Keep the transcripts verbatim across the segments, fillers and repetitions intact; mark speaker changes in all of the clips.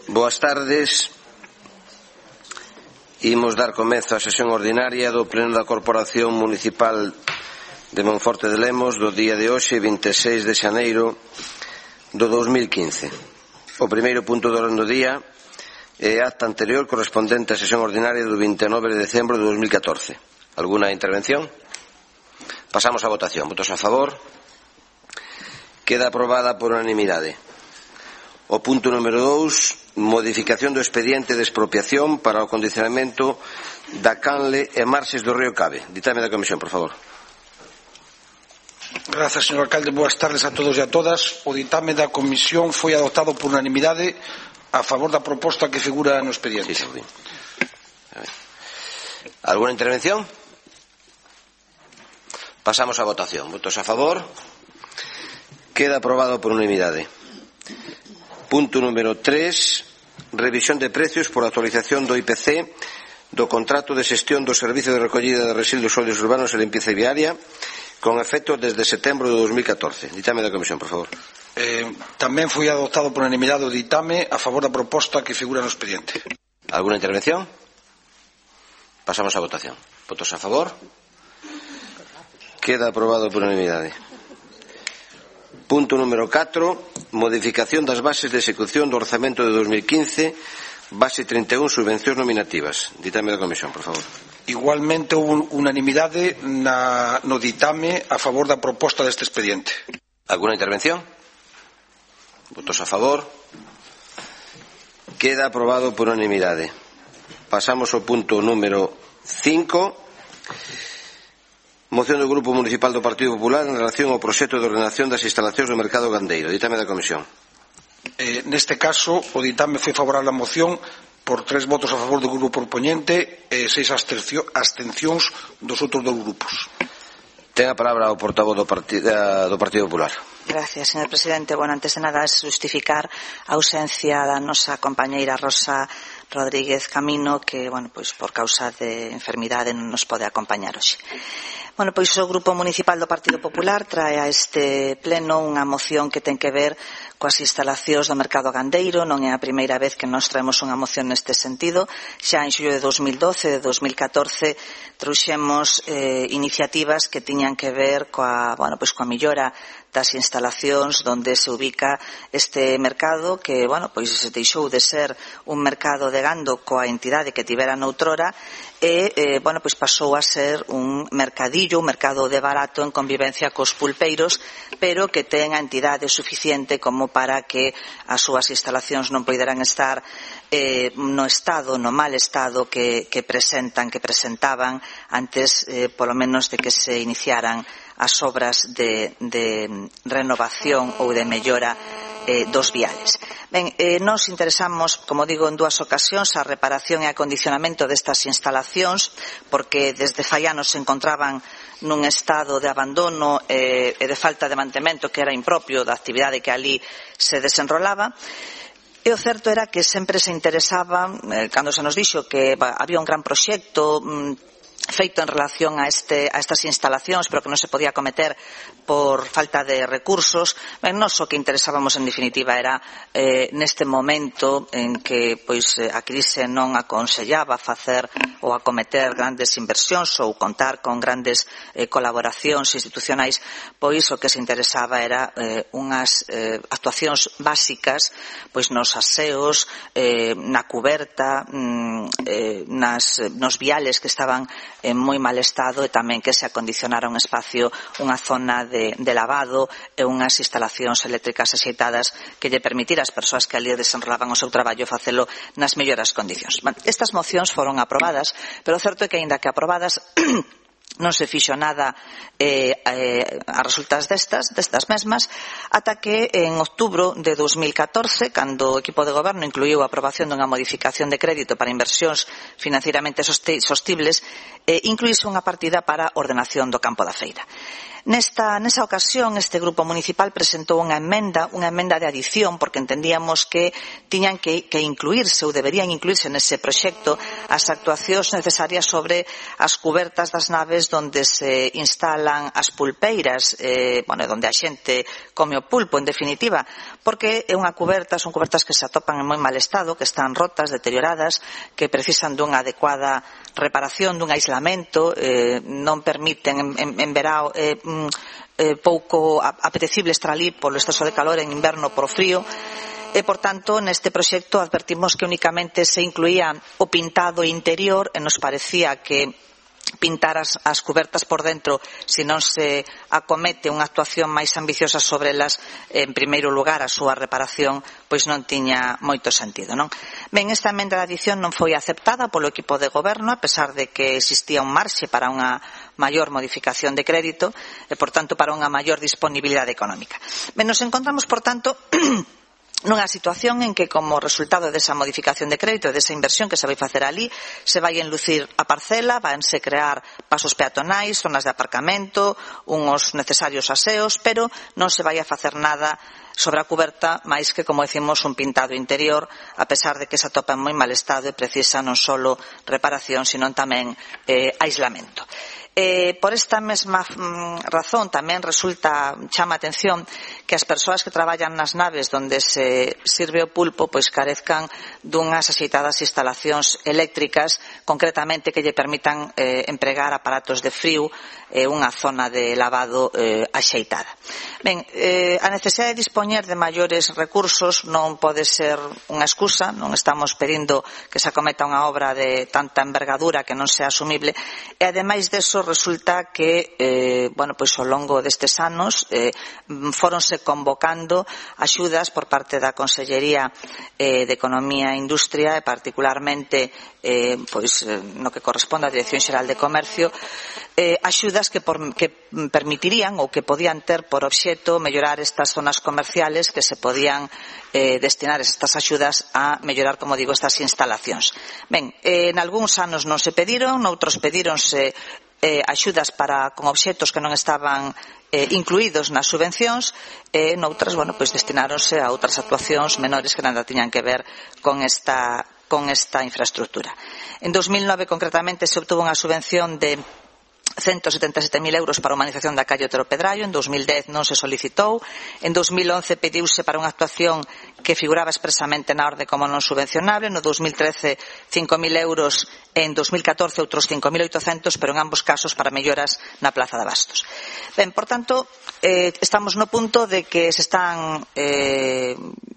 Speaker 1: Boas tardes. Imos dar comezo á sesión ordinaria do Pleno da Corporación Municipal de Monforte de Lemos do día de hoxe, vinte e seis de xaneiro do dos mil quince. O primeiro punto do orden do día é a acta anterior correspondente á sesión ordinaria do vinte e nove de decembro de dos mil catorce. Alguna intervención? Pasamos á votación. Votos a favor? Queda aprobada por unanimidade. O punto número dous, modificación do expediente de expropiación para o condicionamento da canle e marxes do río Cabe. Ditame da Comisión, por favor.
Speaker 2: Grazas, señor alcalde. Boas tardes a todos e a todas. O ditame da Comisión foi adoptado por unanimidade a favor da proposta que figura no expediente.
Speaker 1: Sí, sí. Alguna intervención? Pasamos á votación. Votos a favor? Queda aprobado por unanimidade. Punto número tres, revisión de precios por actualización do I P C do contrato de xestión do Servicio de Recollida de Residuos Sólidos Urbanos e Limpieza Viaria con efecto desde setembro de dos mil catorce. Ditame da Comisión, por favor.
Speaker 2: Eh, tamén foi adoptado por unanimidade o ditame a favor da proposta que figura no expediente.
Speaker 1: Alguna intervención? Pasamos á votación. Votos a favor? Queda aprobado por unanimidade. Punto número catro, modificación das bases de execución do orzamento de dos mil quince, base trinta e un, subvencións nominativas. Ditame da Comisión, por favor.
Speaker 2: Igualmente houve unanimidade na, no ditame a favor da proposta deste expediente.
Speaker 1: Alguna intervención? Votos a favor? Queda aprobado por unanimidade. Pasamos ao punto número cinco. Moción do Grupo Municipal do Partido Popular en relación ao proxecto de ordenación das instalacións do mercado gandeiro. Ditame da Comisión.
Speaker 2: Eh, neste caso, o ditame foi favorable á moción por tres votos a favor do grupo propoñente e seis abstencións dos outros dos grupos.
Speaker 1: Ten a palabra o portavoz do Partido, do Partido Popular.
Speaker 3: Gracias, señor presidente. Bueno, antes de nada, es justificar a ausencia da nosa compañeira Rosa Rodríguez Camino, que, bueno, pois por causa de enfermidade non nos pode acompañar hoxe. Bueno, pois o Grupo Municipal do Partido Popular trae a este pleno unha moción que ten que ver coas instalacións do mercado gandeiro. Non é a primeira vez que nos traemos unha moción neste sentido. Xa en xullo de dos mil doce, de dos mil catorce, trouxemos eh, iniciativas que tiñan que ver coa, bueno, pois coa millora das instalacións onde se ubica este mercado que, bueno, pois se deixou de ser un mercado de gando coa entidade que tivera noutrora e, eh, bueno, pois pasou a ser un mercadillo, un mercado de barato en convivencia cos pulpeiros, pero que ten a entidade suficiente como para que as súas instalacións non poideran estar eh, no estado, no mal estado que, que presentan, que presentaban antes, eh, polo menos de que se iniciaran as obras de, de renovación ou de mellora eh, dos viales. Ben, eh, nos interesamos, como digo, en dúas ocasións a reparación e acondicionamento destas instalacións, porque desde fai anos se encontraban nun estado de abandono eh, e de falta de mantemento que era impropio da actividade que ali se desenrolaba. E o certo era que sempre se interesaba, eh, cando se nos dixo que bah, había un gran proxecto mm, feito en relación a, este, a estas instalacións, pero que non se podía acometer por falta de recursos. Ben, nos o que interesábamos en definitiva era eh, neste momento en que pois a crise non aconsellaba facer ou acometer grandes inversións ou contar con grandes eh, colaboracións institucionais, pois o que se interesaba era eh, unhas eh, actuacións básicas pois nos aseos, eh, na cuberta, mm, eh, nas, nos viales que estaban en moi mal estado e tamén que se acondicionara un espacio, unha zona de, de lavado e unhas instalacións eléctricas axeitadas que lle permitira ás persoas que ali desenrolaban o seu traballo facelo nas melloras condicións. Estas mocións foron aprobadas, pero o certo é que, aínda que aprobadas, non se fixo nada eh, eh, a resultas destas, destas mesmas, ata que en outubro de dos mil catorce, cando o equipo de goberno incluíu a aprobación dunha modificación de crédito para inversións financieramente sostibles, eh, incluíse unha partida para ordenación do campo da feira. Nesta, nesa ocasión, este grupo municipal presentou unha emenda, unha emenda de adición, porque entendíamos que tiñan que, que incluirse ou deberían incluirse nese proxecto as actuacións necesarias sobre as cubertas das naves donde se instalan as pulpeiras, eh, bueno, donde a xente come o pulpo, en definitiva, porque é unha cuberta, son cubertas que se atopan en moi mal estado, que están rotas, deterioradas, que precisan dunha adecuada reparación, dun aislamento, eh, non permiten en, en, en verao eh, eh, pouco apetecible estar ali polo exceso de calor, en inverno por frío. E, por tanto, neste proxecto advertimos que únicamente se incluía o pintado interior e nos parecía que pintar as, as cubertas por dentro, se non se acomete unha actuación máis ambiciosa sobre elas, en primeiro lugar a súa reparación, pois non tiña moito sentido, non? Ben, esta emenda de adición non foi aceptada polo equipo de goberno, a pesar de que existía un marxe para unha maior modificación de crédito e, por tanto, para unha maior disponibilidade económica. Ben, nos encontramos, por tanto, nunha situación en que, como resultado desa modificación de crédito e desa inversión que se vai facer ali, se vai enlucir a parcela, vanse crear pasos peatonais, zonas de aparcamento, uns necesarios aseos, pero non se vai a facer nada sobre a cuberta, máis que, como decimos, un pintado interior, a pesar de que se atopa en moi mal estado e precisa non só reparación, sino tamén eh, aislamento. Eh, por esta mesma mm, razón tamén resulta, chama a atención que as persoas que traballan nas naves donde se sirve o pulpo pois carezcan dunhas axeitadas instalacións eléctricas, concretamente que lle permitan eh, empregar aparatos de frío e eh, unha zona de lavado eh, axeitada. Ben, eh, a necesidade de dispoñer de maiores recursos non pode ser unha excusa, non estamos pedindo que se acometa unha obra de tanta envergadura que non sea asumible, e ademais deso resulta que eh, bueno, pois ao longo destes anos eh, foronse convocando axudas por parte da Consellería eh, de Economía e Industria e particularmente eh, pois, no que corresponde á Dirección Xeral de Comercio, eh, axudas que, por, que permitirían ou que podían ter por obxecto mellorar estas zonas comerciales, que se podían eh, destinar estas axudas a mellorar, como digo, estas instalacións. Ben, eh, en algúns anos non se pediron, noutros pedíronse eh, axudas para con obxectos que non estaban eh, incluídos nas subvencións e noutras, bueno, pois destináronse a outras actuacións menores que nada tiñan que ver con esta, con esta infraestructura. En dos mil nove, concretamente, se obtuvo unha subvención de ciento setenta e sete mil euros para a humanización da calle Otero Pedrallo. En dos mil dez non se solicitou. En dos mil once pediuse para unha actuación que figuraba expresamente na orde como non subvencionable. No dos mil trece cinco mil euros, en dos mil catorce outros cinco mil oitocentos, pero en ambos casos para melloras na Plaza de Abastos. Ben, por tanto, eh, estamos no punto de que se están eh,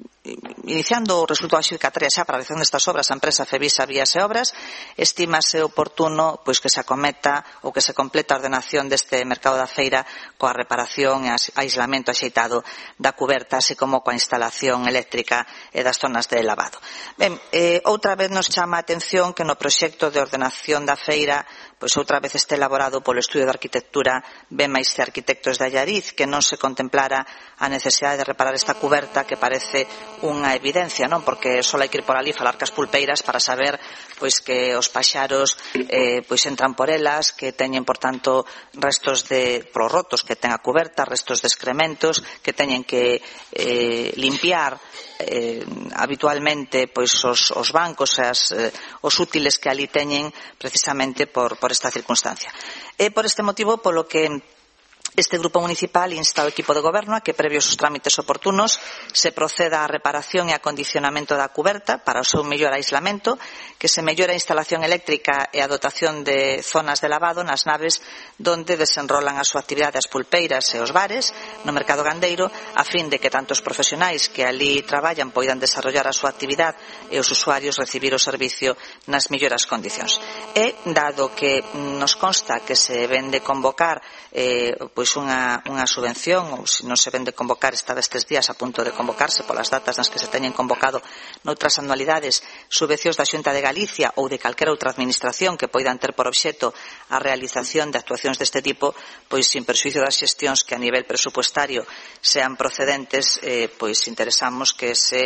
Speaker 3: iniciando o resultado da adxudicataria xa para a realización destas obras a empresa Fevisa Vías e Obras. Estímase oportuno pois que se acometa ou que se completa a ordenación deste mercado da feira coa reparación e aislamento axeitado da cuberta, así como coa instalación eléctrica e das zonas de lavado. Ben, eh, outra vez nos chama a atención que no proxecto de ordenación da feira pois outra vez este elaborado polo Estudio de Arquitectura B máis C Arquitectos de Allariz, que non se contemplara a necesidade de reparar esta cuberta, que parece unha evidencia, non? Porque só hai que ir por ali falar cas pulpeiras para saber pois que os paxaros eh, pois entran por elas, que teñen, por tanto, restos de pros rotos que ten a cuberta, restos de excrementos, que teñen que eh, limpiar eh, habitualmente pois os, os bancos e as, eh, os útiles que ali teñen precisamente por, por esta circunstancia. É por este motivo polo que este grupo municipal insta ao equipo de goberno a que, previos os trámites oportunos, se proceda á reparación e acondicionamento da cuberta para o seu mellor aislamento, que se mellore a instalación eléctrica e a dotación de zonas de lavado nas naves donde desenrolan a súa actividade as pulpeiras e os bares no mercado gandeiro, a fin de que tanto os profesionais que ali traballan poidan desarrollar a súa actividade e os usuarios recibir o servicio nas melloras condicións. E, dado que nos consta que se ven de convocar eh, pois unha, unha subvención, ou se non se ven de convocar, está destes días a punto de convocarse polas datas nas que se teñen convocado noutras anualidades subvencións da Xunta de Galicia ou de calquera outra administración que poidan ter por obxecto a realización de actuacións deste tipo, pois sin perxuízo das xestións que a nivel presupuestario sean procedentes, eh, pois interesamos que se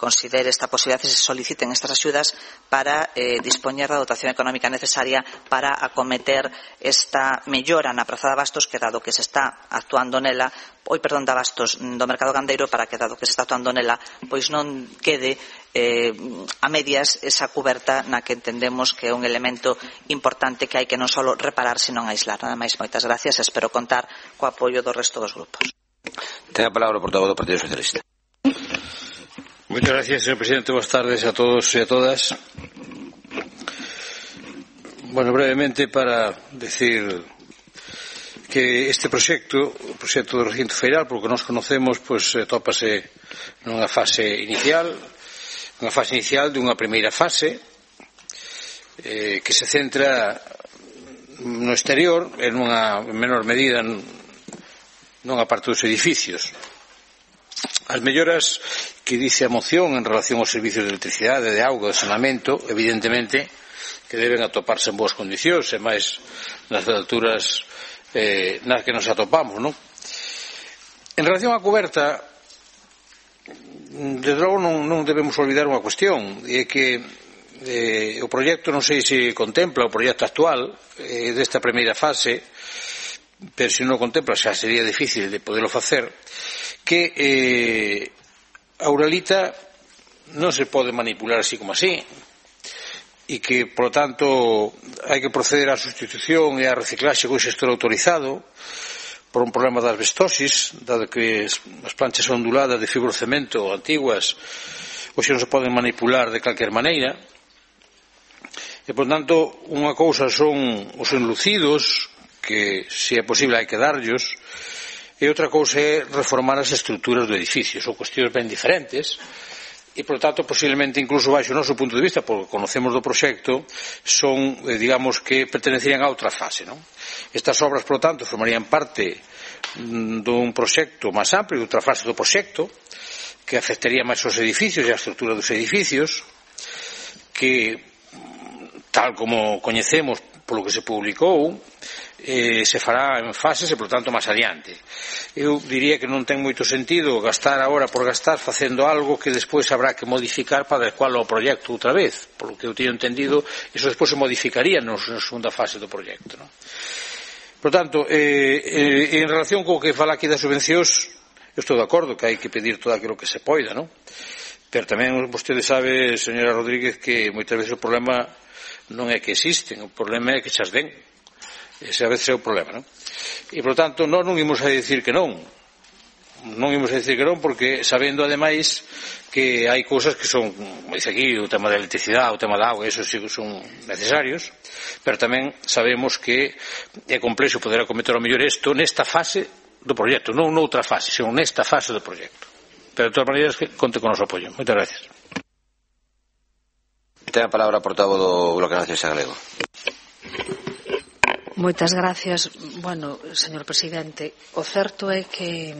Speaker 3: considere esta posibilidad e se soliciten estas axudas para eh, dispoñer da dotación económica necesaria para acometer esta mellora na praza de abastos, que dado que se está actuando nela, oi, perdón, de abastos do mercado gandeiro, para que dado que se está actuando nela, pois non quede eh, a medias esa cuberta na que entendemos que é un elemento importante que hai que non só reparar, senón aislar. Nada máis, moitas gracias, espero contar co apoio do resto dos grupos.
Speaker 1: Ten a palabra o portavoz do Partido Socialista.
Speaker 4: Muchas gracias, señor presidente. Buenas tardes a todos y a todas. Bueno, brevemente para decir que este proxecto, o proxecto do recinto feiral, porque nos conocemos, pois tópase nunha fase inicial, unha fase inicial dunha primeira fase eh, que se centra no exterior en unha menor medida nunha parte dos edificios. As melloras que dice a moción en relación aos servicios de electricidade, de auga, de saneamento, evidentemente que deben atoparse en boas condicións e máis nas alturas eh, nas que nos atopamos, non? En relación á coberta, desde logo non, non debemos olvidar unha cuestión, e é que eh, o proxecto, non sei se contempla o proxecto actual eh, desta primeira fase, pero se non o contempla xa sería difícil de poderlo facer, que eh, a Uralita non se pode manipular así como así, e que, por lo tanto, hai que proceder á sustitución e á reciclaxe con xestor autorizado por un problema de asbestosis, dado que as planchas onduladas de fibrocemento antiguas hoxe non se poden manipular de calquer maneira, e, por tanto, unha cousa son os enlucidos, que, se é posible, hai que darllos, e outra cousa é reformar as estruturas do edificio. Son cuestións ben diferentes, e, por tanto, posiblemente, incluso baixo o noso punto de vista, porque conocemos do proxecto, son, eh, digamos, que pertenecerían a outra fase, non? Estas obras, por tanto, formarían parte mm, dun proxecto máis amplio, de outra fase do proxecto, que afectaría máis os edificios e a estrutura dos edificios, que, tal como coñecemos polo que se publicou, eh, se fará en fases e, por tanto, máis adiante. Eu diría que non ten moito sentido gastar agora por gastar facendo algo que despois habrá que modificar para adecuarlo ao proxecto outra vez. Por lo que eu teño entendido, iso despois se modificaría na segunda fase do proxecto, non? Por tanto, eh, eh, en relación co que fala aquí das subvencións, eu estou de acordo que hai que pedir todo aquilo que se poida, non? Pero tamén vostede sabe, señora Rodríguez, que moitas veces o problema non é que existen, o problema é que xas den. Ese a veces é o problema, non? E, por tanto, nós non imos a dicir que non. Non imos a dicir que non, porque sabendo, ademais, que hai cousas que son, como dice aquí, o tema da electricidade, o tema da auga, esos sí que son necesarios, pero tamén sabemos que é complexo poder acometer ao mellor isto nesta fase do proxecto, non noutra fase, senón nesta fase do proxecto. Pero, de todas maneiras, que conte con o noso apoio. Moitas gracias.
Speaker 1: Ten a palabra o portavoz do Bloque Nacionalista Galego.
Speaker 5: Moitas gracias. Bueno, señor presidente, o certo é que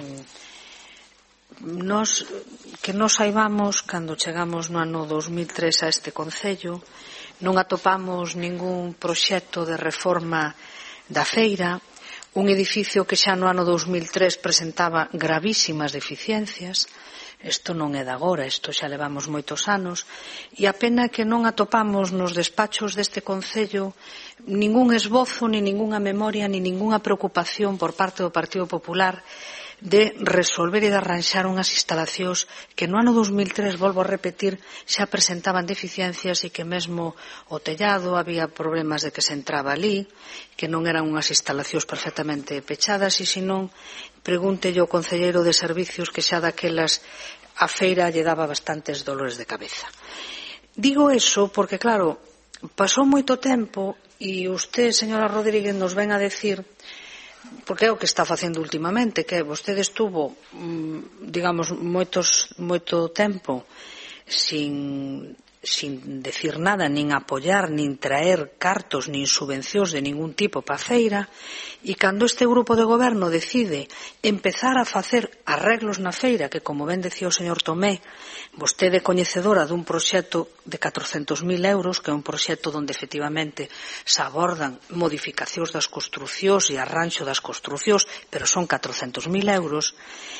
Speaker 5: nos, que nos saibamos, cando chegamos no ano dos mil tres a este concello, non atopamos ningún proxecto de reforma da feira, un edificio que xa no ano dos mil tres presentaba gravísimas deficiencias. Isto non é de agora, isto xa levamos moitos anos, e a pena que non atopamos nos despachos deste concello ningún esbozo, ni ningunha memoria, ni ningunha preocupación por parte do Partido Popular de resolver e de arranxar unhas instalacións que no ano dos mil tres, volvo a repetir, xa presentaban deficiencias e que mesmo o tellado había problemas de que se entraba ali, que non eran unhas instalacións perfectamente pechadas, e senón, pregúntelle ao concelleiro de servicios que xa daquelas a feira lle daba bastantes dolores de cabeza. Digo eso porque, claro, pasou moito tempo e usted, señora Rodríguez, nos ven a decir, porque é o que está facendo últimamente, que vostede estuvo, digamos, moitos, moito tempo sin, sin decir nada, nin apoiar, nin traer cartos, nin subvencións de ningún tipo para a feira, e cando este grupo de goberno decide empezar a facer arreglos na feira, que, como ben decía o señor Tomé, vostede coñecedora dun proxecto de catrocentos mil euros, que é un proxecto onde efectivamente se abordan modificacións das construcións e arranxo das construcións, pero son catrocentos mil euros,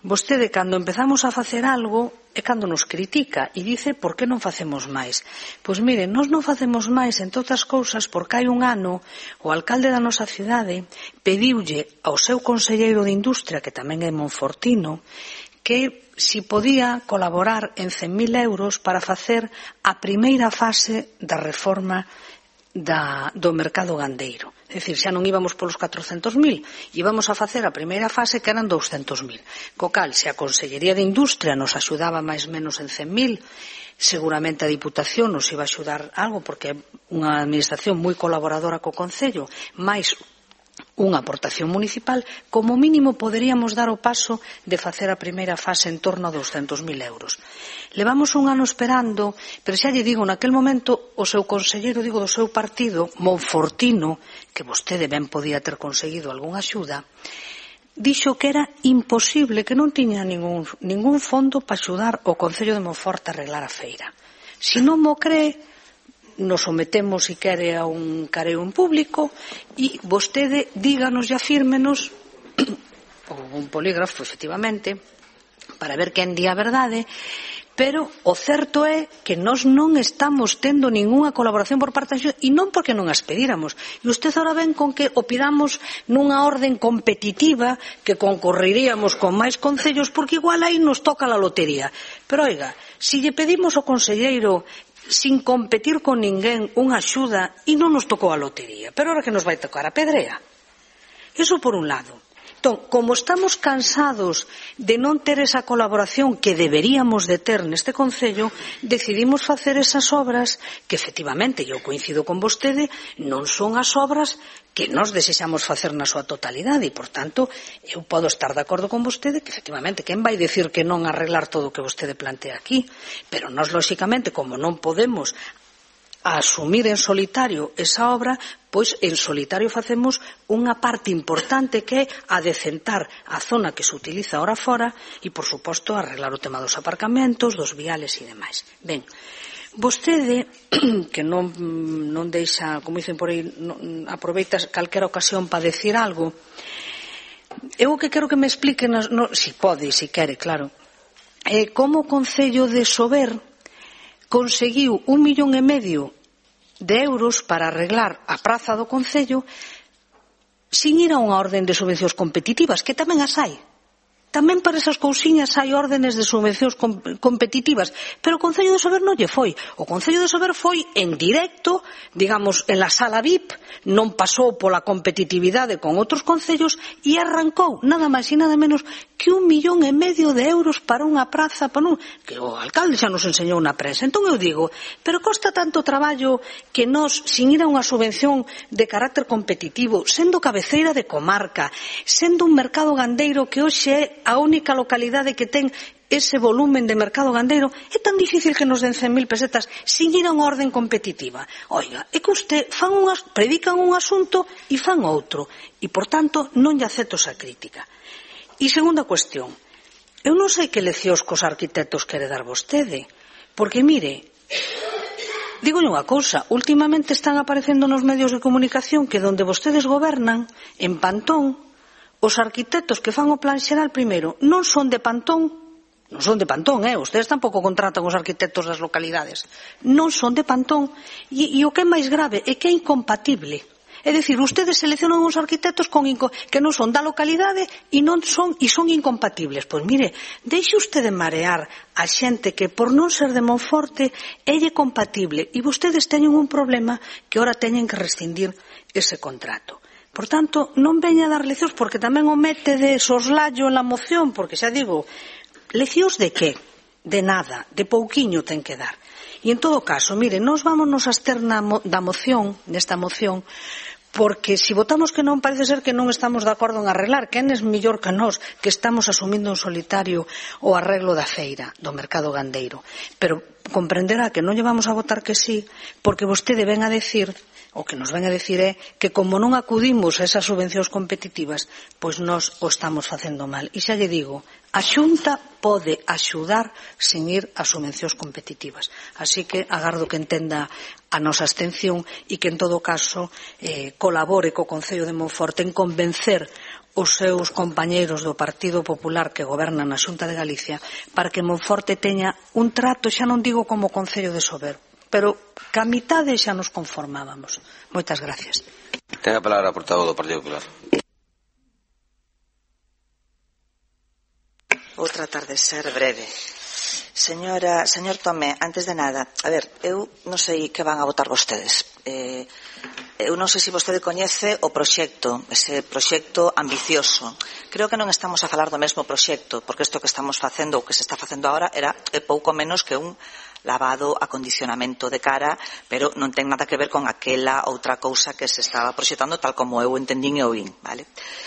Speaker 5: Vostede, cando empezamos a facer algo, é cando nos critica e dice por que non facemos máis. Pois mire, nós non facemos máis, entre outras cousas, porque hai un ano o alcalde da nosa cidade pediulle ao seu conselleiro de Industria, que tamén é monfortino, que si podía colaborar en cen mil euros para facer a primeira fase da reforma da, do mercado gandeiro. É dicir, xa non íbamos polos catrocentos mil, íbamos a facer a primeira fase que eran douscentos mil. Co cal, se a Consellería de Industria nos axudaba máis menos en cen mil, seguramente a Diputación nos iba a axudar algo, porque é unha administración moi colaboradora co Concello, máis unha aportación municipal, como mínimo poderíamos dar o paso de facer a primeira fase en torno a douscentos mil euros. Levamos un ano esperando, pero xa lle digo, naquel momento o seu conselleiro, digo, do seu partido, Monfortino, que vostede ben podía ter conseguido algunha axuda, dixo que era imposible, que non tiña ningún, ningún fondo para axudar o Concello de Monforte a arreglar a feira. Se non mo cree, nos sometemos, se quere, a un careo en público e vostede díganos e afírmenos ou un polígrafo, efectivamente, para ver quen di a verdade. Pero o certo é que nós non estamos tendo ningunha colaboración por parte da Xunta, e non porque non as pedíramos. E usted ahora ven con que o pidamos nunha orden competitiva, que concorreríamos con máis concellos, porque igual aí nos toca a lotería. Pero, oiga, se lle pedimos ao conselleiro sin competir con ninguén unha axuda e non nos tocou a lotería, pero ahora que nos vai tocar a pedrea. Eso por un lado. Entón, como estamos cansados de non ter esa colaboración que deberíamos de ter neste Concello, decidimos facer esas obras que, efectivamente, eu coincido con vostede, non son as obras que nós desexamos facer na súa totalidade e, por tanto, eu podo estar de acordo con vostede que, efectivamente, quen vai dicir que non arreglar todo o que vostede plantea aquí, pero nós, lóxicamente, como non podemos a asumir en solitario esa obra, pois en solitario facemos unha parte importante que é adecentar a zona que se utiliza ahora fora e, por suposto, arreglar o tema dos aparcamentos, dos viales e demais. Ben, vostede, que non, non deixa, como dicen por aí, non, aproveita calquera ocasión para decir algo, eu o que quero que me explique, no, si pode, si quere, claro, é como o Concello de Sober conseguiu un millón e medio de euros para arreglar a praza do Concello sin ir a unha orden de subvencións competitivas, que tamén as hai. Tamén para esas cousiñas hai órdenes de subvencións competitivas, pero o Concello de Sober non lle foi. O Concello de Sober foi en directo, digamos, en la sala V I P, non pasou pola competitividade con outros concellos e arrancou nada máis e nada menos que un millón e medio de euros para unha praza, para un, que o alcalde xa nos enseñou na prensa. Entón eu digo, pero costa tanto traballo que nós, sin ir a unha subvención de carácter competitivo, sendo cabeceira de comarca, sendo un mercado gandeiro que hoxe é a única localidade que ten ese volumen de mercado gandeiro, é tan difícil que nos den cen mil pesetas sin ir a unha orden competitiva. Oiga, é que usted fan unhas, predican un asunto e fan outro, e por tanto non lle acepto esa crítica. E segunda cuestión, eu non sei que leccións cos arquitectos quere dar vostede, porque mire, digo unha cousa, últimamente están aparecendo nos medios de comunicación que donde vostedes gobernan, en Pantón, os arquitectos que fan o plan xeral, primeiro, non son de Pantón, non son de Pantón, eh? Ustedes tampouco contratan os arquitectos das localidades, non son de Pantón, e, e o que é máis grave é que é incompatible. É dicir, ustedes seleccionan uns arquitectos con inco, que non son da localidade e non son e son incompatibles. Pois mire, deixe usted de marear a xente que por non ser de Monforte é compatible e vostedes teñen un problema que ora teñen que rescindir ese contrato. Por tanto, non veña a dar leccións, porque tamén o mete de soslayo en la moción, porque xa digo, leccións de que? De nada, de pouquiño ten que dar. E en todo caso, mire, nos vámonos a ester na mo, da moción, nesta moción, porque se votamos que non, parece ser que non estamos de acordo en arreglar, que é mellor que nós, que estamos asumindo en solitario o arreglo da feira, do mercado gandeiro. Pero comprenderá que non llevamos a votar que sí, porque vostede ven a decir, o que nos ven a decir é que como non acudimos a esas subvencións competitivas, pois nós o estamos facendo mal. E xa lle digo, a Xunta pode axudar sin ir a subvencións competitivas. Así que agardo que entenda a nosa abstención e que en todo caso eh, colabore co Concello de Monforte en convencer os seus compañeiros do Partido Popular que gobernan na Xunta de Galicia para que Monforte teña un trato, xa non digo como Concello de Sober, pero que a mitade xa nos conformábamos. Moitas gracias.
Speaker 1: Ten a palabra a portavoz do Partido Popular.
Speaker 3: Vou tratar de ser breve. Señora, señor Tomé, antes de nada, a ver, eu non sei que van a votar vostedes. Eh, eu non sei se vostede coñece o proxecto, ese proxecto ambicioso. Creo que non estamos a falar do mesmo proxecto, porque isto que estamos facendo, ou que se está facendo agora, era pouco menos que un lavado, acondicionamento de cara, pero non ten nada que ver con aquela outra cousa que se estaba proxectando tal como eu entendín e oín, vale?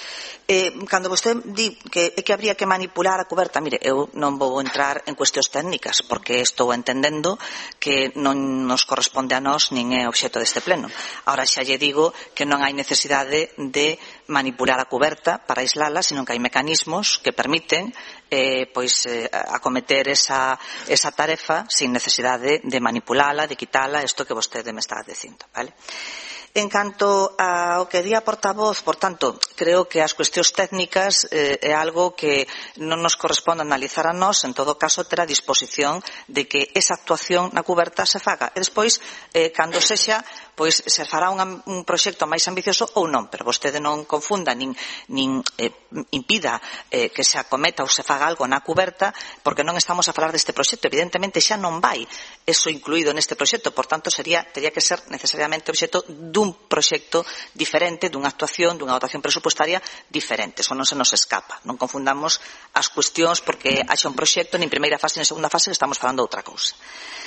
Speaker 3: Eh, cando vostede di que, que habría que manipular a cuberta, mire, eu non vou entrar en cuestións técnicas porque estou entendendo que non nos corresponde a nós nin é obxecto deste pleno. Ahora xa lle digo que non hai necesidade de manipular a cuberta para aislala, sino que hai mecanismos que permiten eh, pois eh, acometer esa, esa tarefa sin necesidade de manipulala, de quitala, isto que vostede me está dicindo, vale? En canto ao que di a portavoz, por tanto, creo que as cuestións técnicas eh, é algo que non nos corresponde analizar a nós, en todo caso, ter a disposición de que esa actuación na cuberta se faga. E despois, eh, cando sexa, pois se fará un, un proxecto máis ambicioso ou non, pero vostede non confunda nin, nin eh, impida eh, que se acometa ou se faga algo na cuberta, porque non estamos a falar deste proxecto. Evidentemente xa non vai eso incluído neste proxecto, por tanto, sería, tería que ser necesariamente obxecto dun un proxecto diferente, dunha actuación, dunha dotación presupuestaria diferente. Eso non se nos escapa. Non confundamos as cuestións porque haxa un proxecto nin primeira fase nin segunda fase, estamos falando de outra cousa.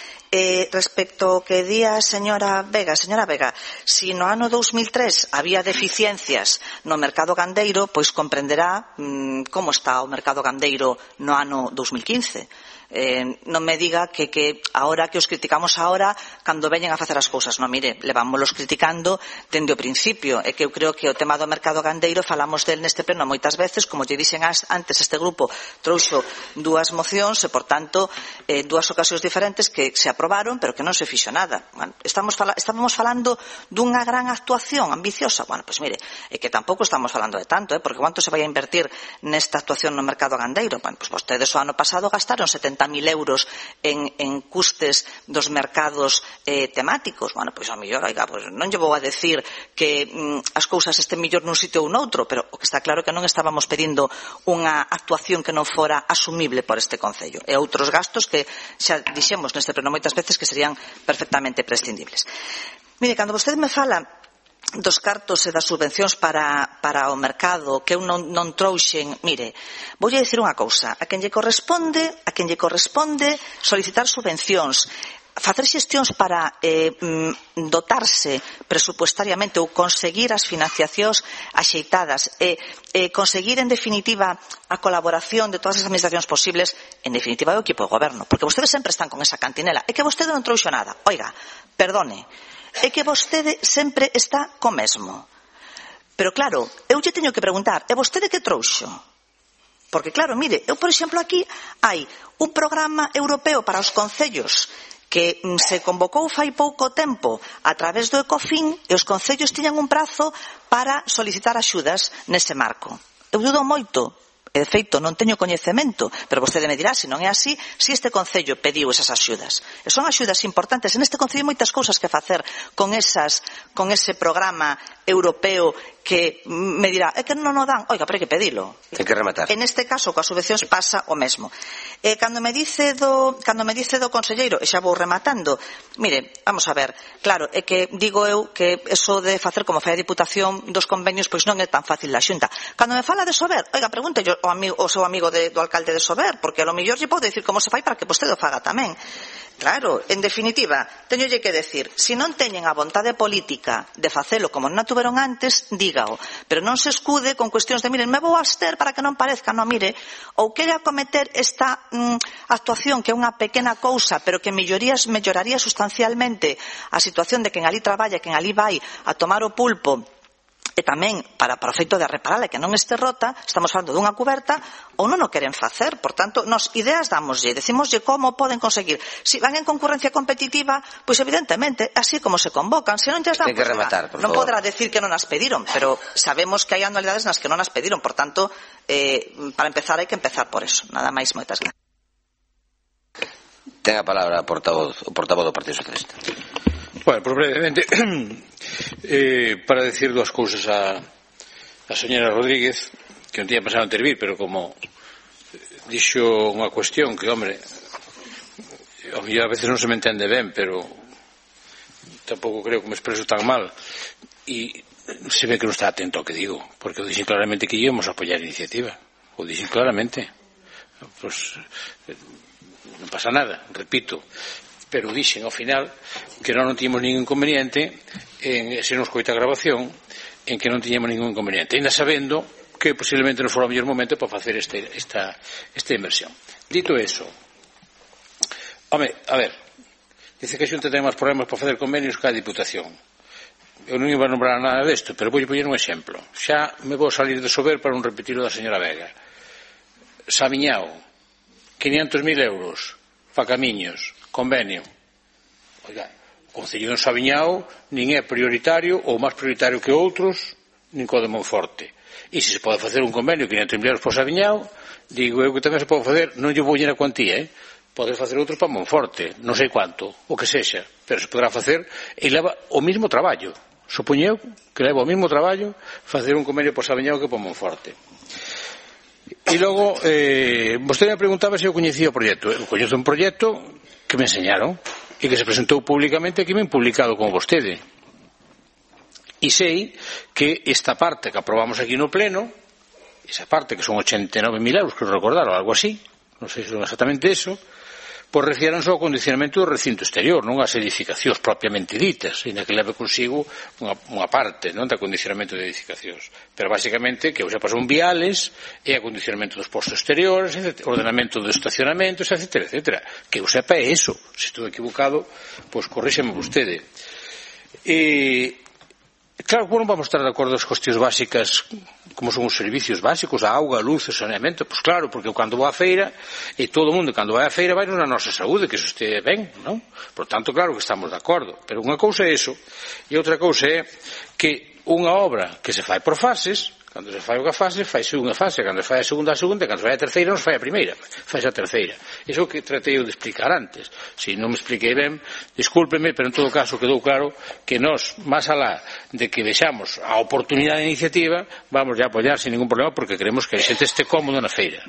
Speaker 3: Eh, respecto ao que di a señora Vega, señora Vega, si no ano dous mil tres había deficiencias no mercado gandeiro, pois comprenderá mmm, como está o mercado gandeiro no ano dous mil quince. Eh, non me diga que, que ahora que os criticamos ahora cando veñen a facer as cousas. Non, mire, levámolos criticando dende o principio. É que eu creo que o tema do mercado gandeiro falamos del neste pleno moitas veces, como lle dixen antes, este grupo trouxo dúas mocións e, por tanto, eh, dúas ocasións diferentes que se aprobaron, pero que non se fixo nada. Bueno, estamos fala, estábamos falando dunha gran actuación ambiciosa. Bueno, pois mire, é que tampouco estamos falando de tanto, eh, porque quanto se vai a invertir nesta actuación no mercado gandeiro? Bueno, pois vostedes o ano pasado gastaron setenta mil euros en, en custes dos mercados eh, temáticos. Bueno, pois a mellor, oiga, pois non lle vou a decir que mm, as cousas estén mellor nun sitio ou noutro, pero o que está claro é que non estábamos pedindo unha actuación que non fora asumible por este Concello. E outros gastos que xa dixemos neste pleno moitas veces que serían perfectamente prescindibles. Mire, cando vostede me fala dos cartos e das subvencións para, para o mercado que eu non, non trouxen, mire, voulle dicir unha cousa, a quen lle corresponde a quen lle corresponde solicitar subvencións, facer xestións para eh, dotarse presupuestariamente ou conseguir as financiacións axeitadas e eh, conseguir en definitiva a colaboración de todas as administracións posibles, en definitiva o equipo de goberno, porque vostedes sempre están con esa cantinela, é que vostede non trouxo nada. Oiga, perdone, é que vostede sempre está co mesmo. Pero claro, eu lle teño que preguntar, é vostede que trouxo? Porque claro, mire, eu por exemplo aquí hai un programa europeo para os concellos que se convocou fai pouco tempo a través do Ecofin e os concellos tiñan un prazo para solicitar axudas nese marco. Eu dudo moito. E, de feito, non teño coñecemento, pero vostede me dirá, se non é así, se este Concello pediu esas axudas. E son axudas importantes. En este Concello hai moitas cousas que facer con, esas, con ese programa europeo que me dirá, é que non o dan, oiga, pero hai que pedilo.
Speaker 1: Ten que rematar.
Speaker 3: En este caso, coas subvencións pasa o mesmo. E cando me dice do, cando me dice do conselleiro, e xa vou rematando, mire, vamos a ver, claro, é que digo eu que eso de facer como fai a Diputación dos convenios, pois non é tan fácil da Xunta. Cando me fala de Sober, oiga, pregunte yo o, amigo, o seu amigo de, do alcalde de Sober, porque a lo mellor lle pode dicir como se fai para que vostede o faga tamén. Claro, en definitiva, teñolle que decir, se non teñen a vontade política de facelo como non a tuveron antes, dígao, pero non se escude con cuestións de, miren, me vou abster para que non parezca, non, mire, ou quere acometer esta mm, actuación que é unha pequena cousa, pero que mellorías, melloraría sustancialmente a situación de quen ali traballa, quen ali vai a tomar o pulpo, e tamén para, para o feito de reparala que non este rota, estamos falando dunha cuberta ou non o queren facer. Por tanto, nos ideas damoslle, decimoslle como poden conseguir. Si van en concurrencia competitiva, pois evidentemente, así como se convocan, se non lles dan,
Speaker 1: Ten que rematar, por
Speaker 3: non
Speaker 1: favor.
Speaker 3: podrá decir que non as pediron, pero sabemos que hai anualidades nas que non as pediron. Por tanto, eh, para empezar hai que empezar por eso. Nada máis, moitas gracias.
Speaker 1: Ten a palabra o portavoz, o portavoz do Partido Socialista.
Speaker 4: Bueno, pues brevemente, eh, para decir dúas cousas a, a señora Rodríguez, que non tiña pensado en intervir, pero como dixo unha cuestión que, hombre, a mí a veces non se me entende ben, pero tampouco creo que me expreso tan mal, e se ve que non está atento ao que digo, porque o dixen claramente que íamos a apoiar a iniciativa, o dixen claramente. Pues non pasa nada, repito, pero dixen ao final que non, non tiñamos ningún inconveniente en, se non escoita a grabación, en que non tiñamos ningún inconveniente, ainda sabendo que posiblemente non fora o mellor momento para facer este, esta, esta inversión. Dito eso, home, a ver, dice que a Xunta ten máis problemas para facer convenios que a Diputación. Eu non iba a nombrar nada desto, pero vou poñer un exemplo. Xa me vou salir de sober para non repetir o da señora Vega. Sabiñao, quinientos mil euros, fa camiños, convenio. Oiga, o Concello de Sabiñao nin é prioritario ou máis prioritario que outros, nin co de Monforte. E se se pode facer un convenio de quinientos mil euros por Sabiñao, digo eu que tamén se pode facer, non lle vou a cuantía, eh? Pode facer outros para Monforte, non sei quanto, o que sexa, pero se poderá facer e leva o mismo traballo. Supoñeu que leva o mismo traballo facer un convenio por Sabiñao que por Monforte. E logo, eh, vostede me preguntaba se eu coñecía o proxecto. Eu coñezo un proxecto que me enseñaron e que se presentou públicamente, que me han publicado con vostede. E sei que esta parte que aprobamos aquí no Pleno, esa parte que son ochenta e nove mil euros, que recordar, ou algo así, non sei se son exactamente eso, pois refieranse ao condicionamento do recinto exterior, non as edificacións propiamente ditas, e na que leve consigo unha, unha parte, non, do condicionamento de edificacións. Pero basicamente que hoxe son viales e o condicionamento dos postos exteriores, etcétera, ordenamento dos estacionamentos, etcétera, etcétera. Que eu sepa é eso. Se estou equivocado, pois corríxeme vostede. E claro que non vamos estar de acordo as cuestións básicas como son os servicios básicos, a auga, a luz, o saneamento, pois claro, porque cando vou á feira e todo o mundo cando vai á feira vai na nosa saúde, que iso este ben, non? Por tanto, claro que estamos de acordo, pero unha cousa é iso e outra cousa é que unha obra que se fai por fases, cando se fai unha fase, faise unha fase, cando se fai a segunda, a segunda, cando se fai a terceira, non se fai a primeira, faise a terceira. Iso que tratei eu de explicar antes. Se non me expliquei ben, discúlpeme, pero en todo caso quedou claro que nós, máis alá de que vexamos a oportunidade de iniciativa, vamos a apoiar sin ningún problema, porque queremos que a xente este cómodo na feira.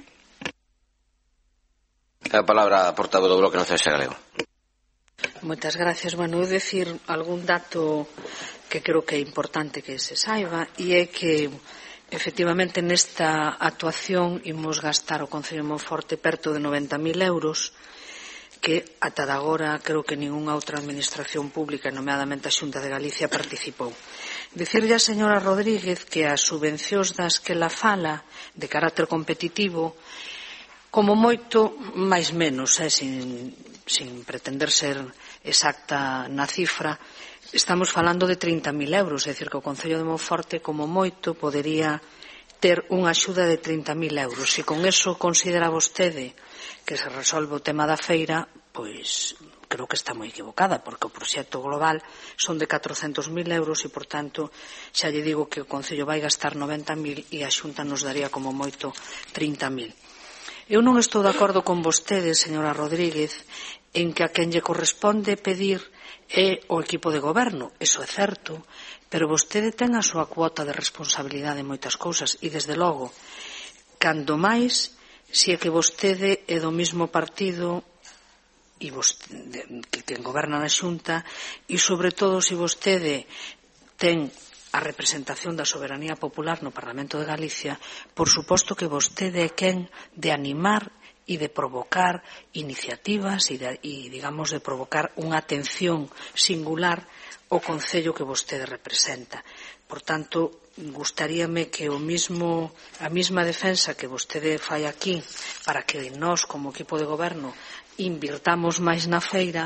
Speaker 1: A palabra a portavoz do Bloque Nacionalista Galego.
Speaker 5: Moitas gracias. Bueno, eu decir algún dato que creo que é importante que se saiba, e é que efectivamente nesta actuación imos gastar o Concello de Monforte perto de noventa mil euros, que ata de agora creo que ningunha outra administración pública, nomeadamente a Xunta de Galicia, participou. Dicirlle a señora Rodríguez que as subvencións das que la fala de carácter competitivo, como moito, máis menos, eh, sin, sin pretender ser exacta na cifra, estamos falando de trinta mil euros, é dicir, que o Concello de Monforte, como moito, podería ter unha axuda de trinta mil euros. Se con eso considera vostede que se resolve o tema da feira, pois creo que está moi equivocada, porque o proxecto global son de catrocentos mil euros e, por tanto, xa lle digo que o Concello vai gastar noventa mil e a Xunta nos daría como moito trinta mil. Eu non estou de acordo con vostede, señora Rodríguez, en que a quen lle corresponde pedir é o equipo de goberno. Eso é certo, pero vostede ten a súa cuota de responsabilidade en moitas cousas e, desde logo, cando máis, se é que vostede é do mesmo partido e vostede, que ten goberna na Xunta, e, sobre todo, se vostede ten a representación da soberanía popular no Parlamento de Galicia, por suposto que vostede é quen de animar e de provocar iniciativas e, de, e, digamos, de provocar unha atención singular ao Concello que vostede representa. Por tanto, gustaríame que o mismo, a mesma defensa que vostede fai aquí para que nós, como equipo de goberno, invirtamos máis na feira,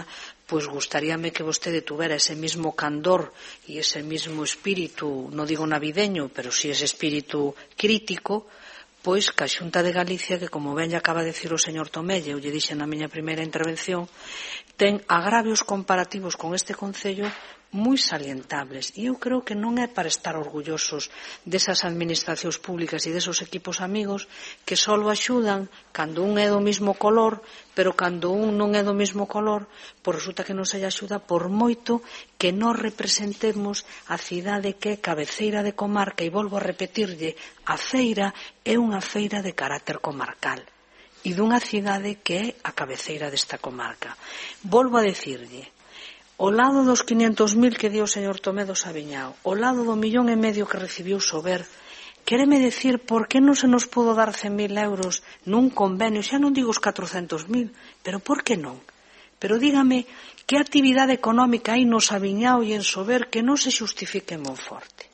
Speaker 5: pois gustaríame que vostede tuvera ese mismo candor e ese mismo espírito, non digo navideño, pero si ese espírito crítico, pois que a Xunta de Galicia, que como ben lle acaba de dicir o señor Tomelle, eu lle dixe na miña primeira intervención, ten agravios comparativos con este concello moi salientables, e eu creo que non é para estar orgullosos desas administracións públicas e desos equipos amigos que só axudan cando un é do mesmo color, pero cando un non é do mesmo color, pois resulta que non se lle axuda por moito que non representemos a cidade que é cabeceira de comarca, e volvo a repetirlle, a feira é unha feira de carácter comarcal e dunha cidade que é a cabeceira desta comarca. Volvo a decirlle, ao lado dos quinhentos mil que dio o señor Tomé do Saviñao, ao lado do millón e medio que recibiu Sober, quéreme decir por que non se nos pudo dar cen mil euros nun convenio, xa non digo os catrocentos mil, pero por que non? Pero dígame, que actividade económica hai no Saviñao e en Sober que non se xustifique en Monforte?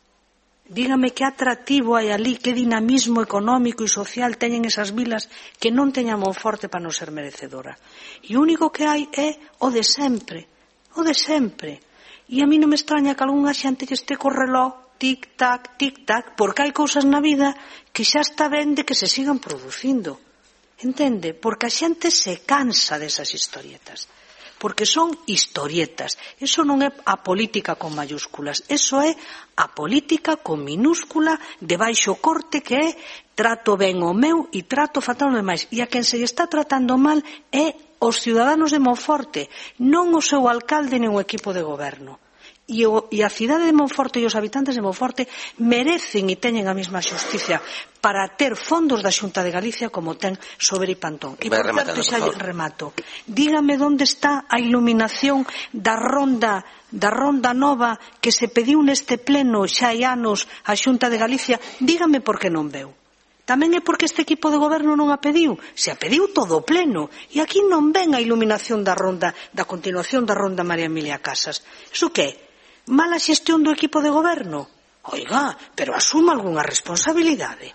Speaker 5: Dígame que atractivo hai ali, que dinamismo económico e social teñen esas vilas que non teñan Monforte para non ser merecedora. E o único que hai é o de sempre, o de sempre. E a mí non me extraña que algunha xente que este co reloj, tic-tac, tic-tac, porque hai cousas na vida que xa está ben de que se sigan producindo. Entende? Porque a xente se cansa desas historietas. Porque son historietas. Eso non é a política con mayúsculas. Eso é a política con minúscula de baixo corte, que é trato ben o meu e trato fatal o demais. E a quen se lle está tratando mal é os ciudadanos de Monforte, non o seu alcalde nin o equipo de goberno. E, o, e a cidade de Monforte e os habitantes de Monforte merecen e teñen a mesma xusticia para ter fondos da Xunta de Galicia como ten Sober e Pantón. E por certo, xa remato, dígame onde está a iluminación da ronda da ronda nova que se pediu neste pleno xa hai anos a Xunta de Galicia, dígame por que non veu. Tamén é porque este equipo de goberno non a pediu. Se a pediu todo o pleno. E aquí non ven a iluminación da ronda, da continuación da ronda María Emilia Casas. Iso que? Mala xestión do equipo de goberno? Oiga, pero asuma algunha responsabilidade.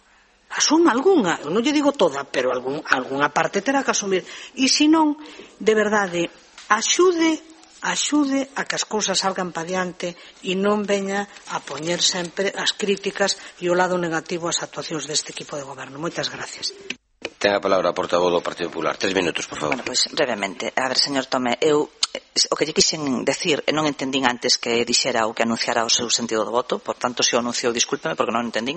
Speaker 5: Asuma algunha. Eu non lle digo toda, pero algún, algunha parte terá que asumir. E se non, de verdade, axude axude a que as cousas salgan pa diante e non veña a poñer sempre as críticas e o lado negativo ás actuacións deste equipo de goberno. Moitas gracias.
Speaker 1: Ten a palabra a portavoz do Partido Popular. Tres minutos, por favor.
Speaker 3: Bueno, pois, pues, brevemente. A ver, señor Tomé, eu o que lle quixen decir, e non entendín antes que dixera ou que anunciara o seu sentido do voto, por tanto, se o anunciou, discúlpeme, porque non entendín.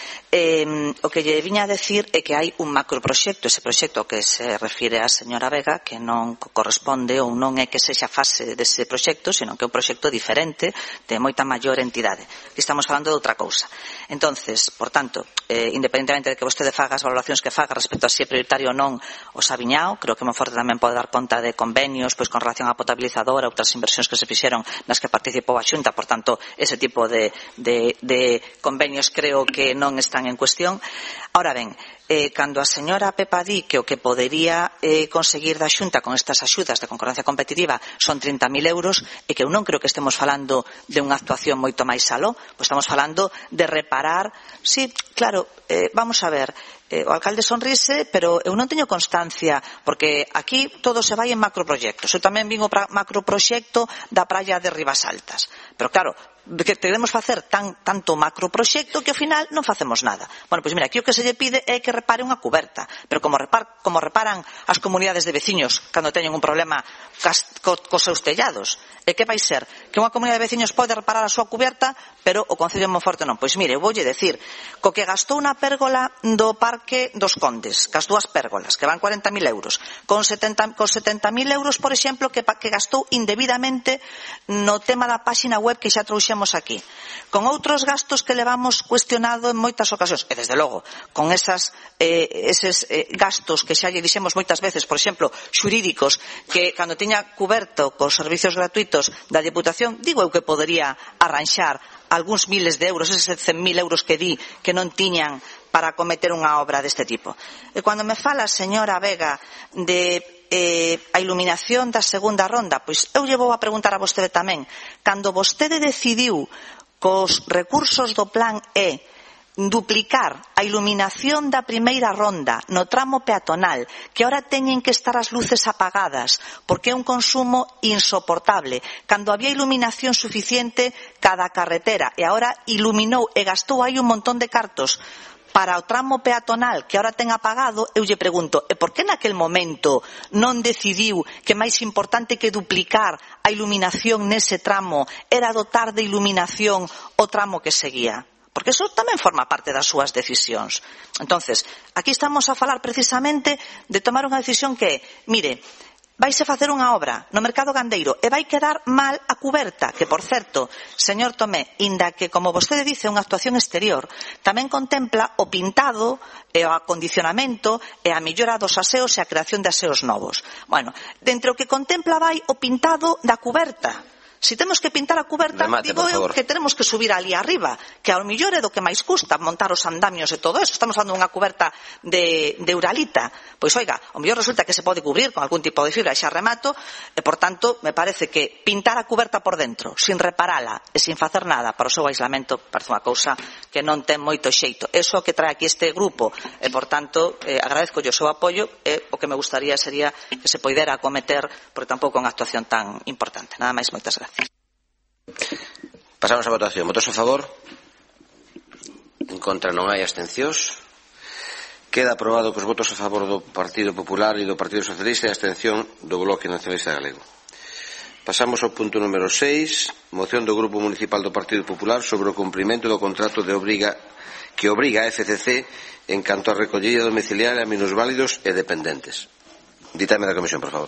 Speaker 3: Eh, o que lle viña a decir é que hai un macroproxecto, ese proxecto que se refire a señora Vega, que non corresponde ou non é que sexa fase dese proxecto, sino que é un proxecto diferente de moita maior entidade. Que estamos falando de outra cousa. Entonces, por tanto, eh, independentemente de que vostede faga as valoracións que faga respecto a se é prioritario ou non o Saviñao, creo que Monforte tamén pode dar conta de convenios pois con relación á potabilizadora, outras inversións que se fixeron nas que participou a Xunta, por tanto, ese tipo de, de, de convenios creo que non están en cuestión. Ahora ben, eh, cando a señora Pepa di que o que podería eh, conseguir da Xunta con estas axudas de concorrencia competitiva son trinta mil euros, e que eu non creo que estemos falando de unha actuación moito máis aló, pois estamos falando de reparar. Sí, claro, eh, vamos a ver, Eh, o alcalde sonrise, pero eu non teño constancia, porque aquí todo se vai en macroproxectos. Eu tamén vin o macroproxecto da praia de Ribasaltas, pero claro, que queremos facer tan, tanto macroproxecto que ao final non facemos nada. Bueno, pois mira, aquí o que se lle pide é que repare unha cuberta, pero como, repar, como reparan as comunidades de veciños cando teñen un problema cas, co, cos seus tellados, e que vai ser? Que unha comunidade de veciños pode reparar a súa cuberta, pero o Concello de Monforte non. Pois mire, eu voulle decir, co que gastou na pérgola do Parque dos Condes, cas dúas pérgolas, que van cuarenta mil euros, con setenta mil euros, por exemplo, que, que gastou indebidamente no tema da páxina web que xa trouxemos aquí, con outros gastos que levamos cuestionado en moitas ocasións, e desde logo, con esas, eh, eses eh, gastos que xa lle dixemos moitas veces, por exemplo, xurídicos, que cando tiña cuberto cos servicios gratuitos da Deputación, digo eu que podería arranxar algúns miles de euros, eses cen mil euros que di que non tiñan para cometer unha obra deste tipo. E cando me fala a señora Vega de eh, a iluminación da segunda ronda, pois eu lle vou a preguntar a vostede tamén. Cando vostede decidiu cos recursos do plan E duplicar a iluminación da primeira ronda no tramo peatonal, que ahora teñen que estar as luces apagadas, porque é un consumo insoportable, cando había iluminación suficiente cada carretera, e agora iluminou e gastou aí un montón de cartos para o tramo peatonal que ahora ten apagado, eu lle pregunto, e por que naquel momento non decidiu que máis importante que duplicar a iluminación nese tramo era dotar de iluminación o tramo que seguía? Porque eso tamén forma parte das súas decisións. Entonces, aquí estamos a falar precisamente de tomar unha decisión que, mire, vaise facer unha obra no mercado gandeiro e vai quedar mal a cuberta, que, por certo, señor Tomé, inda que, como vostede dice, unha actuación exterior, tamén contempla o pintado e o acondicionamento e a mellora dos aseos e a creación de aseos novos. Bueno, dentro o que contempla vai o pintado da cuberta. Si temos que pintar a cuberta,
Speaker 1: remate,
Speaker 3: digo eu que tenemos que subir ali arriba, que ao millor é do que máis custa montar os andamios e todo eso. Estamos falando dunha cuberta de, de uralita. Pois, oiga, ao millor resulta que se pode cubrir con algún tipo de fibra, e xa remato, e, por tanto, me parece que pintar a cuberta por dentro, sin reparala e sin facer nada para o seu aislamento, parece unha cousa que non ten moito xeito. Eso que trae aquí este grupo, e, por tanto, eh, agradezco o seu apoio, e o que me gustaría sería que se poidera acometer, porque tampouco é unha actuación tan importante. Nada máis, moitas gracias.
Speaker 1: Pasamos a votación. Votos a favor? En contra non hai, abstencións. Queda aprobado cos votos a favor do Partido Popular e do Partido Socialista e a abstención do Bloque Nacionalista Galego. Pasamos ao punto número seis, moción do Grupo Municipal do Partido Popular sobre o cumprimento do contrato de obriga que obriga a F C C en canto a recollida domiciliaria a minusválidos e dependentes. Ditame da Comisión, por favor.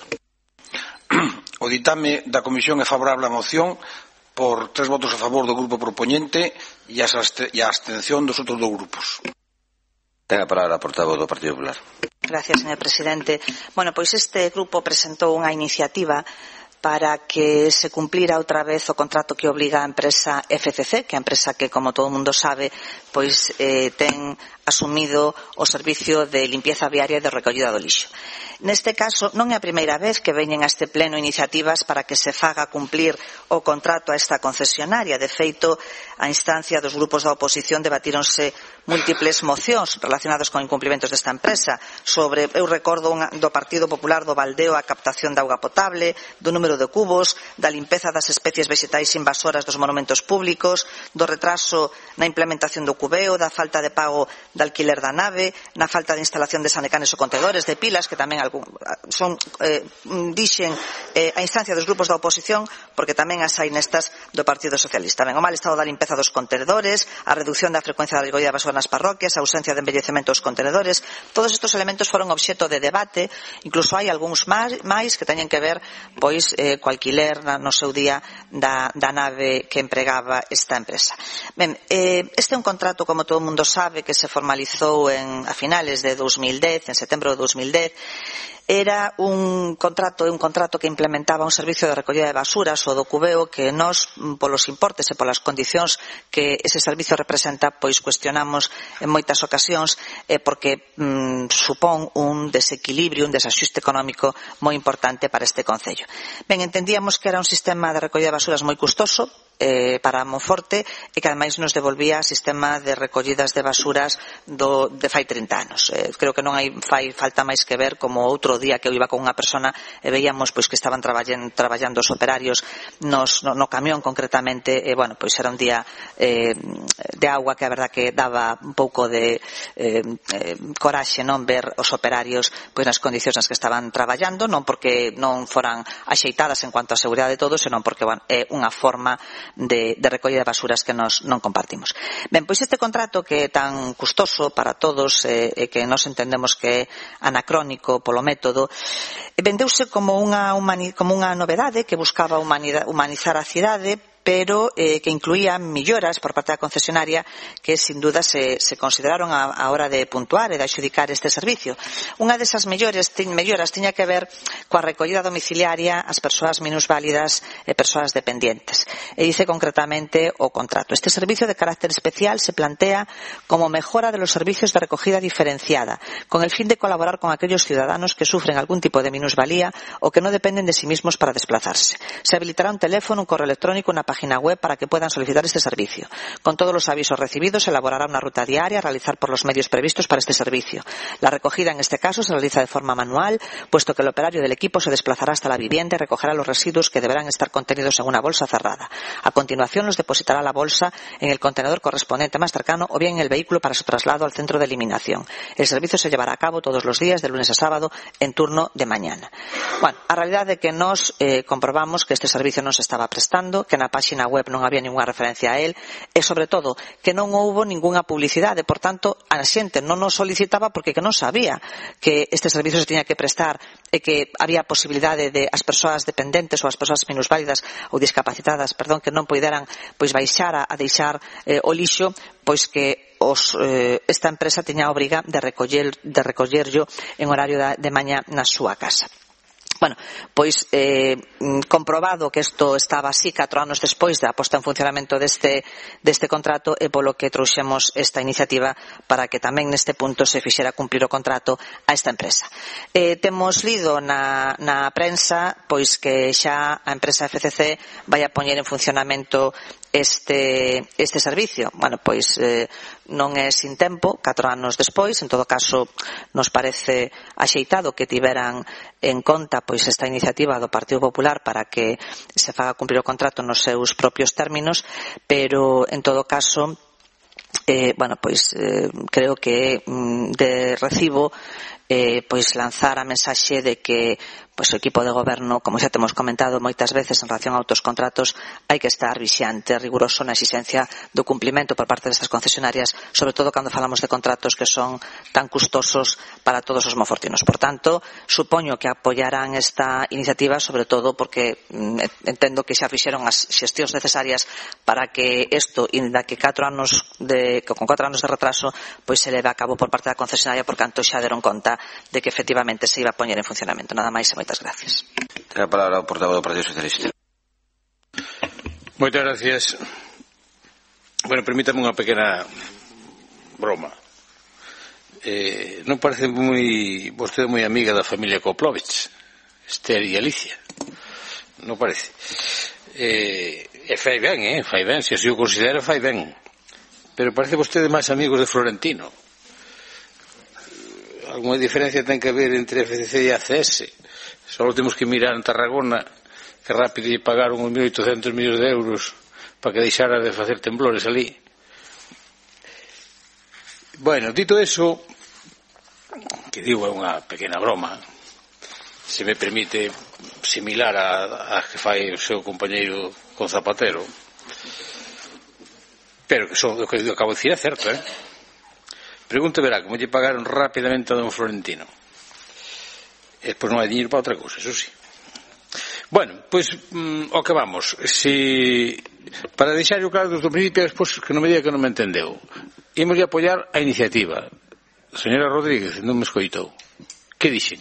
Speaker 2: O ditame da Comisión é favorable á moción por tres votos a favor do grupo propoñente e a abstención dos outros dos grupos.
Speaker 1: Ten a palabra a portavoz do Partido Popular.
Speaker 3: Gracias, señor presidente. Bueno, pois este grupo presentou unha iniciativa para que se cumplira outra vez o contrato que obriga a empresa F C C, que é a empresa que, como todo o mundo sabe, pois eh, ten asumido o servicio de limpieza viaria e de recollida do lixo. Neste caso, non é a primeira vez que veñen a este pleno iniciativas para que se faga cumplir o contrato a esta concesionaria. De feito, a instancia dos grupos da oposición debatíronse múltiples mocións relacionadas con incumplimentos desta empresa sobre, eu recordo unha, do Partido Popular do baldeo a captación de auga potable, do número de cubos, da limpeza das especies vegetais invasoras dos monumentos públicos, do retraso na implementación do cubeo, da falta de pago de alquiler da nave, na falta de instalación de sanecanes ou contedores de pilas, que tamén algún, son, eh, dixen eh, a instancia dos grupos da oposición, porque tamén as hai nestas do Partido Socialista. Ben, o mal estado da limpeza dos contenedores, a reducción da frecuencia da recollida de basura nas parroquias, a ausencia de envellecemento dos contenedores, todos estes elementos foron obxecto de debate, incluso hai algúns máis que teñen que ver pois eh, co alquiler na, no seu día da, da nave que empregaba esta empresa. Ben, eh, este é un contrato, como todo o mundo sabe, que se formalizou en, a finales de dos mil dez, en setembro de dos mil dez. Era un contrato, un contrato que implementaba un servicio de recollida de basuras ou do cubeo que nós, polos importes e polas condicións que ese servicio representa, pois cuestionamos en moitas ocasións eh, porque mm, supón un desequilibrio, un desaxuste económico moi importante para este concello. Ben, entendíamos que era un sistema de recollida de basuras moi custoso eh, para Monforte e que ademais nos devolvía o sistema de recollidas de basuras do, de fai trinta anos. Eh, creo que non hai fai falta máis que ver como outro día que eu iba con unha persona e veíamos pois que estaban traballando, traballando os operarios nos, no, no camión concretamente e bueno, pois era un día eh, de agua que a verdad que daba un pouco de eh, eh, coraxe non ver os operarios pois nas condicións nas que estaban traballando, non porque non foran axeitadas en cuanto a seguridade de todos, senón porque bueno, é unha forma de, de recollida de basuras que nos non compartimos. Ben, pois este contrato que é tan custoso para todos e eh, que nos entendemos que é anacrónico polo método, vendeuse como unha, como unha novedade que buscaba humanizar a cidade, pero eh, que incluía melloras por parte da concesionaria que, sin duda, se, se consideraron a, a hora de puntuar e de adxudicar este servicio. Unha desas mellores, melloras tiña que ver coa recollida domiciliaria ás persoas minusválidas e persoas dependientes. E dice concretamente o contrato. Este servicio de carácter especial se plantea como mejora de los servicios de recogida diferenciada, con el fin de colaborar con aquellos ciudadanos que sufren algún tipo de minusvalía o que no dependen de sí mismos para desplazarse. Se habilitará un teléfono, un correo electrónico, una página página web para que puedan solicitar este servicio. Con todos los avisos recibidos, se elaborará una ruta diaria a realizar por los medios previstos para este servicio. La recogida en este caso se realiza de forma manual, puesto que el operario del equipo se desplazará hasta la vivienda y recogerá los residuos que deberán estar contenidos en una bolsa cerrada. A continuación los depositará la bolsa en el contenedor correspondiente más cercano o bien en el vehículo para su traslado al centro de eliminación. El servicio se llevará a cabo todos los días, de lunes a sábado, en turno de mañana. Bueno, a realidade é que nos eh, comprobamos que este servicio non se estaba prestando, que na páxina web non había ninguna referencia a él e, sobre todo, que non houbo ninguna publicidade. Por tanto, a xente non nos solicitaba porque que non sabía que este servicio se tiña que prestar e que había posibilidade de as persoas dependentes ou as persoas minusválidas ou discapacitadas, perdón, que non poideran pois baixar a, a deixar eh, o lixo, pois que os, eh, esta empresa tiña a obriga de recoller de recollerlo en horario da, de mañá na súa casa. Bueno, pois eh, comprobado que isto estaba así catro anos despois da posta en funcionamento deste, deste contrato, e polo que trouxemos esta iniciativa para que tamén neste punto se fixera cumplir o contrato a esta empresa. Eh, temos lido na, na prensa pois que xa a empresa F C C vai a poñer en funcionamento este, este servicio. Bueno, pois eh, non é sin tempo, catro anos despois. En todo caso, nos parece axeitado que tiveran en conta pois esta iniciativa do Partido Popular para que se faga cumplir o contrato nos seus propios términos, pero en todo caso eh, bueno, pois eh, creo que mm, de recibo eh, pois lanzar a mensaxe de que pois o equipo de goberno, como xa temos comentado moitas veces en relación a outros contratos, hai que estar vixiante, riguroso na exigencia do cumplimento por parte destas concesionarias, sobre todo cando falamos de contratos que son tan custosos para todos os monfortinos. Por tanto, supoño que apoiarán esta iniciativa, sobre todo porque mm, entendo que xa fixeron as xestións necesarias para que isto, inda que catro anos de, con catro anos de retraso, pois se leve a cabo por parte da concesionaria, por canto xa deron conta de que efectivamente se iba a poñer en funcionamento. Nada máis e moitas gracias.
Speaker 1: Ten a palabra o portavoz do Partido Socialista.
Speaker 4: Moitas gracias. Bueno, permítame unha pequena broma. Eh, non parece moi vostede moi amiga da familia Koplovich, Esther e Alicia. Non parece. Eh, e fai ben, eh? Fai ben, se así o considera, fai ben. Pero parece vostede máis amigos de Florentino. Alguna diferencia ten que haber entre F C C e A C S. Só temos que mirar en Tarragona que rápido lle pagaron uns mil oitocentos millóns de euros para que deixara de facer temblores ali. Bueno, dito eso, que digo é unha pequena broma, se me permite, similar a, a que fai o seu compañeiro con Zapatero, pero que son, o que acabo de dicir é certo, eh? Pregunta verá como lle pagaron rapidamente a don Florentino. E pois non hai dinheiro para outra cousa, eso sí. Bueno, pois mm, o que vamos, si para deixar o claro desde o principio, despois que non me diga que non me entendeu, imos de apoiar a iniciativa. Señora Rodríguez, non me escoitou. Que dixen?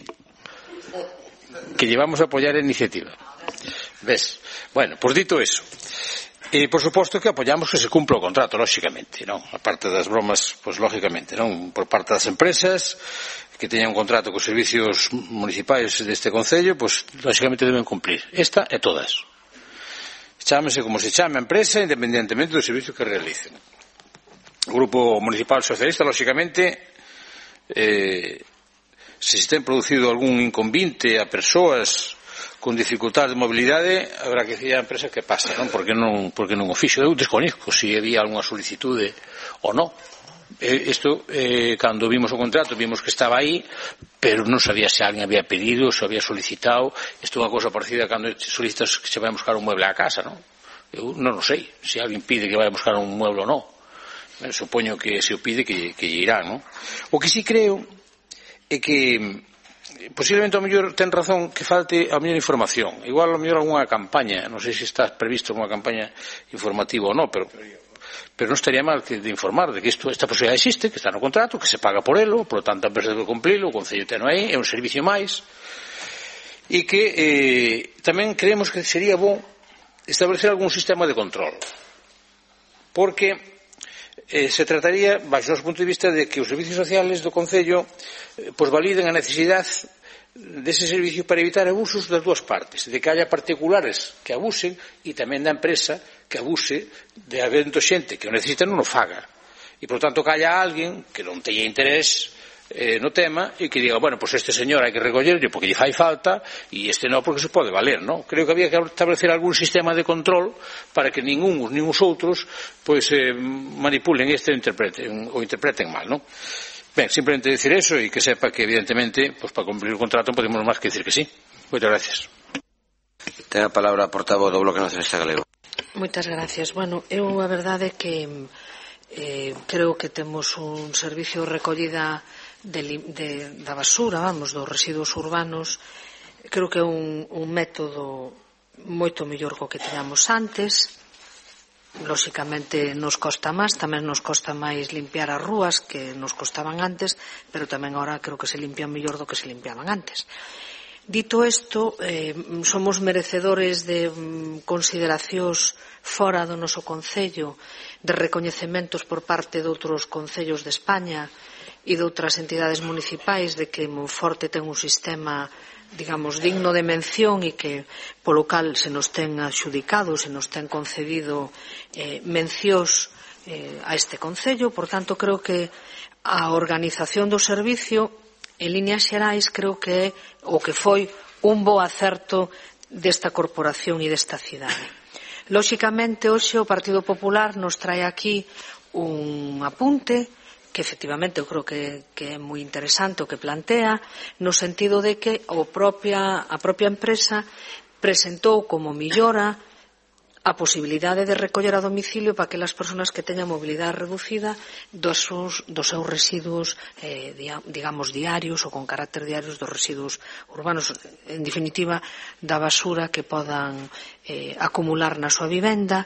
Speaker 4: Que llevamos a apoiar a iniciativa. Ves? Bueno, pois dito eso, e por suposto que apoiamos que se cumpla o contrato, lógicamente, non? A parte das bromas, pois lógicamente, non? Por parte das empresas que teñan un contrato cos servicios municipais deste concello, pois lógicamente deben cumplir. Esta e todas. Chámese como se chame a empresa, independentemente do servicio que realicen. O Grupo Municipal Socialista, lógicamente, eh, se se ten producido algún inconvinte a persoas con dificultades de mobilidade, habrá que decir a empresa que pasa, non? Porque non, porque non o fixo. Eu desconozco se había algunha solicitude ou non. Isto, eh, cando vimos o contrato, vimos que estaba aí, pero non sabía se alguén había pedido, se había solicitado. Isto é unha cousa parecida cando solicitas que se vai a buscar un mueble á casa, non? Eu non o sei, se alguén pide que vai a buscar un mueble ou non. Eh, supoño que se o pide que, que lle irá, non? O que sí creo é que posiblemente ao mellor ten razón que falte a mellor información. Igual ao mellor algunha campaña, non sei se está previsto unha campaña informativa ou non, pero pero non estaría mal que de informar de que isto, esta posibilidade existe, que está no contrato, que se paga por elo, por lo tanto a empresa debe cumplilo, o Concello ten aí, é un servicio máis, e que eh, tamén creemos que sería bo establecer algún sistema de control, porque eh, se trataría, baixo o noso punto de vista, de que os servicios sociales do Concello eh, pues validen a necesidade dese servicio para evitar abusos das dúas partes, de que haya particulares que abusen e tamén da empresa que abuse de habendo xente que o necesita non o faga. E, por tanto, que haya alguén que non teña interés eh, no tema e que diga, bueno, pois pues este señor hai que recollerlle porque lle fai falta e este non porque se pode valer, non? Creo que había que establecer algún sistema de control para que ningún nin os outros pois pues, eh, manipulen este ou interpreten, ou interpreten mal, non? Ben, simplemente decir eso e que sepa que evidentemente pues, para cumplir o contrato podemos máis que decir que sí. Moitas gracias.
Speaker 1: Ten a palabra a portavoz do Bloque Nacionalista Galego.
Speaker 5: Moitas gracias. Bueno, eu a verdade é que eh, creo que temos un servicio de recollida de, de, da basura, vamos, dos residuos urbanos. Creo que é un, un método moito mellor co que teníamos antes. Lóxicamente nos costa máis, tamén nos costa máis limpiar as rúas que nos costaban antes, pero tamén agora creo que se limpian mellor do que se limpiaban antes. Dito isto, eh, somos merecedores de mm, consideracións fora do noso concello, de recoñecementos por parte de outros concellos de España e de outras entidades municipais de que Monforte ten un sistema, digamos, digno de mención e que polo cal se nos ten adxudicado, se nos ten concedido eh, mencións eh, a este concello. Por tanto, creo que a organización do servicio en líneas xerais creo que é o que foi un bo acerto desta corporación e desta cidade. Lóxicamente, hoxe o Partido Popular nos trae aquí un apunte que efectivamente eu creo que, que é moi interesante o que plantea, no sentido de que o propia, a propia empresa presentou como millora a posibilidade de recoller a domicilio para aquelas persoas que teñan mobilidade reducida dos seus, dos seus residuos eh, digamos diarios ou con carácter diarios dos residuos urbanos, en definitiva da basura que podan eh, acumular na súa vivenda.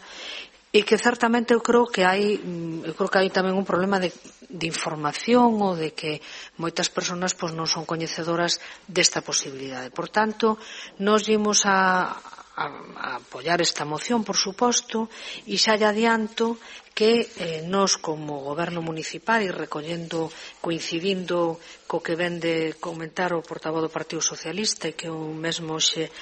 Speaker 5: E que certamente eu creo que hai eu creo que hai tamén un problema de, de información ou de que moitas persoas pois, non son coñecedoras desta posibilidade. Por tanto, nos imos a, a, a apoiar esta moción, por suposto, e xa lle adianto que eh, nos como goberno municipal e recollendo, coincidindo co que ven de comentar o portavoz do Partido Socialista e que o mesmo xe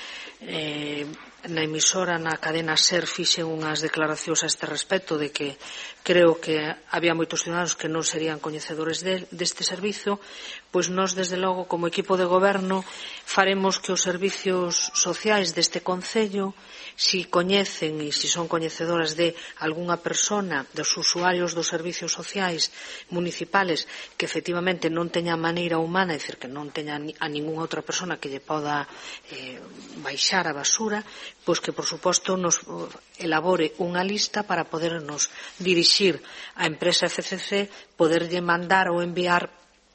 Speaker 5: eh, na emisora, na cadena SER fixe unhas declaracións a este respecto de que creo que había moitos ciudadanos que non serían coñecedores de, deste servizo, pois nós desde logo como equipo de goberno faremos que os servicios sociais deste concello, si coñecen e si son coñecedoras de algunha persona, dos usuarios dos servicios sociais municipales que efectivamente non teña maneira humana, é dicir, que non teña a ningunha outra persona que lle poda eh, baixar a basura, pois que por suposto nos elabore unha lista para podernos dirixir á empresa F C C, poderlle mandar ou enviar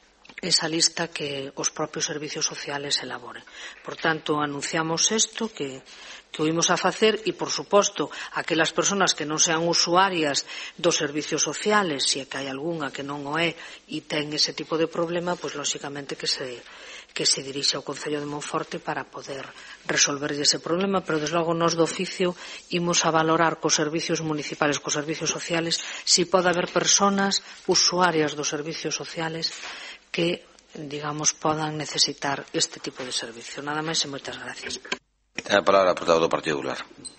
Speaker 5: esa lista que os propios servicios sociales elaboren. Por tanto, anunciamos isto que que o imos a facer e, por suposto, aquelas persoas que non sean usuarias dos servicios sociales, se é que hai algunha que non o é e ten ese tipo de problema, pois, lóxicamente, que se, que se dirixe ao Concello de Monforte para poder resolver ese problema, pero, desde logo, nós do oficio imos a valorar cos servicios municipales, cos servicios sociales, se pode haber persoas usuarias dos servicios sociales que, digamos, podan necesitar este tipo de servicio. Nada máis e moitas gracias.
Speaker 1: Ten a palabra a portavoz do Partido Popular.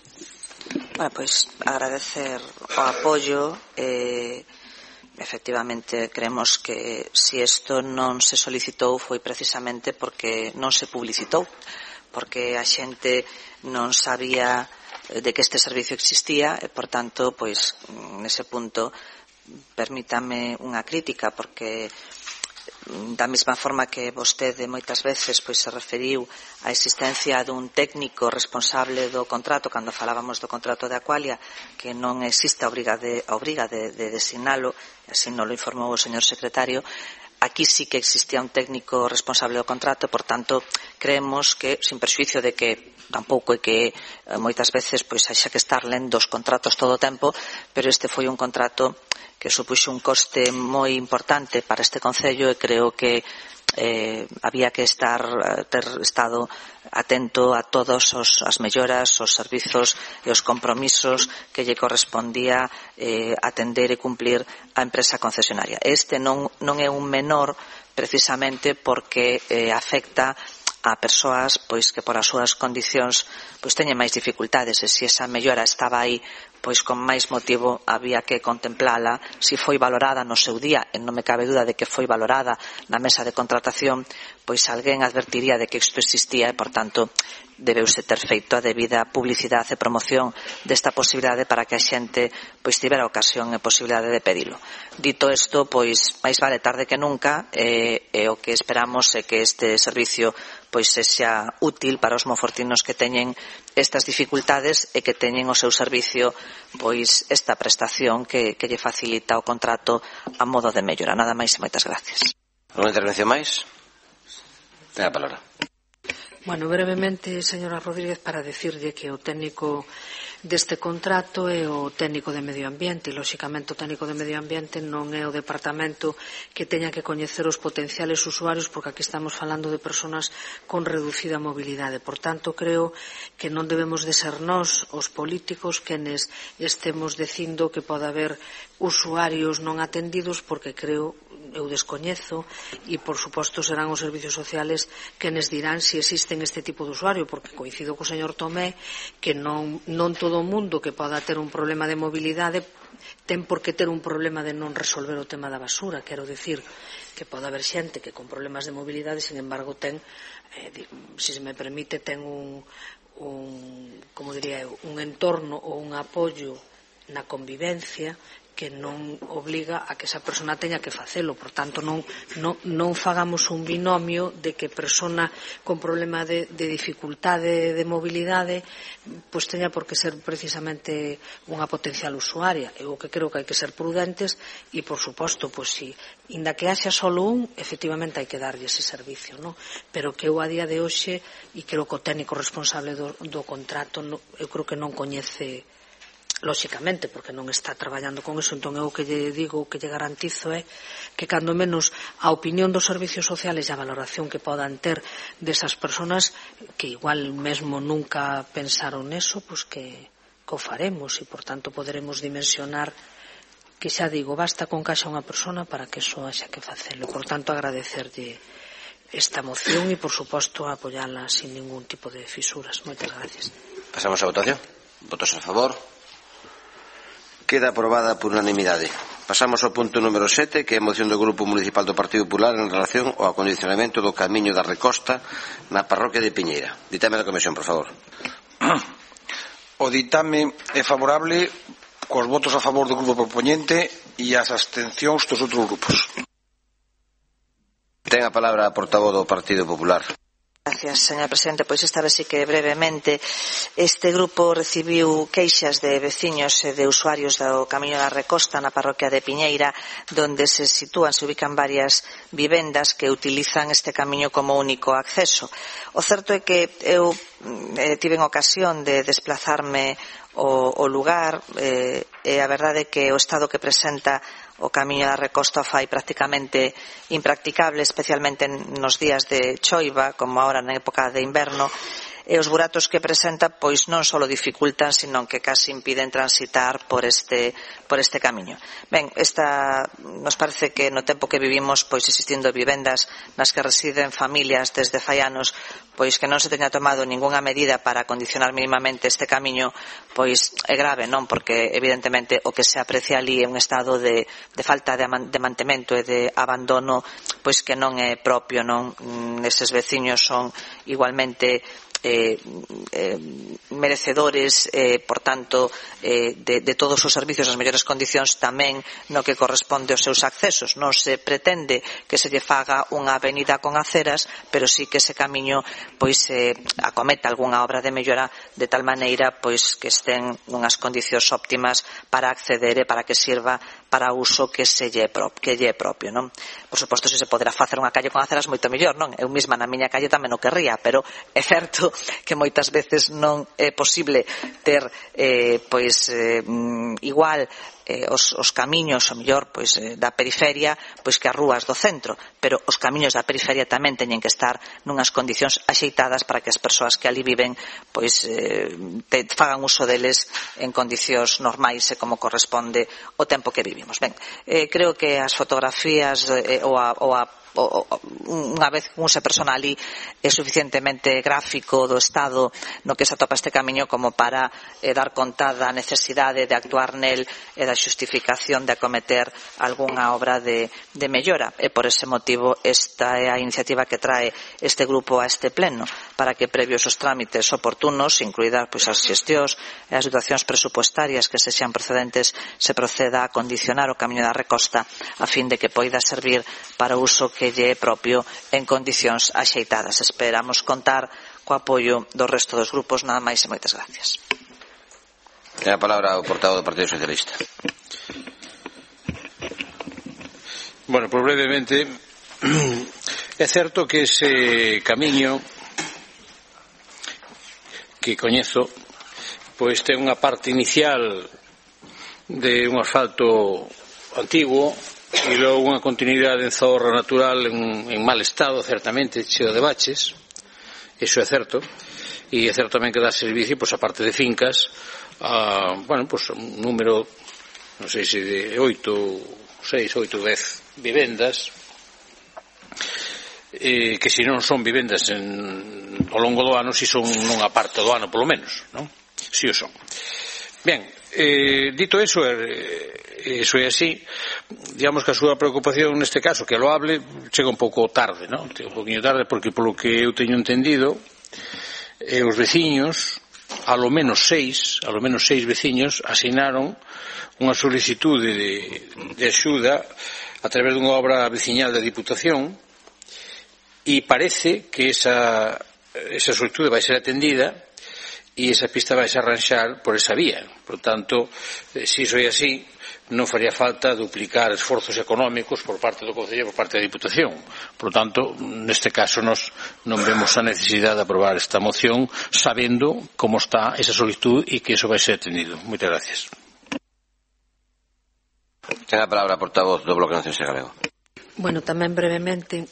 Speaker 3: Bueno, pois agradecer o apoio. Eh, efectivamente, creemos que si isto non se solicitou foi precisamente porque non se publicitou, porque a xente non sabía de que este servicio existía e, por tanto, pois, nese punto, permítame unha crítica, porque da mesma forma que vostede moitas veces pois se referiu á existencia dun técnico responsable do contrato cando falábamos do contrato de Aqualia, que non existe a obriga de, a obriga de, de designalo, así non lo informou o señor secretario. Aquí sí que existía un técnico responsable do contrato, por tanto, creemos que, sin perxuízo de que tampouco é que eh, moitas veces pois haxa que estar lendo os contratos todo o tempo, pero este foi un contrato que supuxo un coste moi importante para este concello e creo que eh, había que estar ter estado atento a todas os, as melloras, os servizos e os compromisos que lle correspondía eh, atender e cumplir a empresa concesionaria. Este non, non é un menor precisamente porque eh, afecta a persoas pois que por as súas condicións pois teñen máis dificultades, e se esa mellora estaba aí, pois con máis motivo había que contemplala. Si foi valorada no seu día, e non me cabe duda de que foi valorada na mesa de contratación, pois alguén advertiría de que isto existía e, por tanto, debeuse ter feito a debida publicidade e promoción desta posibilidade para que a xente pois tivera ocasión e posibilidade de pedilo. Dito isto, pois máis vale tarde que nunca, e, e o que esperamos é que este servicio pois sexa útil para os monfortinos que teñen estas dificultades e que teñen o seu servicio pois esta prestación que, que lle facilita o contrato a modo de mellora. Nada máis e moitas gracias.
Speaker 1: Unha intervención máis? Ten a palabra.
Speaker 5: Bueno, brevemente, señora Rodríguez, para decirlle que o técnico deste contrato é o técnico de medio ambiente, e lóxicamente o técnico de medio ambiente non é o departamento que teña que coñecer os potenciales usuarios, porque aquí estamos falando de persoas con reducida mobilidade. Por tanto, creo que non debemos de ser nós, os políticos, quenes estemos dicindo que pode haber usuarios non atendidos, porque creo, eu descoñezo, e por suposto serán os servicios sociales quenes dirán se existen este tipo de usuario, porque coincido co señor Tomé que non, non todo o mundo que poda ter un problema de mobilidade ten por que ter un problema de non resolver o tema da basura. Quero dicir que pode haber xente que con problemas de mobilidade, sin embargo, ten, eh, se se me permite, ten un, un como diría eu, un entorno ou un apoio na convivencia que non obliga a que esa persona teña que facelo. Por tanto, non, non, non fagamos un binomio de que persona con problema de, de dificultade de mobilidade pois teña por que ser precisamente unha potencial usuaria. Eu que creo que hai que ser prudentes e, por suposto, pois si inda que haxa solo un, efectivamente hai que darlle ese servicio, non? Pero que eu a día de hoxe, e creo que o técnico responsable do, do contrato, no, eu creo que non coñece, lóxicamente, porque non está traballando con eso. Entón eu que lle digo, o que lle garantizo é que cando menos a opinión dos servicios sociales e a valoración que podan ter desas persoas que igual mesmo nunca pensaron neso, pois que, que o faremos, e por tanto poderemos dimensionar que, xa digo, basta con que haxa unha persona para que eso haxa que facelo. Por tanto, agradecerlle esta moción e, por suposto, apoiala sin ningún tipo de fisuras. Moitas gracias.
Speaker 1: Pasamos a votación. Votos a favor. Queda aprobada por unanimidade. Pasamos ao punto número sete, que é a moción do Grupo Municipal do Partido Popular en relación ao acondicionamento do Camiño da Recosta na parroquia de Piñeira. Ditame da comisión, por favor.
Speaker 2: O ditame é favorable cos votos a favor do grupo propoñente e as abstencións dos outros grupos.
Speaker 1: Ten a palabra a portavoz do Partido Popular.
Speaker 3: Gracias, señor presidente. Pois esta vez sí que brevemente, este grupo recibiu queixas de veciños e de usuarios do Camiño da Recosta na parroquia de Piñeira, donde se sitúan, se ubican varias vivendas que utilizan este camiño como único acceso. O certo é que eu eh, tiven ocasión de desplazarme o, o lugar, eh, e a verdade é que o estado que presenta o Camiño da Recosta fai prácticamente impracticable, especialmente nos días de choiva, como ahora na época de inverno, e os buratos que presenta pois non só dificultan, sino que casi impiden transitar por este por este camiño. Ben, esta nos parece que no tempo que vivimos, pois existindo vivendas nas que residen familias desde fai anos, pois que non se teña tomado ningunha medida para acondicionar mínimamente este camiño, pois é grave, non? Porque evidentemente o que se aprecia ali é un estado de, de falta de, de mantemento e de abandono pois que non é propio, non? Eses veciños son igualmente Eh, eh, merecedores, eh, por tanto, eh, de, de todos os servicios nas mellores condicións tamén no que corresponde aos seus accesos. Non se pretende que se lle faga unha avenida con aceras, pero sí que ese camiño pois eh, acometa algunha obra de mellora de tal maneira pois que estén nunhas condicións óptimas para acceder e para que sirva para uso que se lle, que lle é propio, non? Por suposto, se se poderá facer unha calle con aceras moito mellor, non? Eu mesma na miña calle tamén o querría, pero é certo que moitas veces non é posible ter eh, pois eh, igual eh, os, os camiños o mellor pois eh, da periferia pois que as rúas do centro, pero os camiños da periferia tamén teñen que estar nunhas condicións axeitadas para que as persoas que ali viven pois eh, te, fagan uso deles en condicións normais e como corresponde o tempo que vivimos. Ben, eh, creo que as fotografías eh, ou, a, ou a unha vez un se persona ali é suficientemente gráfico do estado no que se atopa este camiño como para eh, dar conta da necesidade de actuar nel e da xustificación de acometer algunha obra de, de mellora, e por ese motivo esta é a iniciativa que trae este grupo a este pleno, para que previos os trámites oportunos, incluídas pois, as xestións e as situacións presupuestarias que sexan procedentes, se proceda a condicionar o camiño da recosta a fin de que poida servir para o uso que lle é propio en condicións axeitadas. Esperamos contar co apoio do resto dos grupos. Nada máis e moitas gracias.
Speaker 1: Ten a palabra o portavoz do Partido Socialista.
Speaker 4: Bueno, pues brevemente, é certo que ese camiño que coñezo pois ten unha parte inicial de un asfalto antigo e logo unha continuidade en zorra natural en, en mal estado, certamente, cheo de baches. Iso é certo. E é certo tamén que dá servicio, pois, a parte de fincas, a, bueno, pois, un número, non sei se de oito, seis, oito, dez vivendas, eh, que se non son vivendas en, ao longo do ano, si son nunha parte do ano, polo menos, non? Si o son. Ben, eh, dito eso, eh, eso é así, digamos que a súa preocupación neste caso, que lo hable, chega un pouco tarde, non? Chega un poquinho tarde, porque polo que eu teño entendido, eh, os veciños, a lo menos seis, a lo menos seis veciños asinaron unha solicitude de, de axuda a través dunha obra veciñal da Diputación, e parece que esa, esa solicitud vai ser atendida e esa pista vai se arranxar por esa vía. Por tanto, eh, se iso é así, non faría falta duplicar esforzos económicos por parte do Concello e por parte da Diputación. Por tanto, neste caso, nos non vemos a necesidade de aprobar esta moción sabendo como está esa solicitud e que iso vai ser atendido. Moitas gracias.
Speaker 1: Ten a palabra a portavoz do Bloque Nacionalista Galego.
Speaker 5: Bueno, tamén brevemente,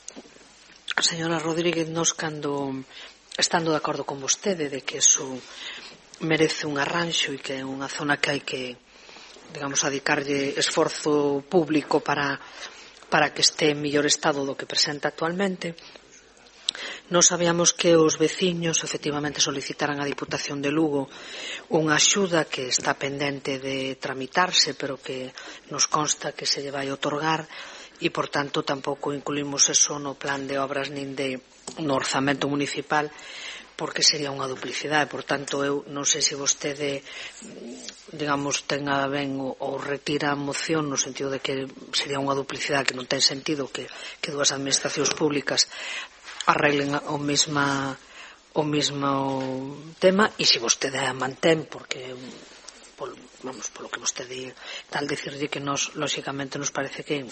Speaker 5: a señora Rodríguez, nos cando, estando de acordo con vostede de que iso merece un arranxo e que é unha zona que hai que, digamos, adicarlle esforzo público para, para que este en mellor estado do que presenta actualmente. Nós sabíamos que os veciños efectivamente solicitaran a Diputación de Lugo unha axuda que está pendente de tramitarse, pero que nos consta que se lle vai otorgar, e, por tanto, tampouco incluímos eso no plan de obras nin de, no orzamento municipal, porque sería unha duplicidade. Por tanto, eu non sei se vostede, digamos, tenga ben ou retira a moción no sentido de que sería unha duplicidade que non ten sentido que, que dúas administracións públicas arreglen o mesma o mesmo tema, e se vostede a mantén, porque polo, vamos, polo que vostede tal decirlle que nos, lóxicamente, nos parece que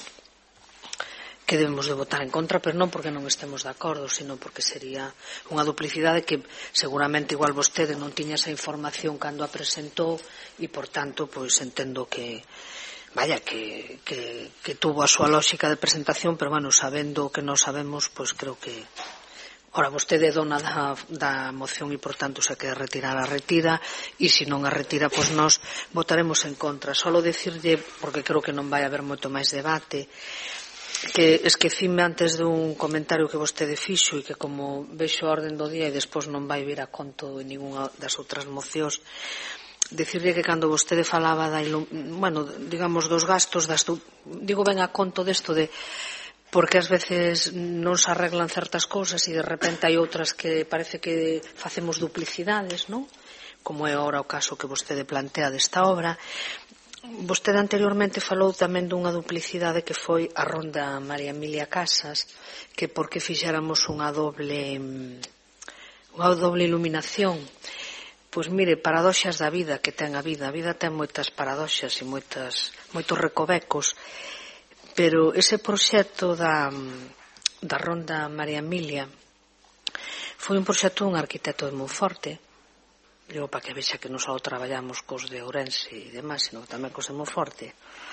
Speaker 5: que debemos de votar en contra, pero non porque non estemos de acordo, sino porque sería unha duplicidade que seguramente igual vostede non tiña esa información cando a presentou, e, por tanto, pois entendo que vaya, que, que, que tuvo a súa lógica de presentación, pero, bueno, sabendo o que non sabemos, pois creo que ora, vostede é dona da, da moción e, por tanto, se quere retirar a retira, e se non a retira, pois nós votaremos en contra. Solo decirlle, porque creo que non vai haber moito máis debate, que esquecime antes dun comentario que vostede fixo e que, como vexo a orden do día e despois non vai vir a conto en ninguna das outras mocións, decirle que cando vostede falaba da, bueno, digamos, dos gastos, das, digo ben a conto desto de porque ás veces non se arreglan certas cousas e de repente hai outras que parece que facemos duplicidades, non? Como é ora o caso que vostede plantea desta obra. Vostede anteriormente falou tamén dunha duplicidade que foi a ronda María Emilia Casas, que porque fixéramos unha doble unha doble iluminación. Pois mire, paradoxas da vida que ten a vida. A vida ten moitas paradoxas e moitas, moitos recovecos, pero ese proxecto da, da ronda María Emilia foi un proxecto dun arquitecto de Monforte. Digo, para que vexa que non só traballamos cos de Ourense e demais, sino tamén cos de Monforte,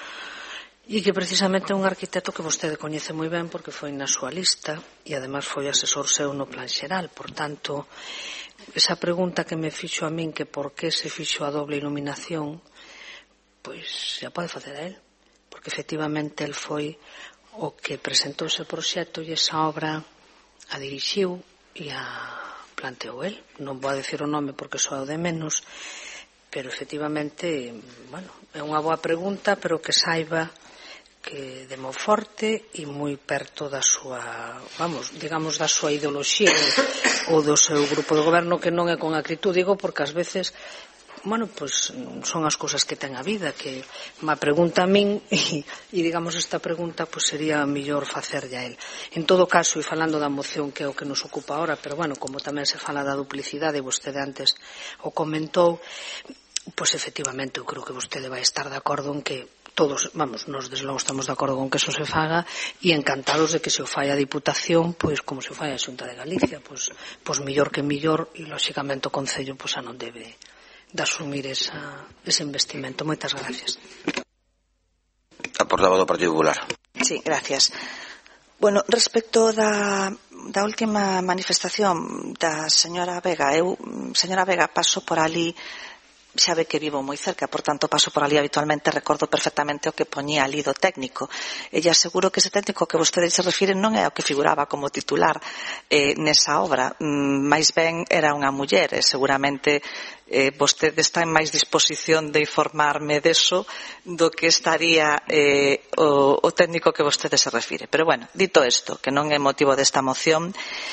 Speaker 5: e que precisamente é un arquitecto que vostede coñece moi ben porque foi na súa lista e ademais foi asesor seu no plan xeral. Por tanto, esa pregunta que me fixo a min, que por que se fixo a doble iluminación, pois xa pode facer a él, porque efectivamente el foi o que presentou ese proxecto e esa obra a dirixiu e a planteou el. Non vou a decir o nome porque só é o de menos, pero efectivamente, bueno, é unha boa pregunta, pero que saiba que de Monforte e moi perto da súa, vamos, digamos, da súa ideoloxía ou do seu grupo de goberno, que non é con acritud, digo, porque ás veces, bueno, pois son as cousas que ten a vida, que me pregunta a min e, e digamos, esta pregunta pois sería mellor facerlle a él. En todo caso, e falando da moción que é o que nos ocupa ahora, pero bueno, como tamén se fala da duplicidade, vostede antes o comentou, pois efectivamente eu creo que vostede vai estar de acordo en que todos, vamos, nós desde logo estamos de acordo con que eso se faga e encantados de que se o fai a Diputación, pois como se o fai a Xunta de Galicia, pois, pois millor que millor, e lóxicamente o Concello pois a non debe de asumir esa, ese investimento. Moitas gracias.
Speaker 1: A portavoz do Partido Popular.
Speaker 3: Sí, gracias. Bueno, respecto da, da última manifestación da señora Vega, eu, señora Vega, paso por ali, xa ve que vivo moi cerca, por tanto paso por ali habitualmente, recordo perfectamente o que poñía ali do técnico. Ella aseguro que ese técnico que vostede se refire non é o que figuraba como titular eh, nesa obra, mm, máis ben era unha muller, e seguramente eh, vostede está en máis disposición de informarme deso do que estaría eh, o, o técnico que vostede se refire. Pero bueno, dito isto, que non é motivo desta moción,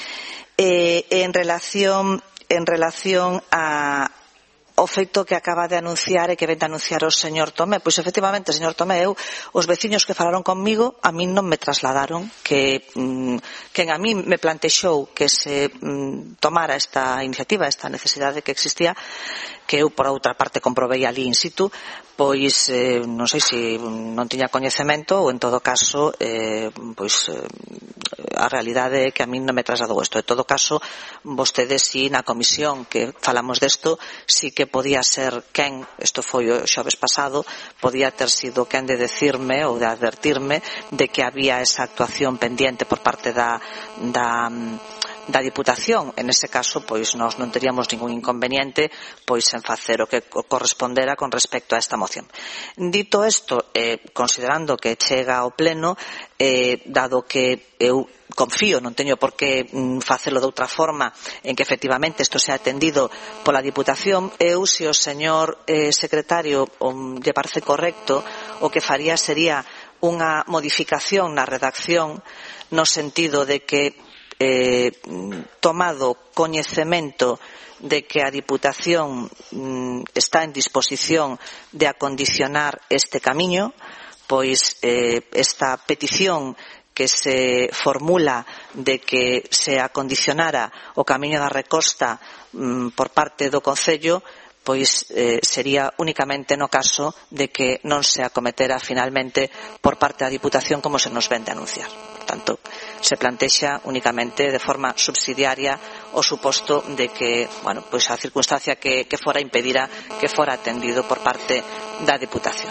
Speaker 3: eh, en relación en relación a o feito que acaba de anunciar e que ven de anunciar o señor Tomé. Pois efectivamente, señor Tomé, eu, os veciños que falaron conmigo, a min non me trasladaron que mm, quen a min me plantexou que se mm, tomara esta iniciativa, esta necesidade que existía, que eu por outra parte comprobei ali in situ, pois eh, non sei se non tiña coñecemento ou en todo caso eh, pois eh, a realidade é que a min non me trasladou isto. En todo caso, vostedes si na comisión que falamos desto, si que podía ser quen, isto foi o xoves pasado, podía ter sido quen de decirme ou de advertirme de que había esa actuación pendiente por parte da da da Diputación. En ese caso, pois nós non teríamos ningún inconveniente pois en facer o que correspondera con respecto a esta moción. Dito isto, eh, considerando que chega ao pleno, eh, dado que eu confío, non teño por que mm, facelo de outra forma, en que efectivamente isto sea atendido pola Diputación, eu, se o señor eh, secretario um, lle parece correcto, o que faría sería unha modificación na redacción no sentido de que Eh, tomado coñecemento de que a Diputación mm, está en disposición de acondicionar este camiño, pois eh, esta petición que se formula de que se acondicionara o camiño da Recosta mm, por parte do Concello, pois eh, sería únicamente no caso de que non se acometera finalmente por parte da Diputación como se nos ven de anunciar. Por tanto, se plantexa únicamente de forma subsidiaria o suposto de que, bueno, pois a circunstancia que, que fora impedira que fora atendido por parte da Diputación.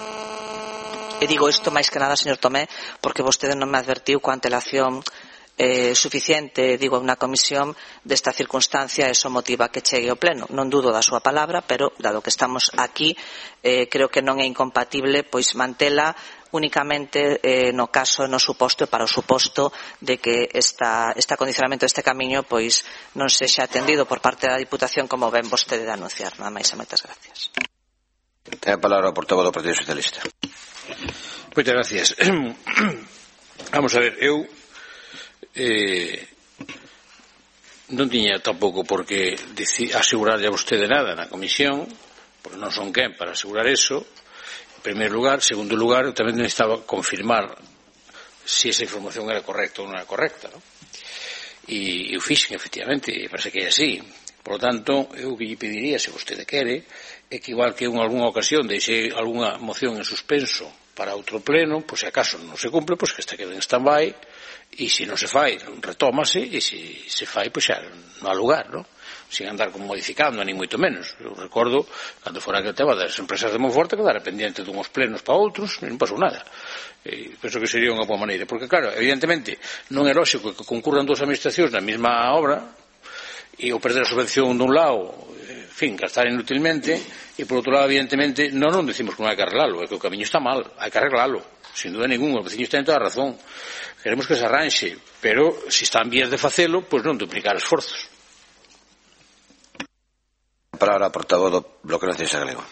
Speaker 3: E digo isto máis que nada, señor Tomé, porque vostede non me advertiu coa antelación eh, suficiente, digo, unha comisión desta circunstancia, eso motiva que chegue ao pleno. Non dudo da súa palabra, pero dado que estamos aquí, eh, creo que non é incompatible pois mantela únicamente eh, no caso, no suposto e para o suposto de que esta, este acondicionamento deste camiño pois non sexa atendido por parte da Diputación como ven vostede de anunciar. Nada máis e moitas gracias.
Speaker 1: Ten a palabra o portavoz do Partido Socialista.
Speaker 4: Moitas gracias. Vamos a ver, eu eh, non tiña tampouco por que asegurarlle a vostede nada na comisión, porque non son quen para asegurar eso. En primeiro lugar. Segundo lugar, eu tamén necesitaba confirmar se esa información era correcta ou non era correcta, ¿no? E eu fixen, efectivamente, e parece que é así. Por lo tanto, eu que lle pediría, se vostede quere, é que igual que en algunha ocasión deixei algunha moción en suspenso para outro pleno, pois se acaso non se cumple, pois que esta quede en stand-by, e se non se fai, retómase, e se se fai, pois xa non há lugar, ¿no? Sin andar como modificando, ni moito menos. Eu recordo, cando fora aquel tema das empresas de Monforte, quedara pendiente dunhos plenos para outros, non pasou nada. E penso que sería unha boa maneira. Porque, claro, evidentemente, non é lógico que concurran dúas administracións na mesma obra, e o perder a subvención dun lado, en fin, gastar inútilmente, e por outro lado, evidentemente, non non decimos que non hai que arreglalo, é que o camiño está mal, hai que arreglalo, sin duda ninguna, os veciños ten toda a razón, queremos que se arranxe, pero se está en vías de facelo, pois non duplicar esforzos.
Speaker 1: A palabra a portavoz do Bloque Nacionalista Galego.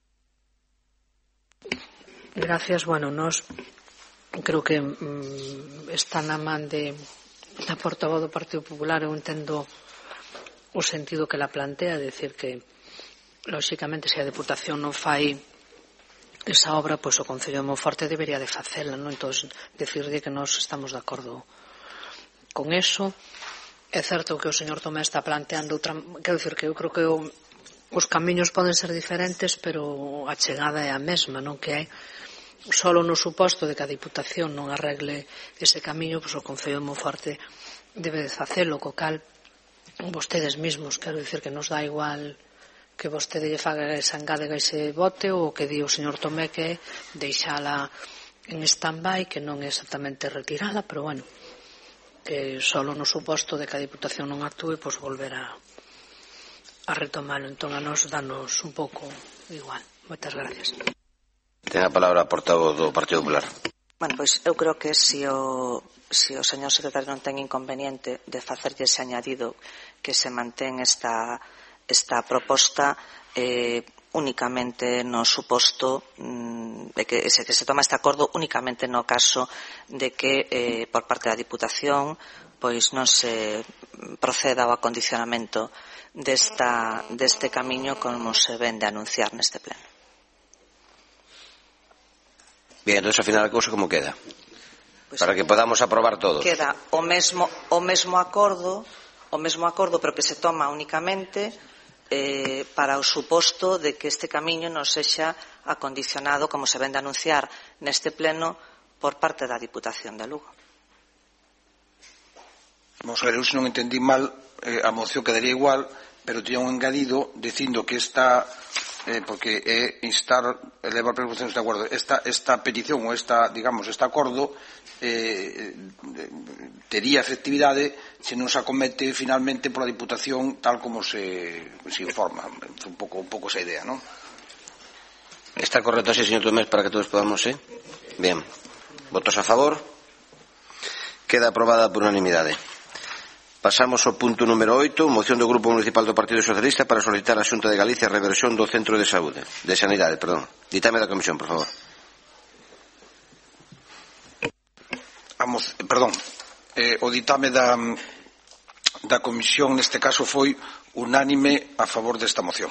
Speaker 5: Gracias, bueno, nos creo que mm, está na man de da portavoz do Partido Popular. Eu entendo o sentido que la plantea, decir que lóxicamente se a Deputación non fai esa obra, pois o Concello de Monforte debería de facela, non? Entón, decirlle que nós estamos de acordo con eso. É certo que o señor Tomé está planteando outra, quero dicir que eu creo que o, os camiños poden ser diferentes, pero a chegada é a mesma, non? Que hai solo no suposto de que a Diputación non arregle ese camiño, pois o Concello de Monforte debe de facelo, co cal vostedes mismos, quero dicir que nos dá igual que vostede lle faga esa engádega ese bote, ou que di o señor Tomé que deixala en stand-by, que non é exactamente retirala, pero bueno, que solo no suposto de que a Diputación non actúe, pois volver a, a retomalo. Entón a nos danos un pouco igual. Moitas gracias.
Speaker 1: Ten a palabra a portavoz do Partido Popular.
Speaker 3: Bueno, pois eu creo que se o, se o señor secretario non ten inconveniente de facerlle ese añadido que se mantén esta, esta proposta eh, únicamente no suposto mm, de que se, que se toma este acordo únicamente no caso de que eh, por parte da Diputación pois non se proceda ao acondicionamento desta, deste camiño como se ven de anunciar neste pleno.
Speaker 1: Bien, entonces ao final a cousa como queda?
Speaker 3: Pues
Speaker 1: para que podamos aprobar todos.
Speaker 3: Queda o mesmo o mesmo acordo, o mesmo acordo, pero que se toma únicamente eh, para o suposto de que este camiño non sexa acondicionado, como se ven de anunciar neste pleno, por parte da Diputación de Lugo.
Speaker 2: Vamos a ver, eu se non entendí mal, eh, a moción quedaría igual, pero tiña un engadido dicindo que esta eh, porque é instar, elevar preocupacións de acordo, esta, esta petición ou esta, digamos, este acordo eh, tería efectividade se non se acomete finalmente pola Diputación tal como se, se informa. Un pouco, un pouco esa idea, non?
Speaker 1: Está correcto así, señor Tomés, para que todos podamos, ¿eh? Bien. Votos a favor. Queda aprobada por unanimidade. Pasamos ao punto número oito, moción do Grupo Municipal do Partido Socialista para solicitar á Xunta de Galicia a reversión do Centro de Saúde, de Sanidade, perdón. Ditame da Comisión, por favor.
Speaker 2: Vamos, perdón, eh, o ditame da, da Comisión neste caso foi unánime a favor desta moción.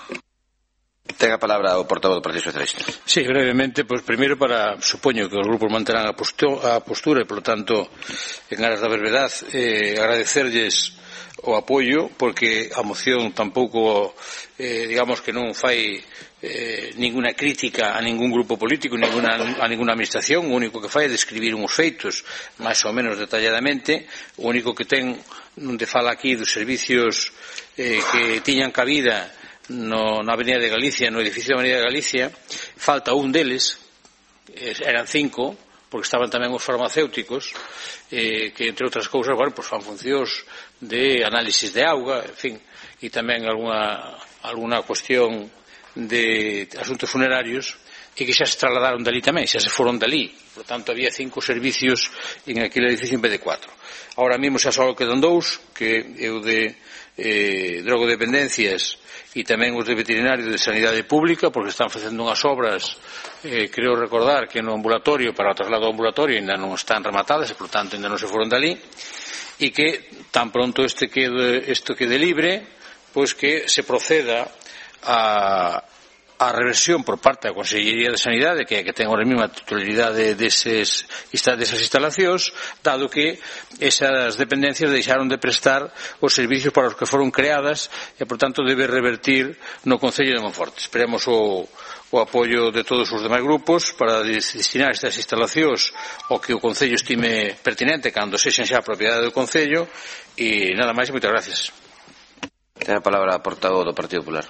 Speaker 1: Ten a palabra o portavoz do Partido Socialista.
Speaker 4: Sí, brevemente, pues primeiro para, supoño que os grupos manterán a, posto, a postura e, por lo tanto, en aras da brevedad, eh, agradecerlles o apoio, porque a moción tampouco, eh, digamos que non fai eh, ninguna crítica a ningún grupo político, ninguna, a ninguna administración, o único que fai é describir uns feitos máis ou menos detalladamente, o único que ten, onde fala aquí dos servicios eh, que tiñan cabida no, na Avenida de Galicia, no edificio da Avenida de Galicia, falta un deles, eran cinco, porque estaban tamén os farmacéuticos, eh, que entre outras cousas, bueno, pues fan funcións de análisis de auga, en fin, e tamén alguna, alguna cuestión de asuntos funerarios, e que xa se trasladaron dali tamén, xa se foron dali, por tanto había cinco servicios en aquele edificio en vez de cuatro. Ahora mesmo xa só quedan dous, que é o de eh, drogodependencias e tamén os de veterinario de sanidade pública, porque están facendo unhas obras, eh, creo recordar que no ambulatorio, para o traslado ao ambulatorio ainda non están rematadas e por tanto ainda non se foron dali, e que tan pronto este quede, isto quede libre, pois que se proceda a, a reversión por parte da Consellería de Sanidade, que é que ten ahora mesmo a titularidade deses, desas instalacións, dado que esas dependencias deixaron de prestar os servicios para os que foron creadas e, por tanto, debe revertir no Concello de Monforte. Esperemos o, o apoio de todos os demais grupos para destinar estas instalacións ao que o Concello estime pertinente cando sexan xa a propiedade do Concello, e nada máis e moitas gracias.
Speaker 1: Ten a palabra a portavoz do Partido Popular.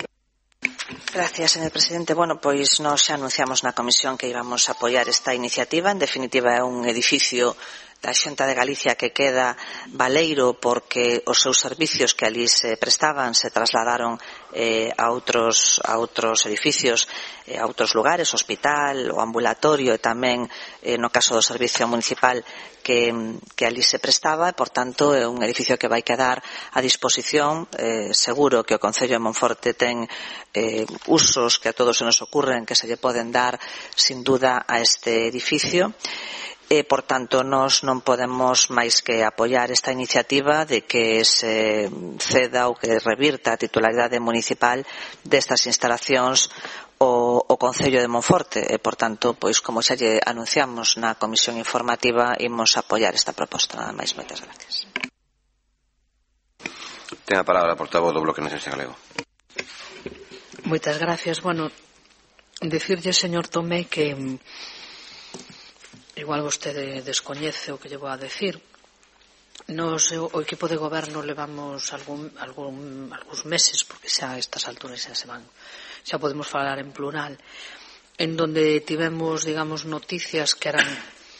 Speaker 3: Gracias, señor presidente. Bueno, pois nós xa anunciamos na comisión que íbamos a apoiar esta iniciativa. En definitiva, é un edificio da Xunta de Galicia que queda baleiro porque os seus servicios que ali se prestaban se trasladaron eh, a outros a outros edificios, eh, a outros lugares, hospital, o ambulatorio, e tamén eh, no caso do servicio municipal que, que ali se prestaba, e por tanto é un edificio que vai quedar a disposición. Eh, seguro que o Concello de Monforte ten eh, usos que a todos se nos ocurren que se lle poden dar sin duda a este edificio. E, por tanto, nós non podemos máis que apoiar esta iniciativa de que se ceda ou que revirta a titularidade municipal destas instalacións o, o Concello de Monforte. E, por tanto, pois, como xa lle anunciamos na comisión informativa, imos apoiar esta proposta. Nada máis, moitas gracias.
Speaker 1: Ten a palabra a portavoz do Bloque Nacionalista Galego.
Speaker 5: Moitas gracias. Bueno, decirlle, señor Tomé, que igual vostede descoñece o que lle vou a decir. Nos, o equipo de goberno levamos algún, algún, algúns meses, porque xa a estas alturas xa se van, xa podemos falar en plural, en donde tivemos, digamos, noticias que eran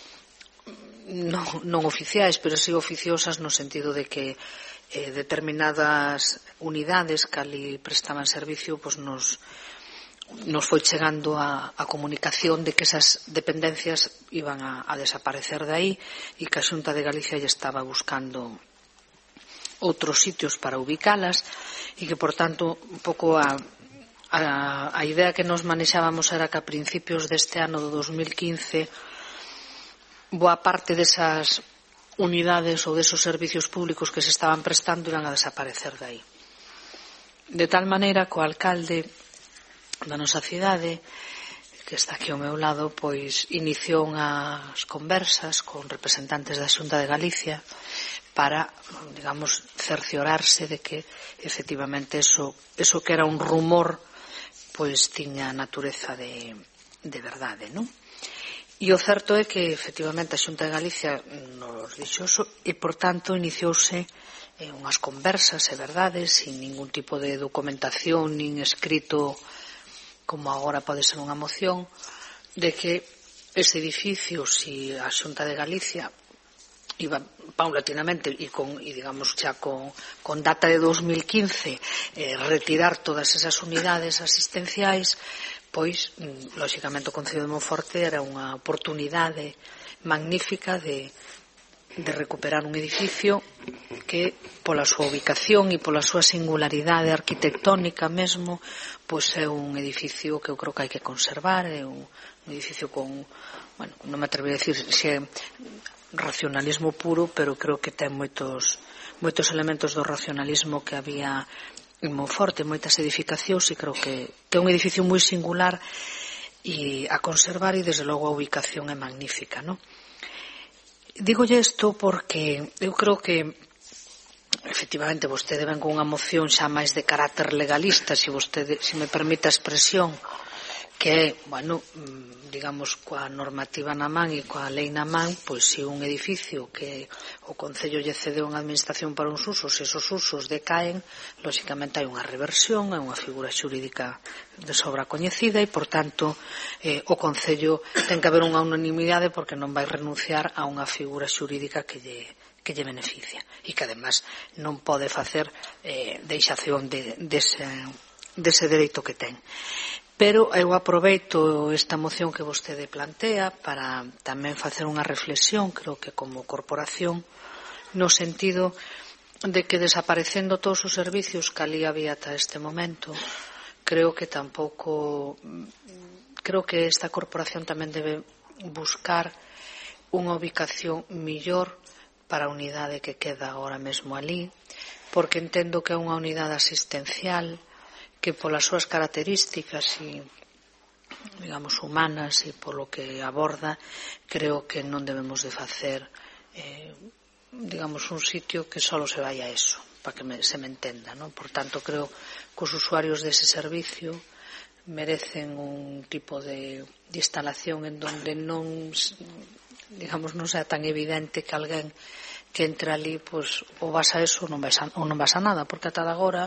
Speaker 5: non, non oficiais, pero sí oficiosas, no sentido de que eh, determinadas unidades que ali prestaban servicio, pues nos nos foi chegando a, a comunicación de que esas dependencias iban a, a desaparecer de aí e que a Xunta de Galicia lle estaba buscando outros sitios para ubicalas e que, por tanto, un pouco a, a, a idea que nos manexábamos era que a principios deste ano do dos mil quince boa parte desas unidades ou desos servicios públicos que se estaban prestando iban a desaparecer de aí. De tal maneira que o alcalde da nosa cidade, que está aquí ao meu lado, pois iniciou unhas conversas con representantes da Xunta de Galicia para, digamos, cerciorarse de que efectivamente eso, eso que era un rumor pois tiña natureza de, de verdade, non? E o certo é que efectivamente a Xunta de Galicia nos dixo eso e, por tanto, iniciouse eh, unhas conversas, é verdade, sin ningún tipo de documentación nin escrito como agora pode ser unha moción, de que ese edificio, si a Xunta de Galicia iba paulatinamente e, con, e digamos, xa con, con data de dos mil quince eh, retirar todas esas unidades asistenciais, pois, lóxicamente, o Concello de Monforte era unha oportunidade magnífica de, de recuperar un edificio que, pola súa ubicación e pola súa singularidade arquitectónica mesmo, pois é un edificio que eu creo que hai que conservar, é un, un edificio con, bueno, non me atrevo a decir se é racionalismo puro, pero creo que ten moitos moitos elementos do racionalismo que había en Monforte, moitas edificacións, e creo que, que é un edificio moi singular e a conservar, e desde logo a ubicación é magnífica, non? Dígolle isto porque eu creo que efectivamente vostede ven con unha moción xa máis de carácter legalista, se vostede, se me permite a expresión, que é, bueno, digamos, coa normativa na man e coa lei na man, pois se un edificio que o Concello lle cedeu unha administración para uns usos, e esos usos decaen, lóxicamente hai unha reversión, é unha figura xurídica de sobra coñecida e, por tanto, eh, o Concello ten que haber unha unanimidade porque non vai renunciar a unha figura xurídica que lle que lle beneficia e que además non pode facer eh, deixación de, dese, dese dereito que ten. Pero eu aproveito esta moción que vostede plantea para tamén facer unha reflexión, creo que como corporación, no sentido de que desaparecendo todos os servicios que ali había ata este momento, creo que tampouco, creo que esta corporación tamén debe buscar unha ubicación millor para a unidade que queda agora mesmo ali, porque entendo que é unha unidade asistencial que polas súas características e, digamos, humanas e polo que aborda, creo que non debemos de facer eh, digamos, un sitio que só se vai a eso, para que me, se me entenda, non? Por tanto, creo que os usuarios dese servicio merecen un tipo de, de instalación en donde non, digamos, non sea tan evidente que alguén que entra ali, pois, ou vas a eso ou non vas a, ou non vas a nada, porque ata agora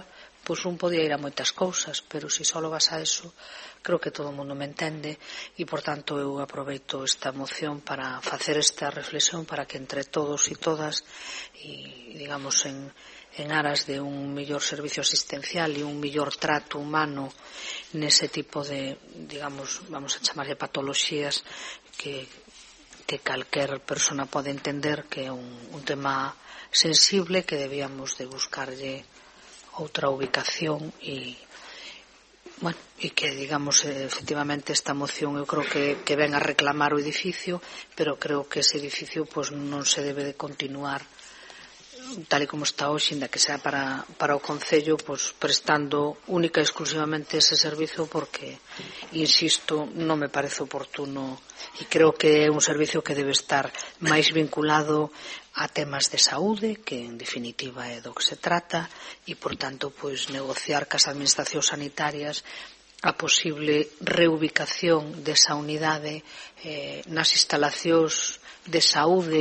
Speaker 5: pois un podía ir a moitas cousas, pero se só vas a eso, creo que todo o mundo me entende, e, por tanto, eu aproveito esta moción para facer esta reflexión para que entre todos e todas, e, digamos, en, en aras de un mellor servicio asistencial e un mellor trato humano nese tipo de, digamos, vamos a chamarlle patoloxías que, que calquer persona pode entender que é un, un tema sensible que debíamos de buscarlle outra ubicación e, bueno, e que, digamos, efectivamente esta moción eu creo que, que ven a reclamar o edificio, pero creo que ese edificio pues, non se debe de continuar tal e como está hoxe, inda que sea para, para o Concello, pues, prestando única e exclusivamente ese servicio, porque, insisto, non me parece oportuno e creo que é un servicio que debe estar máis vinculado a temas de saúde, que en definitiva é do que se trata, e, por tanto, pues, negociar cas administracións sanitarias a posible reubicación desa unidade eh, nas instalacións de saúde,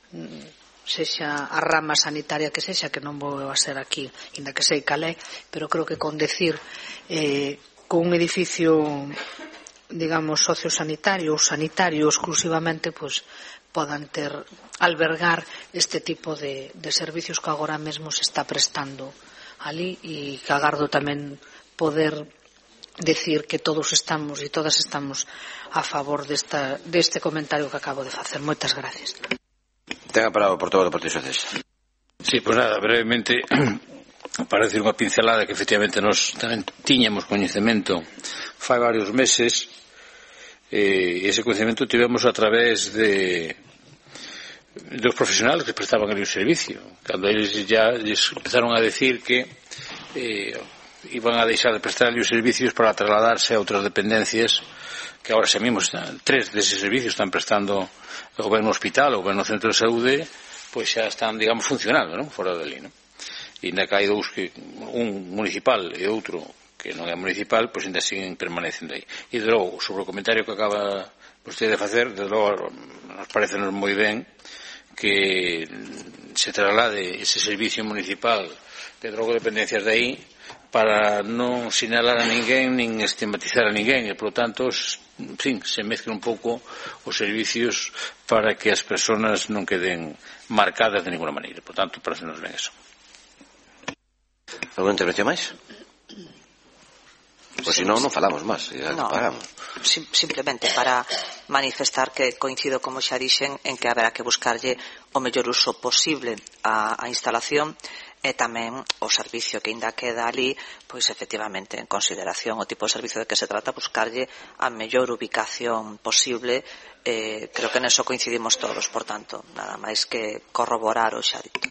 Speaker 5: sexa a rama sanitaria que sexa, que non vou a ser aquí, inda que sei calé, pero creo que con decir eh, con un edificio, digamos, sociosanitario ou sanitario exclusivamente, pues, podan ter, albergar este tipo de, de servicios que agora mesmo se está prestando ali, e que agardo tamén poder decir que todos estamos e todas estamos a favor desta, deste comentario que acabo de facer. Moitas gracias.
Speaker 1: Ten a palabra o portavoz do Partido Socialista.
Speaker 4: Sí, pois nada, brevemente, para decir unha pincelada que efectivamente nos tamén tiñamos coñecemento fai varios meses, e ese coñecemento tivemos a través de dos profesionales que prestaban ali o servicio, cando eles ya les empezaron a decir que eh, iban a deixar de prestar ali os servicios para trasladarse a outras dependencias que agora xa mesmo están, tres deses servicios están prestando o ben no hospital ou ben no centro de saúde, pois xa están, digamos, funcionando, non? Fora dali, non? E ainda que hai dous, que un municipal e outro que non é municipal, pois ainda siguen permanecendo aí. E, de logo, sobre o comentario que acaba vostede de facer, de logo, nos parece moi ben que se traslade ese servicio municipal de drogodependencias de aí para non sinalar a ninguén nin estigmatizar a ninguén, e, por tanto, en fin, se mezclan un pouco os servicios para que as persoas non queden marcadas de ninguna maneira. Por tanto, parece nos ben eso.
Speaker 1: Alguna intervención máis? Pois se non, non falamos máis, e no, pagamos.
Speaker 3: Sim, simplemente para manifestar que coincido, como xa dixen, en que haberá que buscarlle o mellor uso posible a, a instalación, e tamén o servicio que ainda queda ali, pois efectivamente en consideración o tipo de servicio de que se trata, buscarlle a mellor ubicación posible. Eh, creo que neso coincidimos todos, por tanto, nada máis que corroborar o xa dito.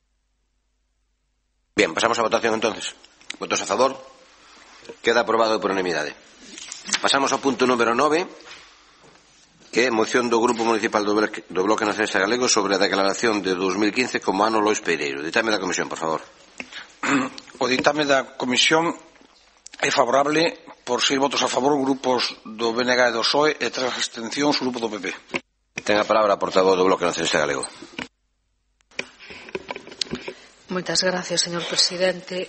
Speaker 1: Bien, pasamos a votación entonces. Votos a favor. Queda aprobado por unanimidade. Pasamos ao punto número nove, que é moción do Grupo Municipal do Bloque, do Bloque Nacionalista Galego sobre a declaración de dos mil quince como ano Lois Pereiro. Ditame da Comisión, por favor.
Speaker 2: O ditame da Comisión é favorable por seis votos a favor, grupos do B N G e do P S O E, e tres abstencións, grupo do P P.
Speaker 1: Ten a palabra a portavoz do Bloque Nacionalista Galego.
Speaker 5: Moitas gracias, señor presidente.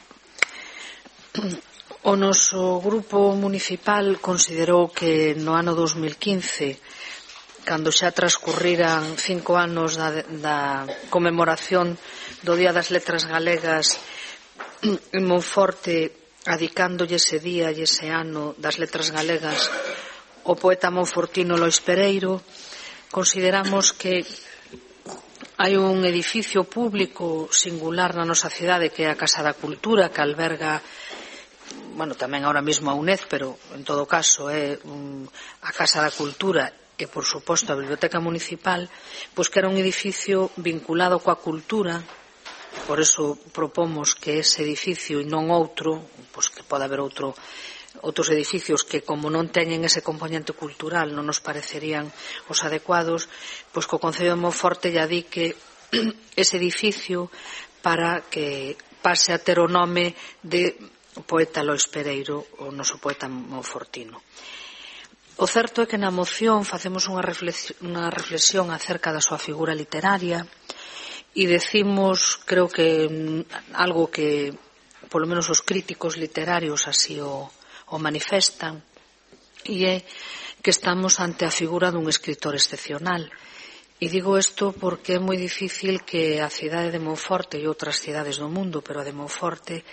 Speaker 5: O noso grupo municipal considerou que no ano dos mil quince, cando xa transcurriran cinco anos da, da conmemoración do Día das Letras Galegas en Monforte, adicándolle ese día e ese ano das Letras Galegas o poeta monfortino Lois Pereiro, consideramos que hai un edificio público singular na nosa cidade, que é a Casa da Cultura, que alberga, bueno, tamén ahora mesmo a UNED, pero en todo caso é um, a Casa da Cultura e, por suposto, a Biblioteca Municipal, pois que era un edificio vinculado coa cultura. Por eso propomos que ese edificio e non outro, pois que pode haber outro, outros edificios que, como non teñen ese componente cultural, non nos parecerían os adecuados, pois que o Concello de Monforte lle adique ese edificio para que pase a ter o nome de o poeta Lois Pereiro, o noso poeta monfortino. O certo é que na moción facemos unha reflexión, unha reflexión acerca da súa figura literaria e decimos, creo que algo que polo menos os críticos literarios así o, o manifestan, e é que estamos ante a figura dun escritor excepcional. E digo isto porque é moi difícil que a cidade de Monforte e outras cidades do mundo, pero a de Monforte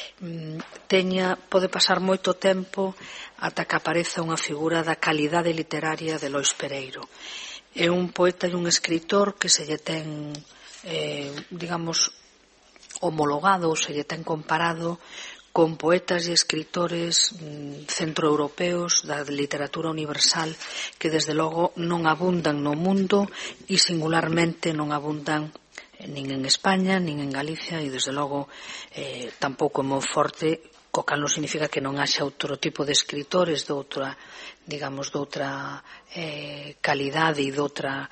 Speaker 5: teña, pode pasar moito tempo ata que apareza unha figura da calidade literaria de Lois Pereiro. É un poeta e un escritor que se lle ten, eh, digamos, homologado, ou se lle ten comparado con poetas e escritores centroeuropeos da literatura universal que desde logo non abundan no mundo e singularmente non abundan nin en España, nin en Galicia e desde logo eh, tampouco en Monforte, co cal non significa que non haxa outro tipo de escritores de outra, digamos, de outra eh, calidade e de outra,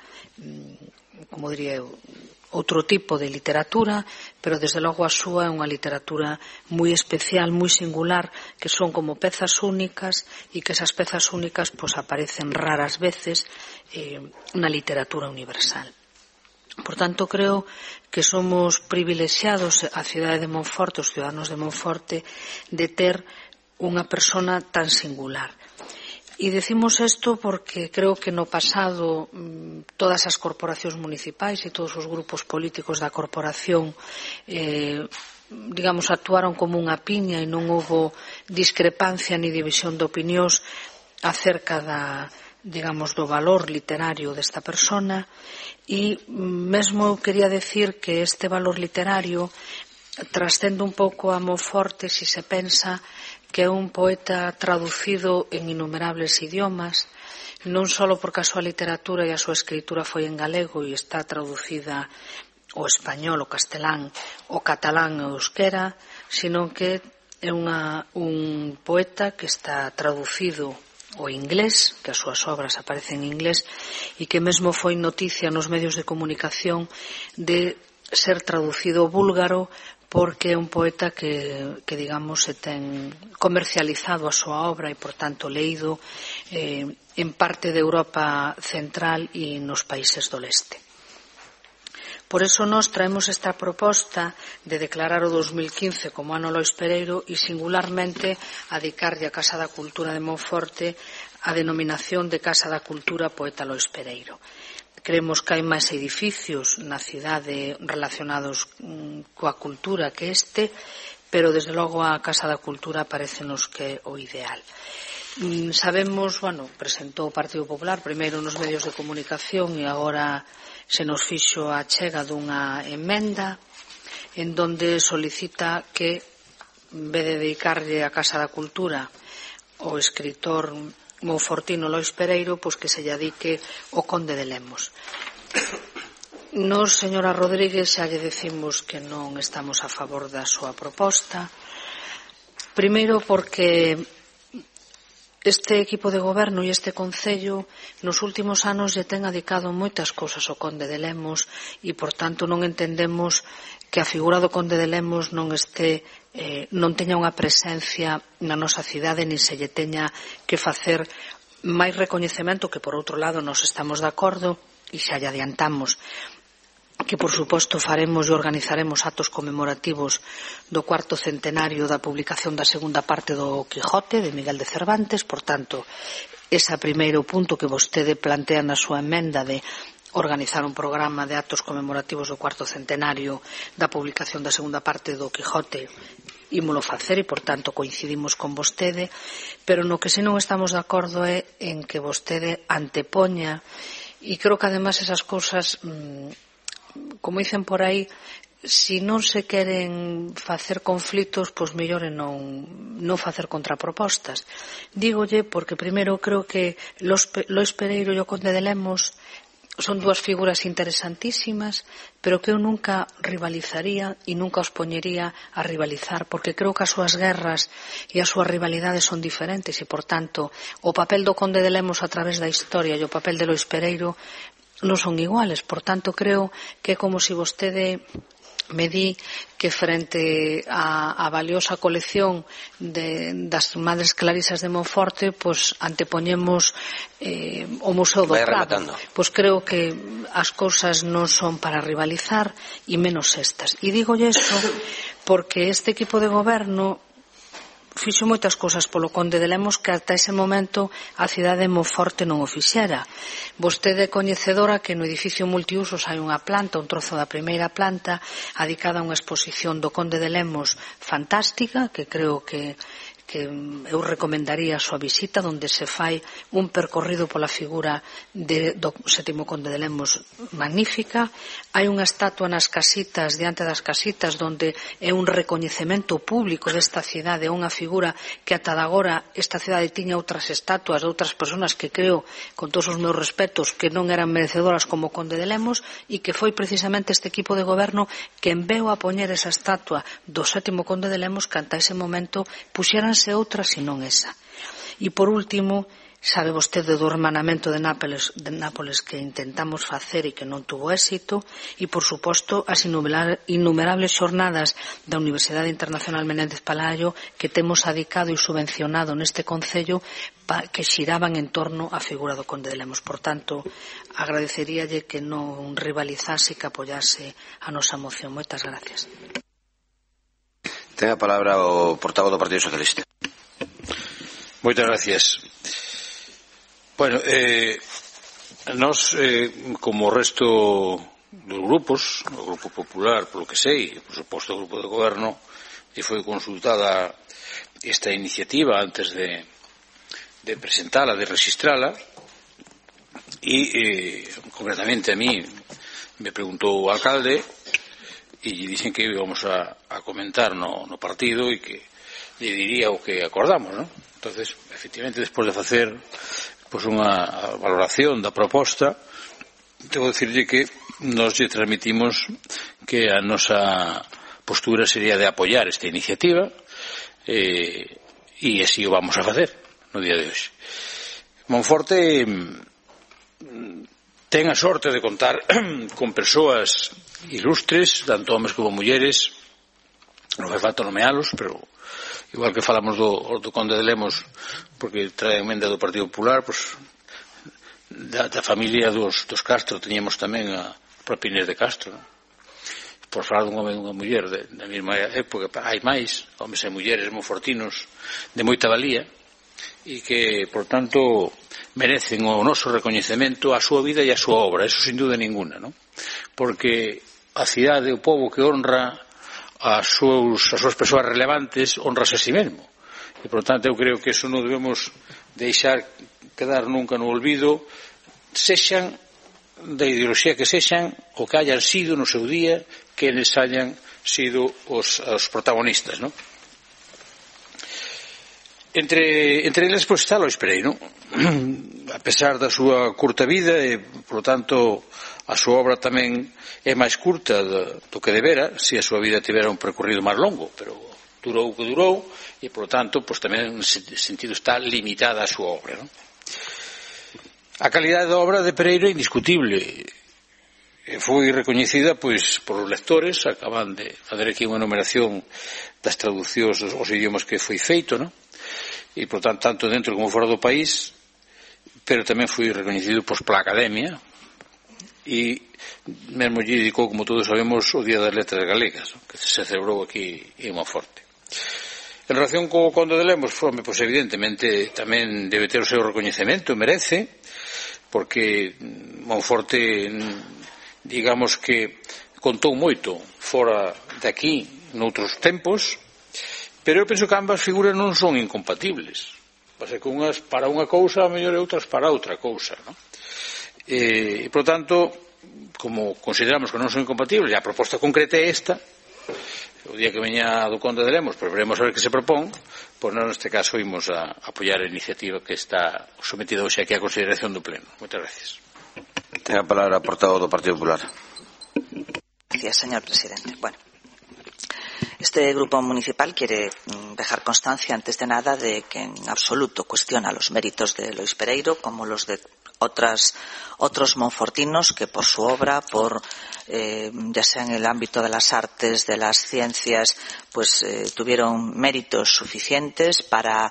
Speaker 5: como diría eu, outro tipo de literatura, pero desde logo a súa é unha literatura moi especial, moi singular, que son como pezas únicas e que esas pezas únicas pues, aparecen raras veces eh, na literatura universal. Por tanto, creo que somos privilexiados a cidade de Monforte, os ciudadanos de Monforte, de ter unha persona tan singular. E decimos isto porque creo que no pasado todas as corporacións municipais e todos os grupos políticos da corporación eh, digamos actuaron como unha piña e non houbo discrepancia ni división de opinións acerca da, digamos, do valor literario desta persona e mesmo eu quería decir que este valor literario trascende un pouco a Monforte se se pensa que é un poeta traducido en innumerables idiomas, non só porque a súa literatura e a súa escritura foi en galego e está traducida ao español, ao castelán, ao catalán e ao euskera, sino que é unha, un poeta que está traducido ao inglés, que as súas obras aparecen en inglés, e que mesmo foi noticia nos medios de comunicación de ser traducido ao búlgaro, porque é un poeta que, que digamos, se ten comercializado a súa obra e, por tanto, leído eh, en parte de Europa central e nos países do leste. Por eso nos traemos esta proposta de declarar o dos mil quince como ano Lois Pereiro e singularmente a dedicarlle a Casa da Cultura de Monforte a denominación de Casa da Cultura Poeta Lois Pereiro. Creemos que hai máis edificios na cidade relacionados coa cultura que este, pero desde logo a Casa da Cultura parécenos que é o ideal. Sabemos, bueno, presentou o Partido Popular primeiro nos medios de comunicación e agora se nos fixo a chega dunha emenda en donde solicita que en vez de dedicarlle a Casa da Cultura o escritor monfortino Lois Pereiro, pois que se lle dedique o Conde de Lemos. Nos, señora Rodríguez, xa lle decimos que non estamos a favor da súa proposta. Primeiro porque este equipo de goberno e este concello nos últimos anos lle ten dedicado moitas cousas ao Conde de Lemos e, por tanto, non entendemos que a figura do Conde de Lemos non este eh, non teña unha presencia na nosa cidade nin se lle teña que facer máis recoñecemento que, por outro lado, nos estamos de acordo e xa lle adiantamos que, por suposto, faremos e organizaremos actos conmemorativos do cuarto centenario da publicación da segunda parte do Quijote de Miguel de Cervantes. Por tanto, ese primeiro punto que vostede plantea na súa emenda de organizar un programa de actos conmemorativos do cuarto centenario da publicación da segunda parte do Quijote, ímolo facer e, por tanto, coincidimos con vostede, pero no que se non estamos de acordo é en que vostede antepoña, e creo que además esas cousas, como dicen por aí, se non se queren facer conflitos, pois mellor é non, non facer contrapropostas. Dígolle porque, primeiro, creo que Lois Pereiro e o Conde de Lemos son dúas figuras interesantísimas, pero que eu nunca rivalizaría e nunca os poñería a rivalizar, porque creo que as súas guerras e as súas rivalidades son diferentes e, por tanto, o papel do Conde de Lemos a través da historia e o papel de Lois Pereiro non son iguales. Por tanto, creo que é como se vostede me di que frente a, a valiosa colección de, das Madres Clarisas de Monforte, pues antepoñemos eh, o Museo do Prado. Pois creo que as cousas non son para rivalizar e menos estas. E digo isto porque este equipo de goberno fixo moitas cousas polo Conde de Lemos que ata ese momento a cidade de Monforte non o fixera. Vostede é coñecedora que no edificio multiusos hai unha planta, un trozo da primeira planta, adicada a unha exposición do Conde de Lemos fantástica, que creo que que eu recomendaría a súa visita, onde se fai un percorrido pola figura de, do sétimo Conde de Lemos magnífica. Hai unha estatua nas casitas, diante das casitas, onde é un recoñecemento público desta cidade, é unha figura que ata agora esta cidade tiña outras estatuas de outras persoas que creo, con todos os meus respetos, que non eran merecedoras como o Conde de Lemos, e que foi precisamente este equipo de goberno que enveu a poñer esa estatua do sétimo Conde de Lemos que ata ese momento puxeran outra senón esa. E por último, sabe vostede do hermanamento de Nápoles, de Nápoles que intentamos facer e que non tuvo éxito, e por suposto as innumerables xornadas da Universidade Internacional Menéndez Pelayo que temos adicado e subvencionado neste concello que xiraban en torno á figura do Conde de Lemos. Por tanto, agradeceríalle que non rivalizase e que apoyase a nosa moción. Moitas gracias.
Speaker 1: Ten a palabra o portavoz do Partido Socialista.
Speaker 4: Moitas gracias. Bueno, eh, nós, eh, como o resto dos grupos, o Grupo Popular, polo que sei, por suposto o Grupo de Goberno, que foi consultada esta iniciativa antes de, de presentala, de registrala, e eh, concretamente a mí me preguntou o alcalde e dicen que íbamos a, a comentar no, no partido e que lle diría o que acordamos, non? Entonces, efectivamente, despois de facer pois, unha valoración da proposta, tengo que dicirlle que nos lle transmitimos que a nosa postura sería de apoiar esta iniciativa eh, e así o vamos a facer no día de hoxe. Monforte ten a sorte de contar con persoas ilustres, tanto homes como mulleres, non fai falta nomealos, pero igual que falamos do, do Conde de Lemos, porque trae emenda do Partido Popular, pues, da, da familia dos, dos Castro teníamos tamén a propia Inés de Castro, non? Por falar dun home e dunha muller de, da mesma época, hai máis homes e mulleres monfortinos de moita valía e que, por tanto, merecen o noso recoñecemento a súa vida e a súa obra, eso sin duda ninguna, non? Porque a cidade, o pobo que honra as súas, as súas persoas relevantes, honrase a si mesmo. E, por tanto, eu creo que eso non debemos deixar quedar nunca no olvido, sexan da ideoloxía que sexan, o que hayan sido no seu día, que eles hayan sido os, os protagonistas, non? Entre, entre eles, pois, está Lois Pereiro, a pesar da súa curta vida e, por tanto, a súa obra tamén é máis curta do, do que debera, se a súa vida tivera un percorrido máis longo, pero durou o que durou e, por tanto, pois, tamén en sentido está limitada a súa obra, non? A calidade da obra de Pereiro é indiscutible. Foi recoñecida, pois, por os lectores, acaban de fazer aquí unha enumeración das traducións aos idiomas que foi feito, non? E, por tanto, tanto dentro como fora do país, pero tamén foi recoñecido pois, pola Academia, e mesmo lle dedicou, como todos sabemos, o Día das Letras Galegas, que se celebrou aquí en Monforte. En relación co Conde de Lemos, foi, pois, evidentemente, tamén debe ter o seu recoñecemento, merece, porque Monforte, digamos que contou moito fora de aquí, noutros tempos, pero eu penso que ambas figuras non son incompatibles. Pasa que unhas para unha cousa, a mellor, e outras para outra cousa, non? E, por tanto, como consideramos que non son incompatibles, e a proposta concreta é esta, o día que veña do Conde de Lemos, pues veremos a ver que se propón, pois non, neste caso, imos a apoiar a iniciativa que está sometida hoxe aquí a consideración do Pleno. Moitas gracias.
Speaker 1: Ten a palabra a portavoz do Partido Popular.
Speaker 3: Gracias, señor presidente. Bueno, este grupo municipal quiere dejar constancia, antes de nada, de que en absoluto cuestiona los méritos de Lois Pereiro como los de otras, otros monfortinos que por su obra, por eh, ya sea en el ámbito de las artes, de las ciencias, pues eh, tuvieron méritos suficientes para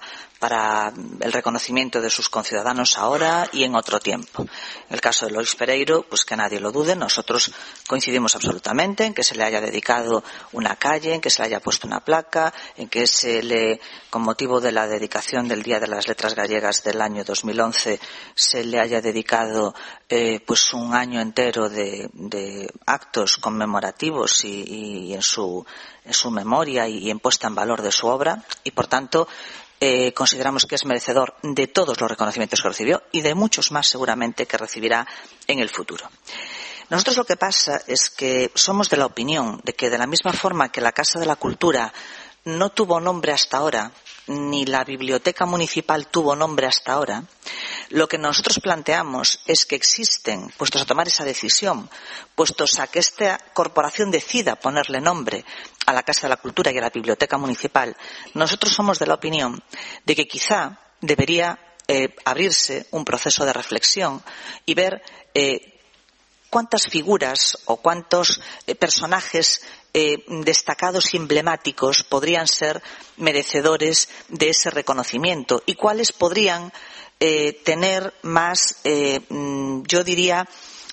Speaker 3: para el reconocimiento de sus conciudadanos ahora y en otro tiempo. En el caso de Lois Pereiro, pues que nadie lo dude, nosotros coincidimos absolutamente en que se le haya dedicado una calle, en que se le haya puesto una placa, en que se le, con motivo de la dedicación del Día de las Letras Gallegas del año dos mil once, se le haya dedicado eh, pues un año entero de, de actos conmemorativos y, y en su en su memoria y en puesta en valor de su obra, y por tanto eh, consideramos que es merecedor de todos los reconocimientos que recibió y de muchos más seguramente que recibirá en el futuro. Nosotros lo que pasa es que somos de la opinión de que de la misma forma que la Casa de la Cultura no tuvo nombre hasta ahora, ni la Biblioteca Municipal tuvo nombre hasta ahora, lo que nosotros planteamos es que existen, puestos a tomar esa decisión, puestos a que esta corporación decida ponerle nombre a la Casa de la Cultura y a la Biblioteca Municipal, nosotros somos de la opinión de que quizá debería eh, abrirse un proceso de reflexión y ver eh, cuántas figuras o cuántos eh, personajes eh, destacados y emblemáticos podrían ser merecedores de ese reconocimiento y cuáles podrían eh, tener más, eh, yo diría,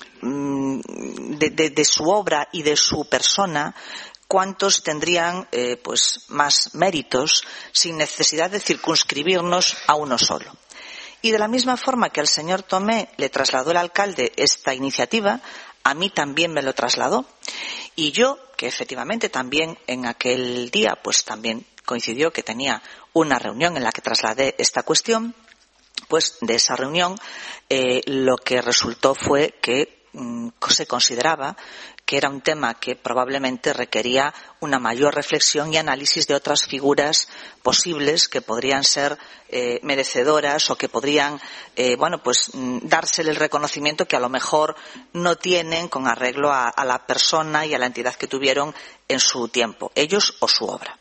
Speaker 3: de, de, de su obra y de su persona, cuántos tendrían eh, pues más méritos sin necesidad de circunscribirnos a uno solo. Y de la misma forma que al señor Tomé le trasladó el alcalde esta iniciativa, a mí también me lo trasladó. Y yo, que efectivamente también en aquel día, pues también coincidió que tenía una reunión en la que trasladé esta cuestión, pues de esa reunión eh, lo que resultó fue que mm, se consideraba que era un tema que probablemente requería una mayor reflexión y análisis de otras figuras posibles que podrían ser eh, merecedoras o que podrían, eh, bueno, pues dársele el reconocimiento que a lo mejor no tienen con arreglo a, a la persona y a la entidad que tuvieron en su tiempo, ellos o su obra.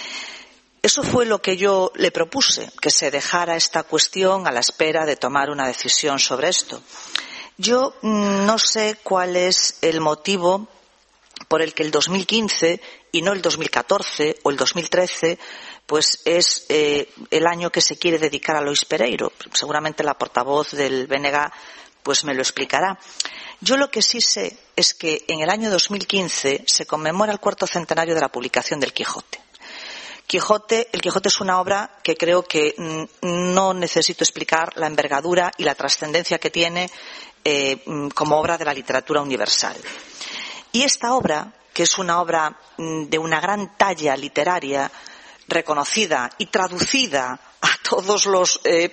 Speaker 3: Eso fue lo que yo le propuse, que se dejara esta cuestión a la espera de tomar una decisión sobre esto. Yo no sé cuál es el motivo por el que el dos mil quince y no el dos mil catorce o el dos mil trece pues es eh, el año que se quiere dedicar a Lois Pereiro. Seguramente la portavoz del B N G pues me lo explicará. Yo lo que sí sé es que en el año dos mil quince se conmemora el cuarto centenario de la publicación del Quijote. Quijote, el Quijote es una obra que creo que no necesito explicar la envergadura y la trascendencia que tiene eh, como obra de la literatura universal. Y esta obra, que es una obra de una gran talla literaria, reconocida y traducida a todos los eh,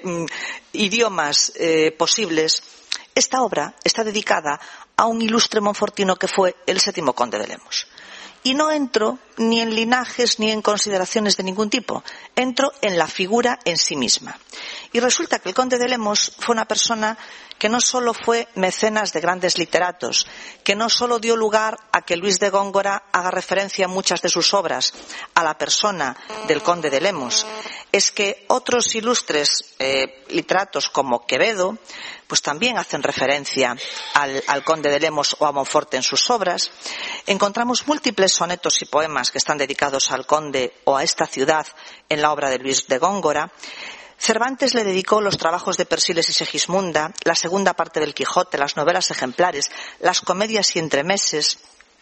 Speaker 3: idiomas eh, posibles, esta obra está dedicada a un ilustre monfortino que fue el séptimo conde de Lemos. Y no entro ni en linajes ni en consideraciones de ningún tipo, entro en la figura en sí misma. Y resulta que el conde de Lemos fue una persona que no solo fue mecenas de grandes literatos, que no solo dio lugar a que Luis de Góngora haga referencia en muchas de sus obras a la persona del conde de Lemos, es que otros ilustres eh, literatos como Quevedo pues también hacen referencia al, al conde de Lemos o a Monforte en sus obras. Encontramos múltiples sonetos y poemas que están dedicados al conde o a esta ciudad en la obra de Luis de Góngora. Cervantes le dedicó los trabajos de Persiles y Segismunda, la segunda parte del Quijote, las novelas ejemplares, las comedias y entremeses.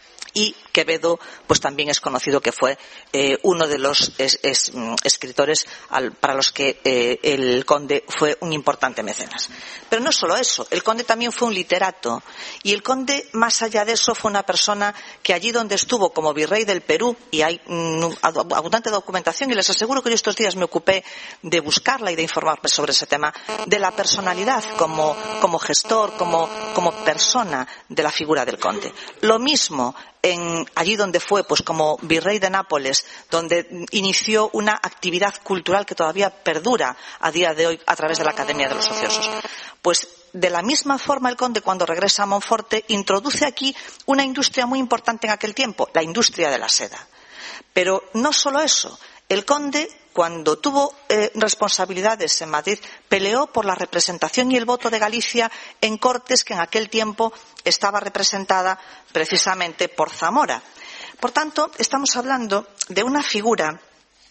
Speaker 3: Y Quevedo, pues también es conocido que fue eh, uno de los es, es, escritores al, para los que eh, el conde fue un importante mecenas. Pero no solo eso, el conde también fue un literato. Y el conde, más allá de eso, fue una persona que allí donde estuvo como virrey del Perú, y hay mm, abundante documentación, y les aseguro que yo estos días me ocupé de buscarla y de informarme sobre ese tema, de la personalidad como, como gestor, como, como persona de la figura del conde. Lo mismo en, allí donde fue, pues como virrey de Nápoles, donde inició una actividad cultural que todavía perdura a día de hoy a través de la Academia de los Ociosos. Pues de la misma forma el conde, cuando regresa a Monforte, introduce aquí una industria muy importante en aquel tiempo, la industria de la seda. Pero no solo eso, el conde, cuando tuvo eh, responsabilidades en Madrid, peleó por la representación y el voto de Galicia en Cortes, que en aquel tiempo estaba representada precisamente por Zamora. Por tanto, estamos hablando de una figura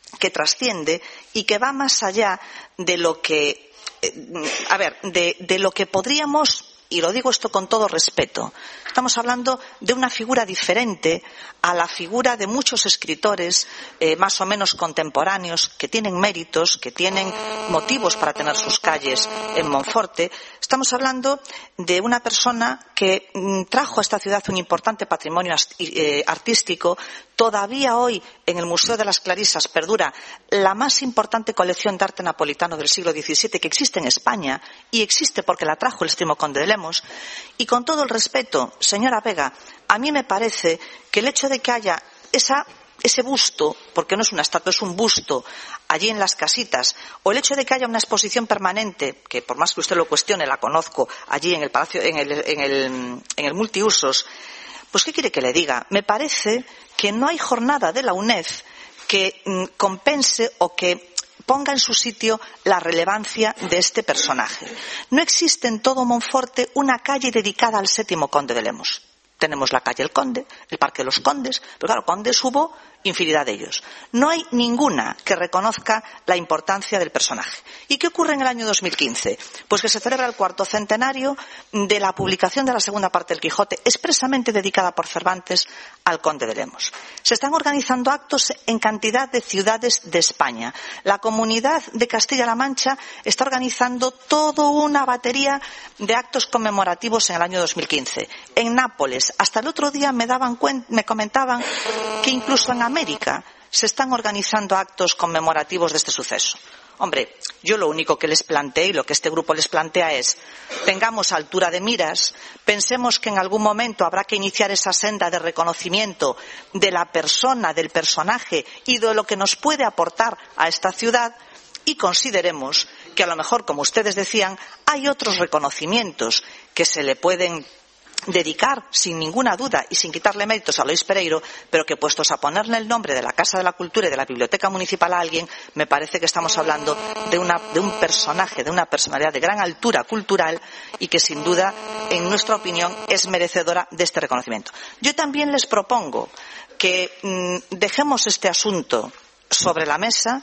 Speaker 3: que trasciende y que va más allá de lo que, eh, a ver, de, de lo que podríamos, y lo digo esto con todo respeto, estamos hablando de una figura diferente a la figura de muchos escritores eh, más o menos contemporáneos que tienen méritos, que tienen motivos para tener sus calles en Monforte. Estamos hablando de una persona que mm, trajo a esta ciudad un importante patrimonio eh, artístico. Todavía hoy en el Museo de las Clarisas perdura la más importante colección de arte napolitano del siglo diecisiete que existe en España, y existe porque la trajo el extremo conde de Lemos. Y con todo el respeto, señora Vega, a mí me parece que el hecho de que haya esa, ese busto, porque no es una estatua, es un busto, allí en las casitas, o el hecho de que haya una exposición permanente, que por más que usted lo cuestione, la conozco, allí en el Palacio, en el, en el, en el multiusos, pues ¿qué quiere que le diga? Me parece que no hay jornada de la UNED que mm, compense o que ponga en su sitio la relevancia de este personaje. No existe en todo Monforte una calle dedicada al séptimo conde de Lemos. Tenemos la calle El Conde, el Parque de los Condes, pero claro, condes hubo infinidad de ellos. No hay ninguna que reconozca la importancia del personaje. ¿Y qué ocurre en el año dos mil quince? Pues que se celebra el cuarto centenario de la publicación de la segunda parte del Quijote, expresamente dedicada por Cervantes al conde de Lemos. Se están organizando actos en cantidad de ciudades de España. La Comunidad de Castilla-La Mancha está organizando toda una batería de actos conmemorativos en el año dos mil quince. En Nápoles, hasta el otro día me daban cuen- me comentaban que incluso en América se están organizando actos conmemorativos de este suceso. Hombre, yo lo único que les planteé y lo que este grupo les plantea es: tengamos altura de miras, pensemos que en algún momento habrá que iniciar esa senda de reconocimiento de la persona, del personaje y de lo que nos puede aportar a esta ciudad, y consideremos que a lo mejor, como ustedes decían, hay otros reconocimientos que se le pueden dedicar sin ninguna duda y sin quitarle méritos a Lois Pereiro, pero que puestos a ponerle el nombre de la Casa de la Cultura y de la Biblioteca Municipal a alguien, me parece que estamos hablando de, una, de un personaje, de una personalidad de gran altura cultural y que sin duda, en nuestra opinión, es merecedora de este reconocimiento. Yo también les propongo que mmm, dejemos este asunto sobre la mesa.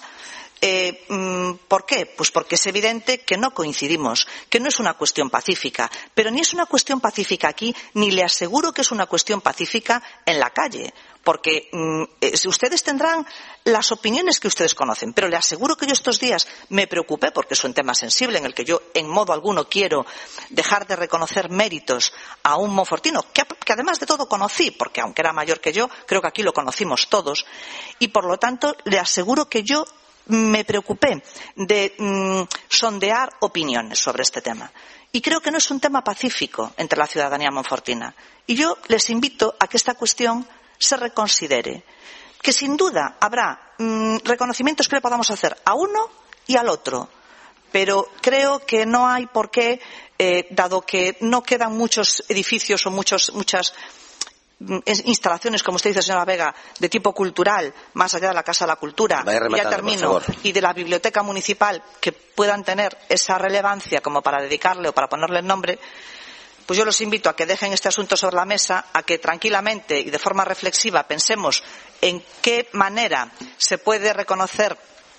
Speaker 3: Eh, ¿Por qué? Pues porque es evidente que no coincidimos, que no es una cuestión pacífica, pero ni es una cuestión pacífica aquí, ni le aseguro que es una cuestión pacífica en la calle, porque eh, ustedes tendrán las opiniones que ustedes conocen, pero le aseguro que yo estos días me preocupé, porque es un tema sensible en el que yo en modo alguno quiero dejar de reconocer méritos a un monfortino, que, que además de todo conocí, porque aunque era mayor que yo, creo que aquí lo conocimos todos, y por lo tanto le aseguro que yo me preocupé de mmm, sondear opiniones sobre este tema. Y creo que no es un tema pacífico entre la ciudadanía monfortina. Y yo les invito a que esta cuestión se reconsidere. Que sin duda habrá mmm, reconocimientos que le podamos hacer a uno y al otro. Pero creo que no hay por qué, eh, dado que no quedan muchos edificios o muchos, muchas instalaciones, como usted dice, señora Vega, de tipo cultural, más allá de la Casa de la Cultura, ya termino, y de la Biblioteca Municipal, que puedan tener esa relevancia como para dedicarle o para ponerle el nombre, pues yo los invito a que dejen este asunto sobre la mesa, a que tranquilamente y de forma reflexiva pensemos en qué manera se puede reconocer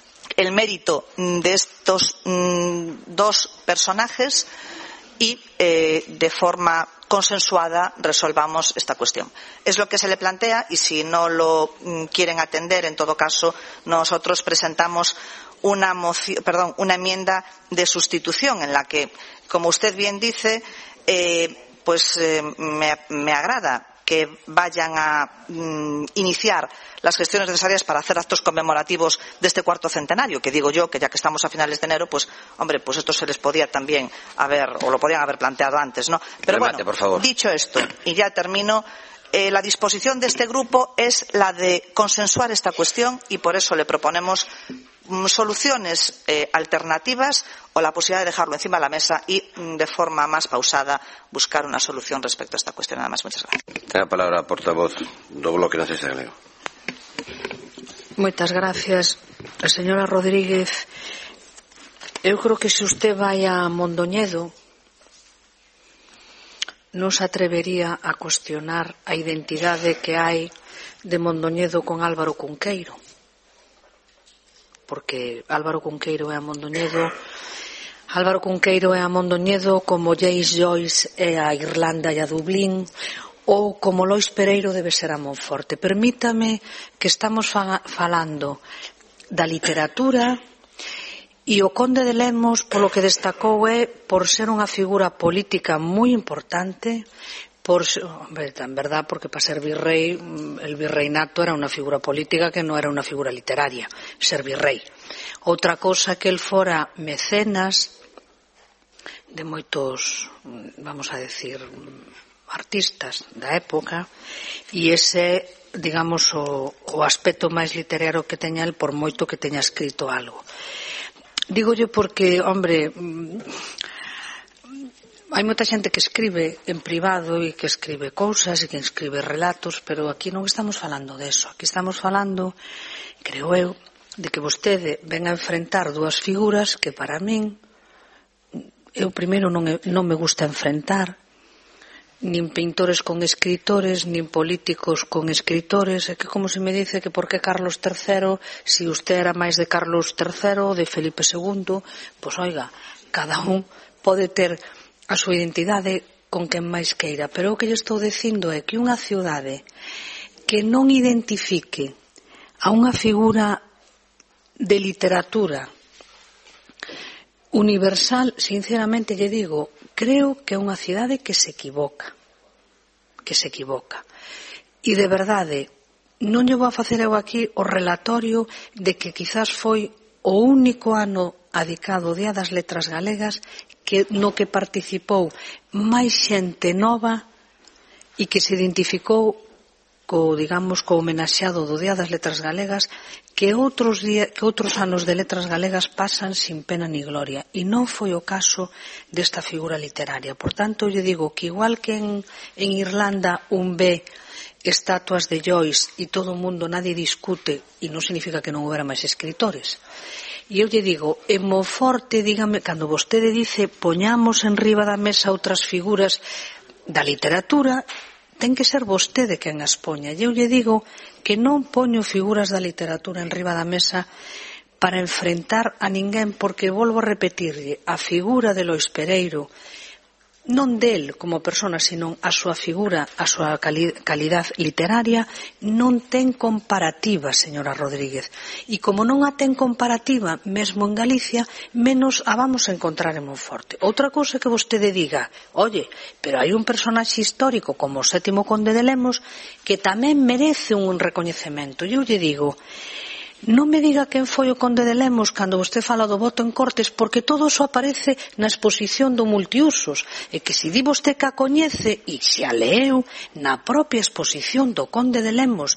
Speaker 3: el mérito de estos mm, dos personajes y eh, de forma consensuada resolvamos esta cuestión. Es lo que se le plantea, y si no lo mm, quieren atender, en todo caso, nosotros presentamos una, moción, perdón, una enmienda de sustitución en la que, como usted bien dice, eh, pues eh, me, me agrada que vayan a mm, iniciar las gestiones necesarias para hacer actos conmemorativos de este cuarto centenario, que digo yo que ya que estamos a finales de enero, pues hombre, pues esto se les podía también haber, o lo podían haber planteado antes, ¿no? Pero
Speaker 1: Remate,
Speaker 3: bueno,
Speaker 1: por favor.
Speaker 3: Dicho esto, y ya termino, eh, la disposición de este grupo es la de consensuar esta cuestión, y por eso le proponemos mm, soluciones eh, alternativas o la posibilidad de dejarlo encima de la mesa y mm, de forma más pausada buscar una solución respecto a esta cuestión. Nada más, muchas gracias.
Speaker 1: Ten a palabra a portavoz do Bloque Nacionalista Galego.
Speaker 5: Moitas gracias, señora Rodríguez. Eu creo que se usted vai a Mondoñedo non se atrevería a cuestionar a identidade que hai de Mondoñedo con Álvaro Cunqueiro. porque Álvaro Cunqueiro e a Mondoñedo Álvaro Cunqueiro e a Mondoñedo como James Joyce e a Irlanda e a Dublín, ou como Lois Pereiro debe ser a Monforte. Permítame que estamos falando da literatura, e o Conde de Lemos, polo que destacou, é por ser unha figura política moi importante, por, hombre, en verdad, porque para ser virrei, el virreinato era unha figura política que non era unha figura literaria, ser virrei. Outra cosa que el fora mecenas de moitos, vamos a decir, artistas da época, e ese, digamos, o, o aspecto máis literario que teña el, por moito que teña escrito algo. Dígolle porque, hombre, hai moita xente que escribe en privado e que escribe cousas e que escribe relatos, pero aquí non estamos falando deso. Aquí estamos falando, creo eu, de que vostede ven a enfrentar dúas figuras que para min, eu primeiro non, non me gusta enfrentar, nin pintores con escritores, nin políticos con escritores. É que como se me dice que por que Carlos terceiro, si usted era máis de Carlos terceiro ou de Felipe segundo, pois oiga, cada un pode ter a súa identidade con quen máis queira, pero o que lle estou dicindo é que unha ciudade que non identifique a unha figura de literatura universal, sinceramente lle digo, creo que é unha cidade que se equivoca, que se equivoca. E de verdade, non lle vou a facer eu aquí o relatorio de que quizás foi o único ano adicado ao Día das Letras Galegas que, no que participou máis xente nova e que se identificou co, digamos, co homenaxeado do Día das Letras Galegas que outros, día, que outros anos de Letras Galegas pasan sin pena ni gloria, e non foi o caso desta figura literaria. Por tanto, eu digo que igual que en, en Irlanda un ve estatuas de Joyce e todo o mundo, nadie discute, e non significa que non houbera máis escritores. E eu lle digo, en Monforte, dígame, cando vostede dice poñamos en riba da mesa outras figuras da literatura, ten que ser vostede quen as poña. E eu lle digo que non poño figuras da literatura en riba da mesa para enfrentar a ninguén, porque volvo a repetirlle, a figura de Lois Pereiro, non del como persona, sino a súa figura, a súa calidad literaria, non ten comparativa, señora Rodríguez. E como non a ten comparativa, mesmo en Galicia, menos a vamos a encontrar en Monforte. Outra cousa que vostede diga, oye, pero hai un personaxe histórico como o sétimo conde de Lemos que tamén merece un recoñecemento. E eu lle digo, non me diga quen foi o conde de Lemos cando vostede fala do voto en Cortes, porque todo iso aparece na exposición do multiusos, e que se di vostede que a coñece e se a leu na propia exposición do conde de Lemos,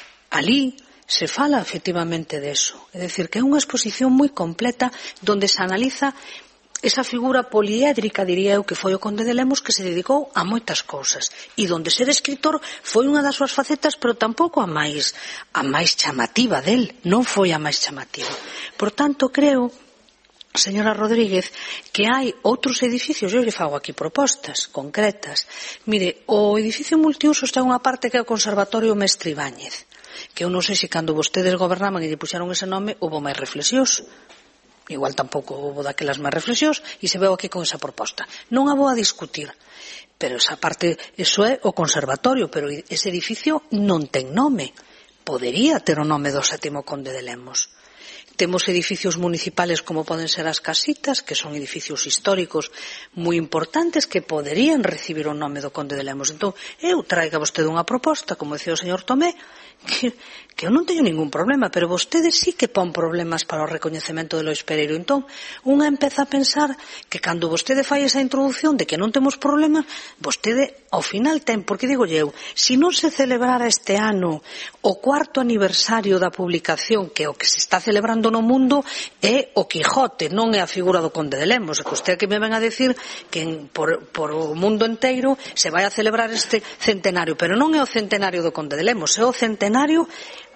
Speaker 5: ali se fala efectivamente deso. É dicir, que é unha exposición moi completa onde se analiza esa figura poliédrica, diría eu, que foi o conde de Lemos, que se dedicou a moitas cousas, e donde ser escritor foi unha das súas facetas, pero tampouco a máis a máis chamativa del, non foi a máis chamativa. Por tanto, creo, señora Rodríguez, que hai outros edificios, eu lle fago aquí propostas concretas. Mire, o edificio multiusos ten unha parte que é o Conservatorio Mestre Ibáñez, que eu non sei se cando vostedes gobernaban e lle puxeron ese nome houve máis reflexións. Igual tampouco houve daquelas máis reflexións, e se veo aquí con esa proposta. Non a vou a discutir, pero esa parte, eso é o conservatorio, pero ese edificio non ten nome. Podería ter o nome do sétimo conde de Lemos. Temos edificios municipales como poden ser as casitas, que son edificios históricos moi importantes que poderían recibir o nome do conde de Lemos. Entón, eu traiga vostede unha proposta, como dicía o señor Tomé, que, que eu non teño ningún problema, pero vostede sí que pon problemas para o recoñecemento de Lois Pereiro. Entón, unha empeza a pensar que cando vostede fai esa introducción de que non temos problema, vostede ao final ten, porque digo eu, se non se celebrara este ano o cuarto aniversario da publicación, que o que se está celebrando no mundo é o Quijote, non é a figura do conde de Lemos, que usted que me ven a decir que en, por, por o mundo inteiro se vai a celebrar este centenario, pero non é o centenario do conde de Lemos, é o centenario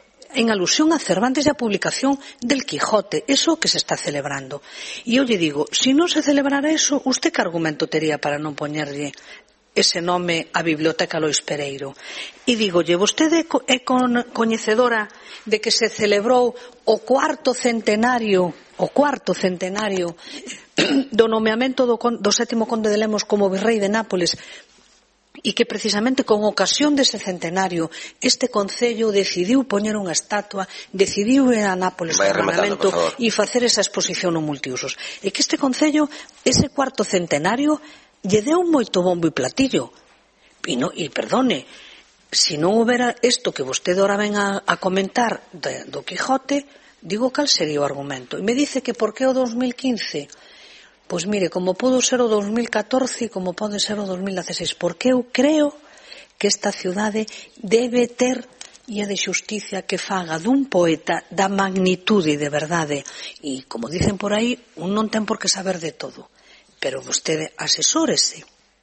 Speaker 5: en alusión a Cervantes e a publicación del Quijote, eso que se está celebrando. E eu lle digo, se non se celebrara eso, usted que argumento tería para non poñerlle ese nome a Biblioteca Lois Pereiro. E dígolle, vostede é coñecedora de que se celebrou o cuarto centenario o cuarto centenario do nomeamento do, do sétimo conde de Lemos como virrei de Nápoles, e que precisamente con ocasión dese centenario este concello decidiu poñer unha estatua, decidiu ir a Nápoles
Speaker 1: Vai
Speaker 5: con ornamento
Speaker 1: rematando,
Speaker 5: e facer esa exposición no multiusos. E que este concello, ese cuarto centenario, lle deu moito bombo e platillo. E, no, e perdone, se non houbera isto que vostede ora ven a, a comentar de, do Quijote, digo cal sería o argumento. E me dice que por que o dos mil quince? Pois mire, como pode ser o dos mil catorce e como pode ser o dos mil dieciséis, porque eu creo que esta ciudade debe ter, e é de xusticia que faga dun poeta da magnitude de verdade. E como dicen por aí, un non ten por que saber de todo, pero vostede asesórese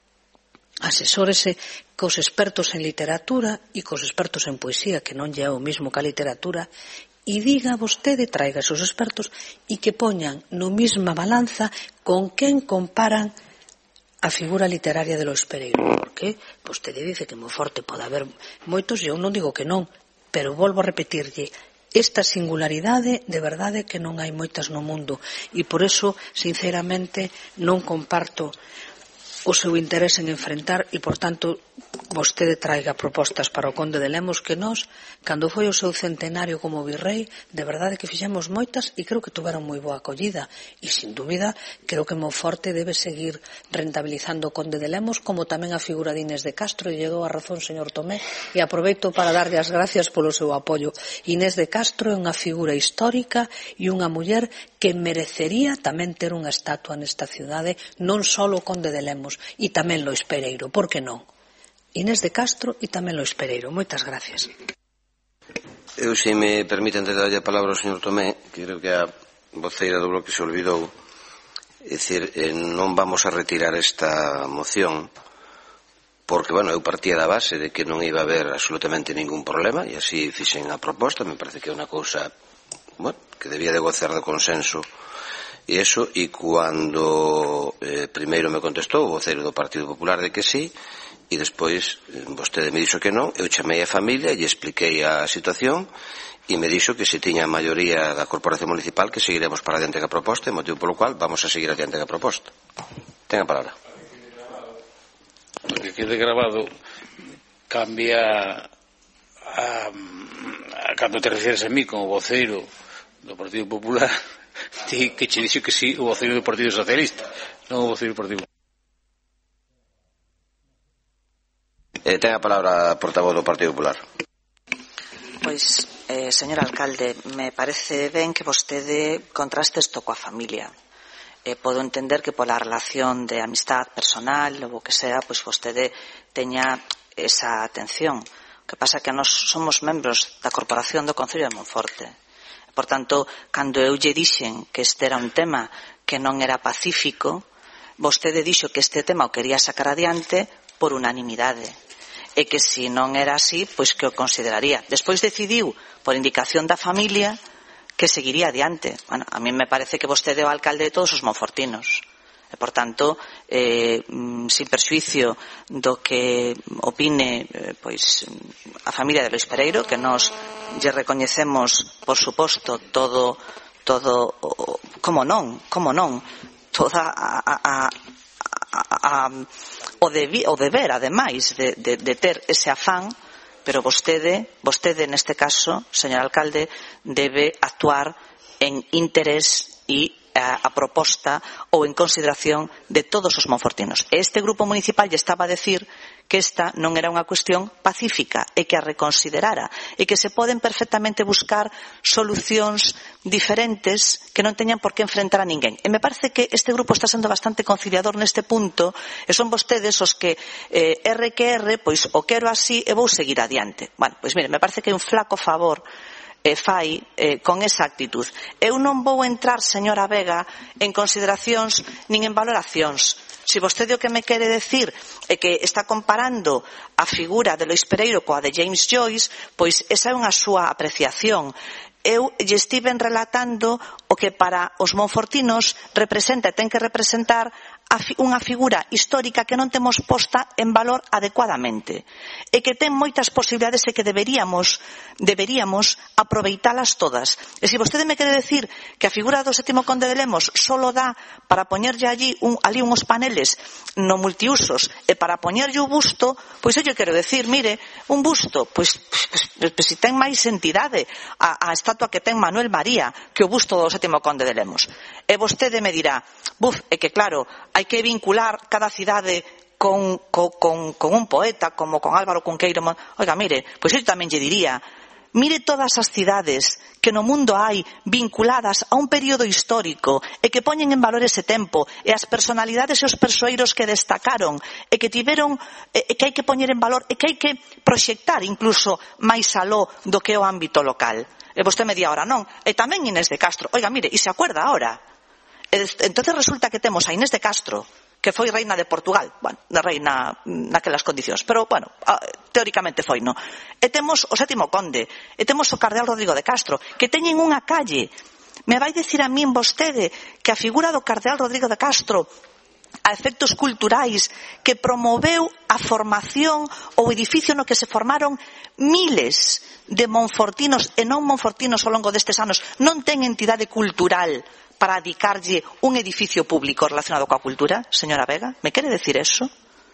Speaker 5: asesórese cos expertos en literatura e cos expertos en poesía, que non lle é o mismo que a literatura, e diga vostede, traiga esos expertos e que poñan no mesma balanza con quen comparan a figura literaria de Lois Pereiro, porque vostede dice que moi forte pode haber moitos, e eu non digo que non, pero volvo a repetirlle, esta singularidade de verdade que non hai moitas no mundo, e por eso sinceramente non comparto o seu interés en enfrentar, e por tanto vostede traiga propostas para o conde de Lemos, que nós, cando foi o seu centenario como virrei, de verdade que fixemos moitas e creo que tuveron moi boa acollida, e sin dúbida creo que Monforte debe seguir rentabilizando o conde de Lemos, como tamén a figura de Inés de Castro, e lle dou a razón, señor Tomé, e aproveito para darlle as gracias polo seu apoio. Inés de Castro é unha figura histórica e unha muller que merecería tamén ter unha estatua nesta cidade, non só o conde de Lemos, e tamén Lois Pereiro, por que non? Inés de Castro e tamén Lois Pereiro. Moitas gracias.
Speaker 1: Eu, se me permiten, de darlle a palabra ao señor Tomé, que creo que a voceira do bloque se olvidou, é dicir, eh, non vamos a retirar esta moción, porque, bueno, eu partía da base de que non iba a haber absolutamente ningún problema, e así fixen a proposta. Me parece que é unha cousa, bueno, que debía de gozar de consenso, e eso, e cando eh, primeiro me contestou o voceiro do Partido Popular de que sí, e despois vostede me dixo que non, eu chamei a familia e expliquei a situación, e me dixo que se tiña a maioría da Corporación Municipal que seguiremos para adiante ca proposta, motivo polo cual vamos a seguir adiante ca proposta. Ten a palabra.
Speaker 4: Para que quede grabado, cambia a, a cando te refieres a mí como voceiro do Partido Popular, ti que che dixo que sí o voceiro do Partido Socialista, non o voceiro do Partido Popular.
Speaker 1: Eh, ten a palabra a portavoz do Partido Popular.
Speaker 3: Pois, eh, señor alcalde, me parece ben que vostede contraste isto coa familia. Eh, podo entender que pola relación de amistad personal ou o que sea, pois vostede teña esa atención. O que pasa é que nós somos membros da Corporación do Concello de Monforte. Por tanto, cando eu lle dixen que este era un tema que non era pacífico, vostede dixo que este tema o quería sacar adiante por unanimidade, e que se non era así, pois que o consideraría. Despois decidiu, por indicación da familia, que seguiría adiante. Bueno, a mí me parece que vostede é o alcalde de todos os monfortinos. E, por tanto, eh, sin perxuicio do que opine eh, pois a familia de Lois Pereiro, que nós lle recoñecemos, por suposto, todo, todo, como non, como non, toda a, a, a A, a, o, debi, o deber, ademais de, de, de ter ese afán, pero vostede, vostede neste caso, señor alcalde, debe actuar en interés e a, a proposta ou en consideración de todos os monfortinos. Este grupo municipal lle estaba a decir que esta non era unha cuestión pacífica e que a reconsiderara e que se poden perfectamente buscar solucións diferentes que non teñan por que enfrentar a ninguén. E me parece que este grupo está sendo bastante conciliador neste punto e son vostedes os que eh, R que R, pois o quero así e vou seguir adiante. Bueno, pois mire, me parece que é un flaco favor e fai eh, con esa actitud. Eu non vou entrar, señora Vega, en consideracións nin en valoracións. Se vostede o que me quere decir é que está comparando a figura de Lois Pereiro coa de James Joyce, pois esa é unha súa apreciación. Eu lle estiven relatando o que para os monfortinos representa e ten que representar a unha figura histórica que non temos posta en valor adecuadamente e que ten moitas posibilidades e que deberíamos deberíamos aproveitalas todas. E se vostede me quere decir que a figura do sétimo conde de Lemos solo dá para poñerlle allí un, ali unhos paneles no multiusos e para poñerlle o busto, pois eu quero decir, mire, un busto, pois, pois, pois, pois se ten máis entidade a, a estatua que ten Manuel María que o busto do sétimo conde de Lemos. E vostede me dirá, buf, é que claro, hai que vincular cada cidade con, con, con, con un poeta como con Álvaro Cunqueiro. Oiga, mire, pois eu tamén lle diría, mire todas as cidades que no mundo hai vinculadas a un período histórico e que poñen en valor ese tempo e as personalidades e os persoeiros que destacaron e que tiveron e que hai que poñer en valor e que hai que proxectar incluso máis aló do que é o ámbito local. E vostede me di ahora non. E tamén Inés de Castro. Oiga, mire, e se acuerda ahora? Entonces resulta que temos a Inés de Castro, que foi reina de Portugal, bueno, de reina naquelas condicións, pero, bueno, teóricamente foi, no? E temos o sétimo conde, e temos o cardeal Rodrigo de Castro, que teñen unha calle. Me vai dicir a min vostede que a figura do cardeal Rodrigo de Castro a efectos culturais que promoveu a formación ou edificio no que se formaron miles de monfortinos e non monfortinos ao longo destes anos non ten entidade cultural para dedicarlle un edificio público relacionado coa cultura, señora Vega? Me quere decir eso?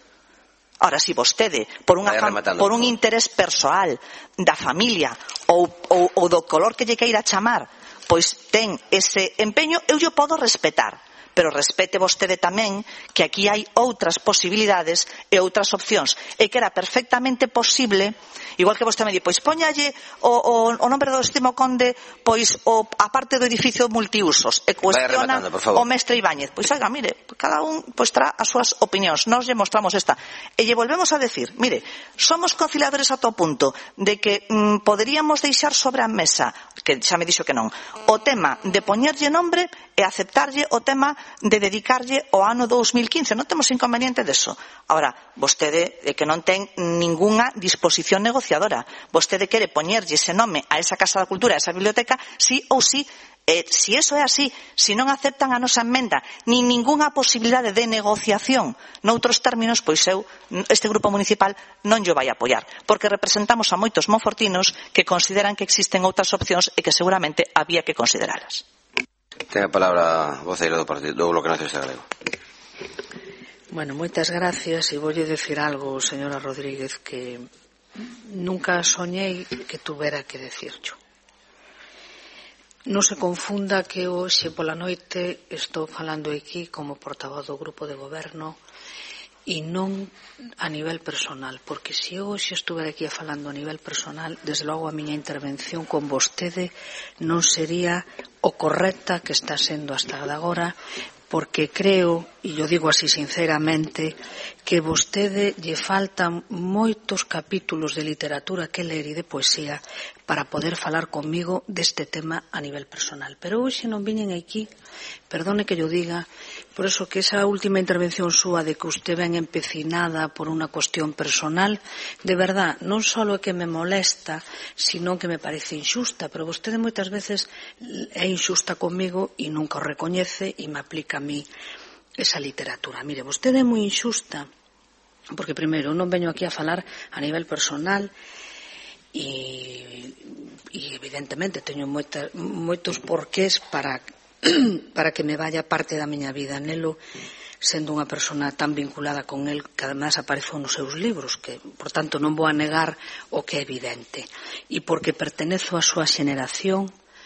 Speaker 3: Ahora, si vostede, por, unha, por un interés persoal da familia ou, ou, ou do color que lle queira chamar, pois ten ese empeño, eu lle podo respetar. Pero respete vostede tamén que aquí hai outras posibilidades e outras opcións e que era perfectamente posible, igual que vostede me di, pois poñalle o, o, o nombre do sétimo conde pois o, a parte do edificio multiusos e cuestiona o mestre Ibáñez. Pois oiga, mire, cada un pois tra as súas opinións, nós lle mostramos esta e lle volvemos a decir, mire, somos conciliadores ata o punto de que mm, poderíamos deixar sobre a mesa, que xa me dixo que non, o tema de poñerlle nombre e aceptarlle o tema de dedicarlle o ano dous mil quince. Non temos inconveniente deso. Ahora, vostede é que non ten ningunha disposición negociadora. Vostede quere poñerlle ese nome a esa Casa da Cultura, a esa biblioteca, sí ou sí. E, si eso é así, si non aceptan a nosa emenda, nin ningunha posibilidade de negociación noutros términos, pois eu, este grupo municipal, non yo vai apoiar, porque representamos a moitos monfortinos que consideran que existen outras opcións e que seguramente había que consideralas.
Speaker 1: Ten a palabra a voceira do Partido do Bloque Nacionalista Galego.
Speaker 5: Bueno, moitas gracias e voulle decir algo, señora Rodríguez, que nunca soñei que tuvera que decirlo. Non se confunda que hoxe pola noite estou falando aquí como portavoz do grupo de goberno e non a nivel personal, porque se hoxe estuver aquí falando a nivel personal, desde logo a miña intervención con vostede non sería o correcta que está sendo hasta agora, porque creo, e yo digo así sinceramente, que vostede lle faltan moitos capítulos de literatura que ler e de poesía para poder falar comigo deste tema a nivel personal. Pero hoxe non viñen aquí, perdone que yo diga, por eso que esa última intervención súa de que usted ven empecinada por unha cuestión personal, de verdad, non só é que me molesta, sino que me parece injusta, pero vostede moitas veces é injusta comigo e nunca o recoñece e me aplica a mí esa literatura. Mire, vostede é moi injusta, porque primeiro non veño aquí a falar a nivel personal e, e evidentemente teño moita, moitos porqués para para que me vaya parte da miña vida nelo, sendo unha persona tan vinculada con el que además aparece nos seus libros, que, por tanto, non vou a negar o que é evidente. E porque pertenezo á súa xeneración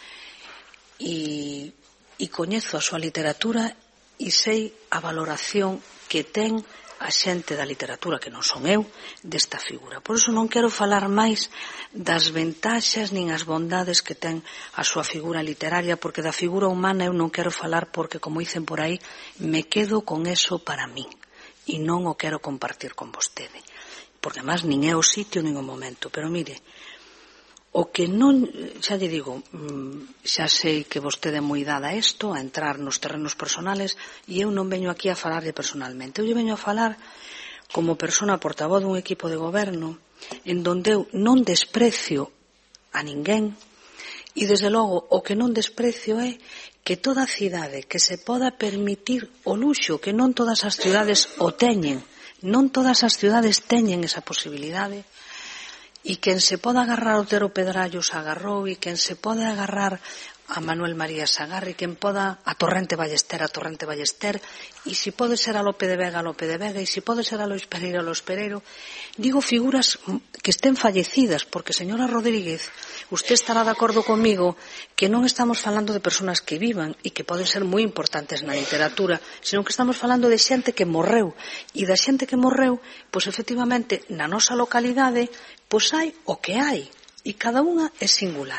Speaker 5: e, e coñezo a súa literatura e sei a valoración que ten a xente da literatura, que non son eu, desta figura. Por iso non quero falar máis das ventaxas nin as bondades que ten a súa figura literaria, porque da figura humana eu non quero falar porque, como dicen por aí, me quedo con eso para min e non o quero compartir con vostede, porque además nin é o sitio nin o momento. Pero mire, o que non, xa lle digo, xa sei que vostede é moi dada a isto, a entrar nos terrenos personales, e eu non veño aquí a falarlle personalmente. Eu lle veño a falar como persona portavoz dun equipo de goberno en donde eu non desprecio a ninguén e, desde logo, o que non desprecio é que toda cidade que se poda permitir o luxo, que non todas as cidades o teñen, non todas as cidades teñen esa posibilidade, e quen se poda agarrar o Otero Pedrallos agarrou, e quen se poda agarrar a Manuel María Sagarri, quen poda a Torrente Ballester, a Torrente Ballester, e se pode ser a Lope de Vega, a Lope de Vega, e se pode ser a Lois Pereiro, a Lois Pereiro. Digo figuras que estén fallecidas, porque, señora Rodríguez, usted estará de acordo comigo que non estamos falando de persoas que vivan e que poden ser moi importantes na literatura, senón que estamos falando de xente que morreu, e da xente que morreu, pois efectivamente na nosa localidade pois hai o que hai, e cada unha é singular.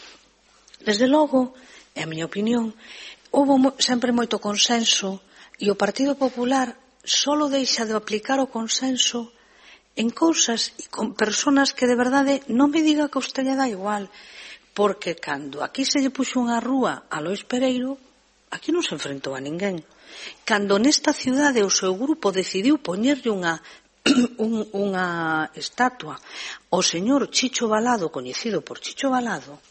Speaker 5: Desde logo, é a miña opinión, houve sempre moito consenso, e o Partido Popular solo deixa de aplicar o consenso en cousas e con persoas que de verdade non me diga que a usted lle dá igual, porque cando aquí se lle puxo unha rúa a Lois Pereiro, aquí non se enfrentou a ninguén. Cando nesta cidade o seu grupo decidiu poñerlle unha un, unha estatua ao señor Chicho Balado, coñecido por Chicho Balado,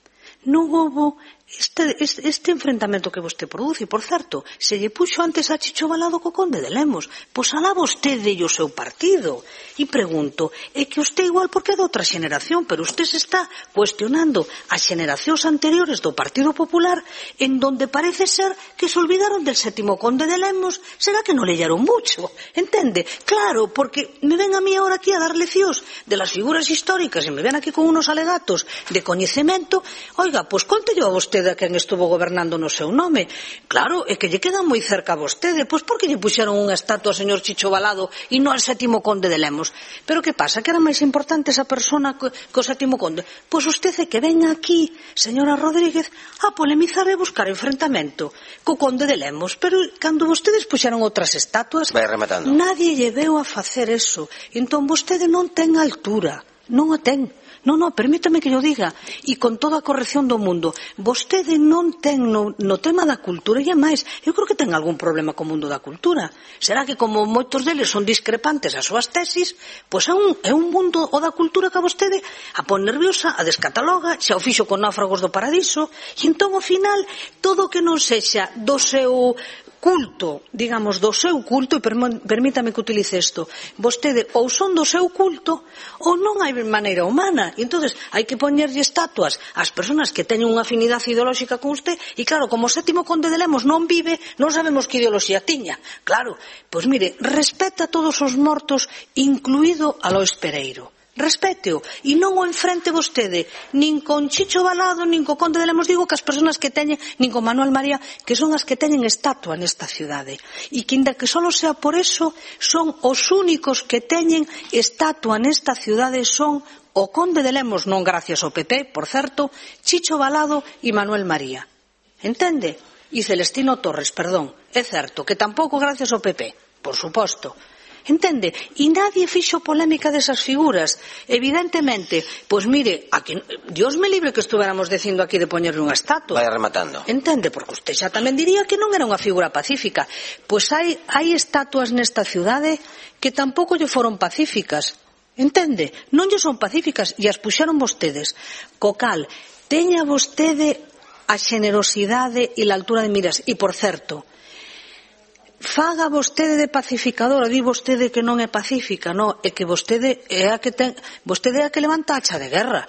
Speaker 5: non houve este, este, este enfrentamento que vostede produce. Por certo, se lle puxo antes a Chicho Balado co conde de Lemos, pois alá vostede e o seu partido. E pregunto, é que usted igual porque é de outra xeneración, pero usted se está cuestionando as xeneracións anteriores do Partido Popular, en donde parece ser que se olvidaron del sétimo conde de Lemos. Será que non leyeron mucho, entende? Claro, porque me ven a mí ahora aquí a dar leccións de las figuras históricas e me ven aquí con unos alegatos de coñecemento. Oiga, pois conte yo a vostede a quen estuvo gobernando no seu nome. Claro, é que lle quedan moi cerca a vostede. Pois porque lle puxeron unha estatua ao señor Chicho Balado e non ao sétimo conde de Lemos? Pero que pasa? Que era máis importante esa persona que, que o sétimo conde? Pois usted é que ven aquí, señora Rodríguez, a polemizar e buscar enfrentamento co conde de Lemos. Pero cando vostedes puxeron outras estatuas, nadie lle veu a facer eso. Entón vostede non ten altura, non a ten. Non, non, permítame que yo diga, e con toda a corrección do mundo, vostede non ten no, no tema da cultura, e máis, eu creo que ten algún problema co mundo da cultura. Será que como moitos deles son discrepantes as súas tesis, pois é un, é un mundo o da cultura que a vostede a pon nerviosa, a descataloga, xa o fixo con Náufragos do Paradiso, e entón ao final, todo o que non sexa do seu culto, digamos, do seu culto, e permítame que utilice isto, vostede ou son do seu culto ou non hai maneira humana, e entonces hai que poñerlle estatuas ás persoas que teñen unha afinidade ideolóxica con usted, e claro, como o sétimo conde de Lemos non vive, non sabemos que ideoloxía tiña. Claro, pois mire, respeta a todos os mortos, incluído a Lois Pereiro. Respéteo, e non o enfrente vostede nin con Chicho Balado, nin co conde de Lemos, digo que as persoas que teñen, nin con Manuel María, que son as que teñen estatua nesta cidade, e que inda que solo sea por eso, son os únicos que teñen estatua nesta cidade, son o conde de Lemos, non gracias ao P P, por certo, Chicho Balado e Manuel María, entende? E Celestino Torres, perdón, é certo que tampouco gracias ao P P, por suposto. Entende? E nadie fixo polémica desas figuras. Evidentemente, pois mire, aquí, Dios me libre que estuéramos dicindo aquí de poñerle unha estatua.
Speaker 1: Vai rematando.
Speaker 5: Entende? Porque usted xa tamén diría que non era unha figura pacífica. Pois hai, hai estatuas nesta cidade que tampouco lle foron pacíficas. Entende? Non lle son pacíficas e as puxeron vostedes. Co cal, teña vostede a xenerosidade e a altura de miras. E, por certo, faga vostede de pacificadora, di vostede que non é pacífica, non, é que vostede é a que ten, vostede é a que levanta a hacha de guerra,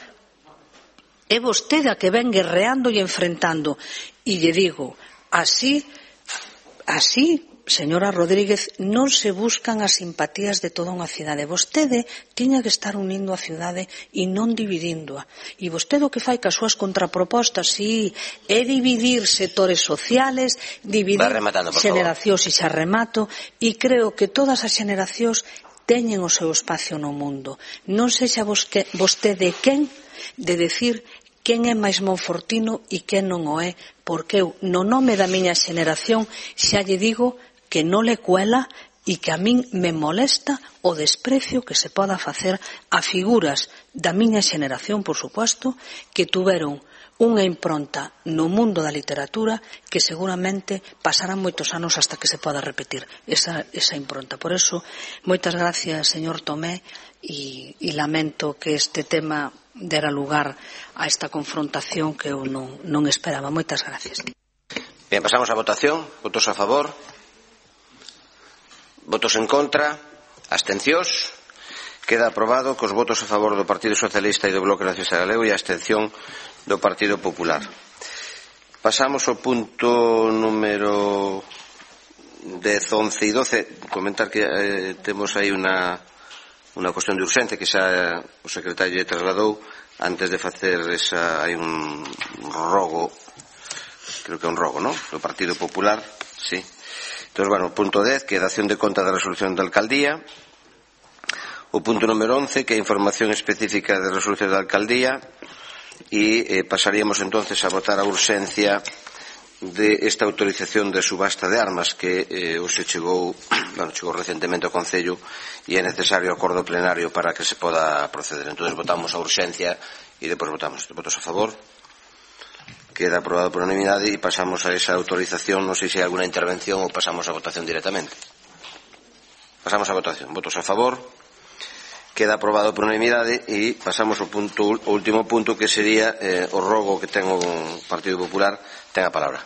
Speaker 5: é vostede a que ven guerreando e enfrentando, e lle digo, así, así, señora Rodríguez, non se buscan as simpatías de toda unha cidade. Vostede tiña que estar unindo a cidade e non dividíndoa. E vostede o que fai cas súas contrapropostas, sí, é dividir sectores sociales, dividir xeneracións, e xa remato, e creo que todas as xeneracións teñen o seu espacio no mundo. Non sexa vostede quen de decir quen é máis monfortino e quen non o é, porque eu, no nome da miña xeneración, xa lle digo que non le cuela e que a min me molesta o desprecio que se poda facer a figuras da miña xeneración, por suposto, que tuveron unha impronta no mundo da literatura que seguramente pasarán moitos anos hasta que se poda repetir esa, esa impronta. Por eso, moitas gracias, señor Tomé, e, e lamento que este tema dera lugar a esta confrontación que eu non, non esperaba. Moitas gracias.
Speaker 1: Bien, pasamos a votación. Votos a favor. Votos en contra. Abstencións. Queda aprobado cos votos a favor do Partido Socialista e do Bloque Nacionalista Galego e a abstención do Partido Popular. Pasamos ao punto número dez, once e doce. Comentar que eh, temos aí unha, unha cuestión de urxencia que xa o secretario lle trasladou. Antes de facer esa, hai un rogo, creo que é un rogo, ¿no?, do Partido Popular, sí. Entón, bueno, punto dez, que é dación de conta da resolución da alcaldía. O punto número once, que é información específica de resolución da alcaldía. E eh, pasaríamos entonces a votar a urxencia de esta autorización de subasta de armas que eh, hoxe chegou, bueno, chegou recentemente ao Concello e é necesario acordo plenario para que se poda proceder. Entón, votamos a urxencia e depois votamos. Votos a favor. Queda aprobado por unanimidade e pasamos a esa autorización. Non sei se hai alguna intervención ou pasamos a votación directamente. Pasamos a votación. Votos a favor. Queda aprobado por unanimidade e pasamos ao punto, ao último punto, que sería eh, o rogo que ten o Partido Popular. Ten a palabra.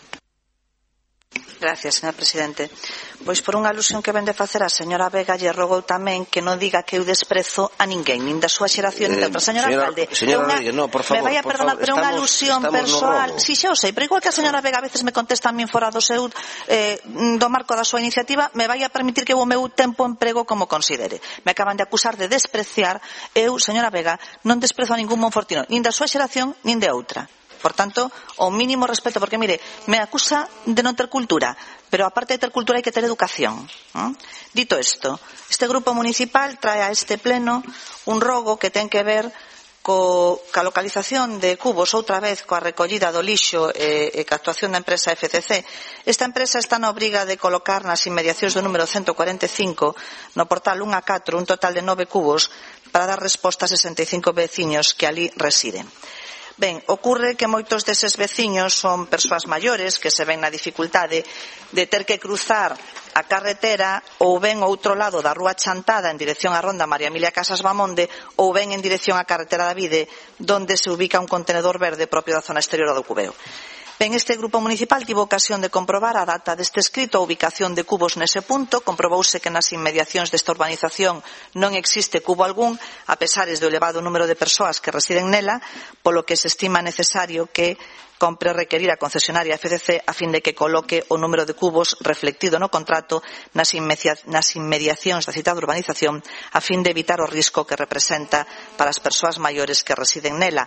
Speaker 3: Gracias, señor presidente. Pois por unha alusión que vende facer a señora Vega, lle rogou tamén que non diga que eu desprezo a ninguén, nin da súa xeración, nin da outra. Señora alcalde,
Speaker 1: señora Rodríguez, no, por favor,
Speaker 3: me vai a
Speaker 1: por
Speaker 3: perdonar,
Speaker 1: favor,
Speaker 3: pero unha
Speaker 1: estamos,
Speaker 3: alusión
Speaker 1: estamos
Speaker 3: persoal. Si, xa o sei, pero igual que a señora Vega a veces me contesta a min fora do seu eh, do marco da súa iniciativa, me vai a permitir que o meu tempo emprego como considere. Me acaban de acusar de despreciar. Eu, señora Vega, non desprezo a ningún monfortino, nin da súa xeración, nin de outra. Por tanto, o mínimo respeto, porque, mire, me acusa de non ter cultura, pero aparte de ter cultura hai que ter educación. ¿eh? Dito isto, este grupo municipal trae a este pleno un rogo que ten que ver co, ca localización de cubos, outra vez coa recollida do lixo e, e ca actuación da empresa F C C. Esta empresa está na obriga de colocar nas inmediacións do número ciento cuarenta e cinco no portal un a catro un total de nove cubos para dar resposta a sesenta e cinco veciños que ali residen. Ben, ocurre que moitos deses veciños son persoas maiores que se ven na dificultade de ter que cruzar a carretera ou ben ao outro lado da rúa Chantada en dirección á Ronda María Emilia Casas Bamonde ou ben en dirección á carretera da Vide, donde se ubica un contenedor verde propio da zona exterior do Cubeo. Ben, este grupo municipal tivo ocasión de comprobar a data deste escrito, a ubicación de cubos nese punto. Comprobouse que nas inmediacións desta urbanización non existe cubo algún, a pesares do elevado número de persoas que residen nela, polo que se estima necesario que compre requerir a concesionaria F C C a fin de que coloque o número de cubos reflectido no contrato nas, nas inmediacións da citada urbanización a fin de evitar o risco que representa para as persoas maiores que residen nela,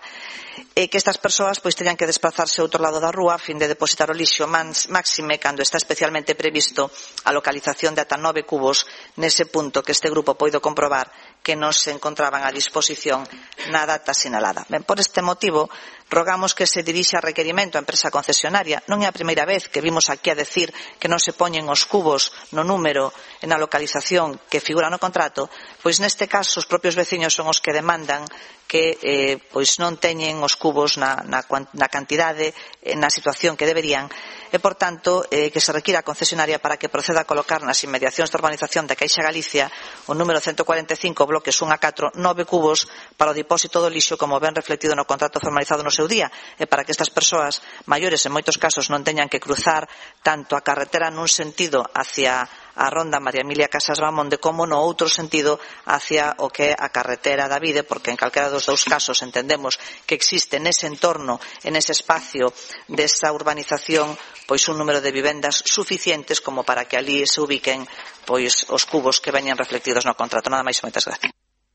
Speaker 3: e que estas persoas pois teñan que desplazarse ao outro lado da rúa a fin de depositar o lixo, máxime cando está especialmente previsto a localización de ata nove cubos nese punto que este grupo poido comprobar que non se encontraban a disposición na data sinalada. Ben, por este motivo, rogamos que se dirixa a requerimento á empresa concesionaria. Non é a primeira vez que vimos aquí a decir que non se poñen os cubos no número e na localización que figura no contrato, pois neste caso os propios veciños son os que demandan que eh, pois non teñen os cubos na, na, na cantidade, na situación que deberían, e, por tanto, eh, que se requira a concesionaria para que proceda a colocar nas inmediacións da urbanización da Caixa Galicia o número ciento cuarenta e cinco, bloques un a catro, nove cubos para o depósito do lixo, como ben reflectido no contrato formalizado no seu día, e para que estas persoas maiores, en moitos casos, non teñan que cruzar tanto a carretera nun sentido hacia a Ronda María Emilia Casas Bamonde como no outro sentido hacia o que é a carretera da Vide, porque en calquera dos dous casos entendemos que existe nese entorno, en ese espacio desa urbanización, pois un número de vivendas suficientes como para que ali se ubiquen pois os cubos que veñen reflectidos no contrato. Nada máis e moitas gracias.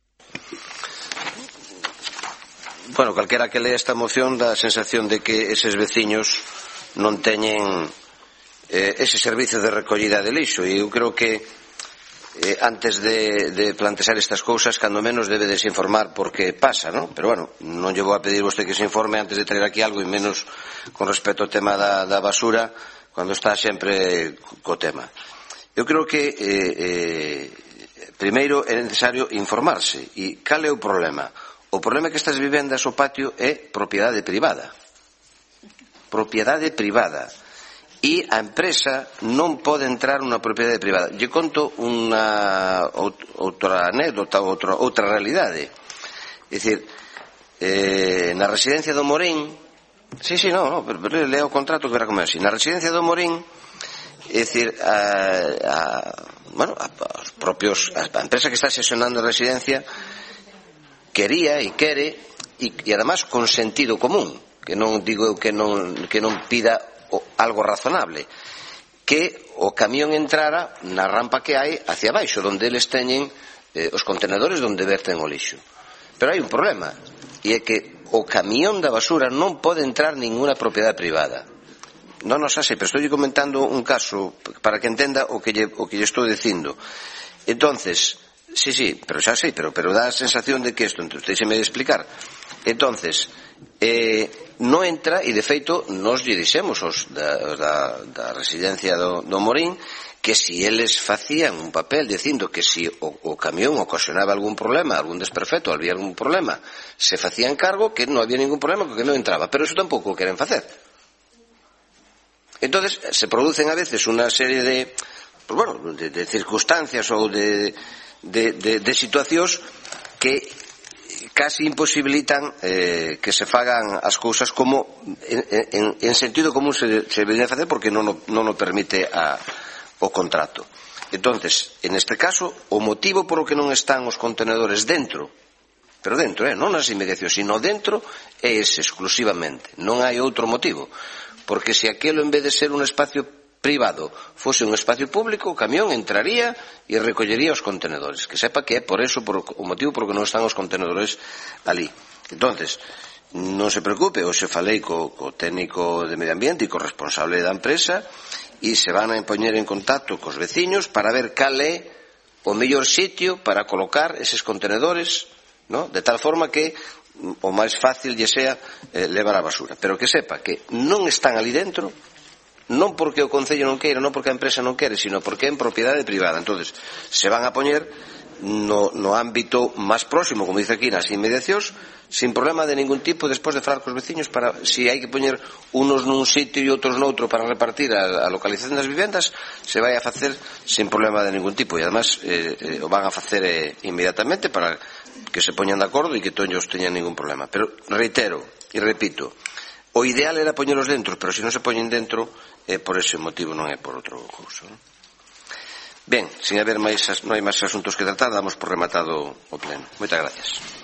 Speaker 1: Bueno, calquera que lea esta moción dá a sensación de que eses veciños non teñen eh, ese servicio de recollida de lixo, e eu creo que eh, antes de, de plantear estas cousas, cando menos debe de se informar porque pasa, ¿no? Pero bueno, non lle vou a pedir vostede que se informe antes de traer aquí algo, e menos con respecto ao tema da, da basura, cando está sempre co tema. Eu creo que eh, eh, primeiro é necesario informarse. E cal é o problema? O problema é que estas vivendas, o patio, é propiedade privada. Propiedade privada. E a empresa non pode entrar nunha propiedade privada. Lle conto unha outra anécdota, outra, outra realidade. É dicir, eh, na residencia do Morín, Sí, sí, no, no, pero, pero leo o contrato que verá como é así. Na residencia do Morín, é dicir, a, a, bueno, a, a, os propios, a, a empresa que está sesionando a residencia quería e quere, e, e además con sentido común, que non digo que non, que non pida o, algo razonable, que o camión entrara na rampa que hai hacia baixo, donde eles teñen eh, os contenedores donde verten o lixo. Pero hai un problema, e é que o camión da basura non pode entrar ninguna propiedade privada. Non nos sei, pero estou comentando un caso para que entenda o que lle, o que lle estou dicindo. Entonces, sí, sí, pero xa sei, pero, pero dá a sensación de que isto, deixeme explicar. Entonces, eh, non entra, e de feito nos lle dixemos os da, da, da residencia do, do Morín, que si eles facían un papel dicindo que si o, o camión ocasionaba algún problema, algún desperfecto, había algún problema, se facían cargo, que non había ningún problema, que o camión entraba, pero eso tampouco o queren facer. Entonces se producen a veces una serie de, pues bueno, de, de circunstancias ou de, de, de, de situacións que casi imposibilitan eh, que se fagan as cousas como en, en, en sentido común se, se debería facer, porque non o, non o permite a, o contrato. Entonces, en este caso, o motivo por o que non están os contenedores dentro, pero dentro, eh, non nas inmediacións, sino dentro, é ese exclusivamente, non hai outro motivo. Porque se aquelo, en vez de ser un espacio privado, fose un espacio público, o camión entraría e recollería os contenedores. Que sepa que é por eso, por o motivo por que non están os contenedores ali. Entonces, non se preocupe, hoxe falei co, co técnico de medio ambiente e co responsable da empresa, e se van a poñer en contacto cos veciños para ver cal é o mellor sitio para colocar eses contenedores, ¿no? De tal forma que o máis fácil lle sea eh, levar a basura, pero que sepa que non están ali dentro, non porque o Concello non queira, non porque a empresa non quere, sino porque é en propiedade privada. Entonces se van a poñer no, no ámbito máis próximo, como dice aquí, nas inmediacións, sin problema de ningún tipo, despois de falar cos veciños para, si hai que poñer unos nun sitio e outros noutro para repartir a, a localización das vivendas, se vai a facer sin problema de ningún tipo, e además eh, eh, o van a facer eh, inmediatamente para que se poñan de acordo e que todos teñan ningún problema. Pero reitero e repito, o ideal era poñelos dentro, pero se non se poñen dentro é por ese motivo, non é por outro cousa, non? Ben, sin haber máis, non hai máis asuntos que tratar, damos por rematado o pleno. Moitas gracias.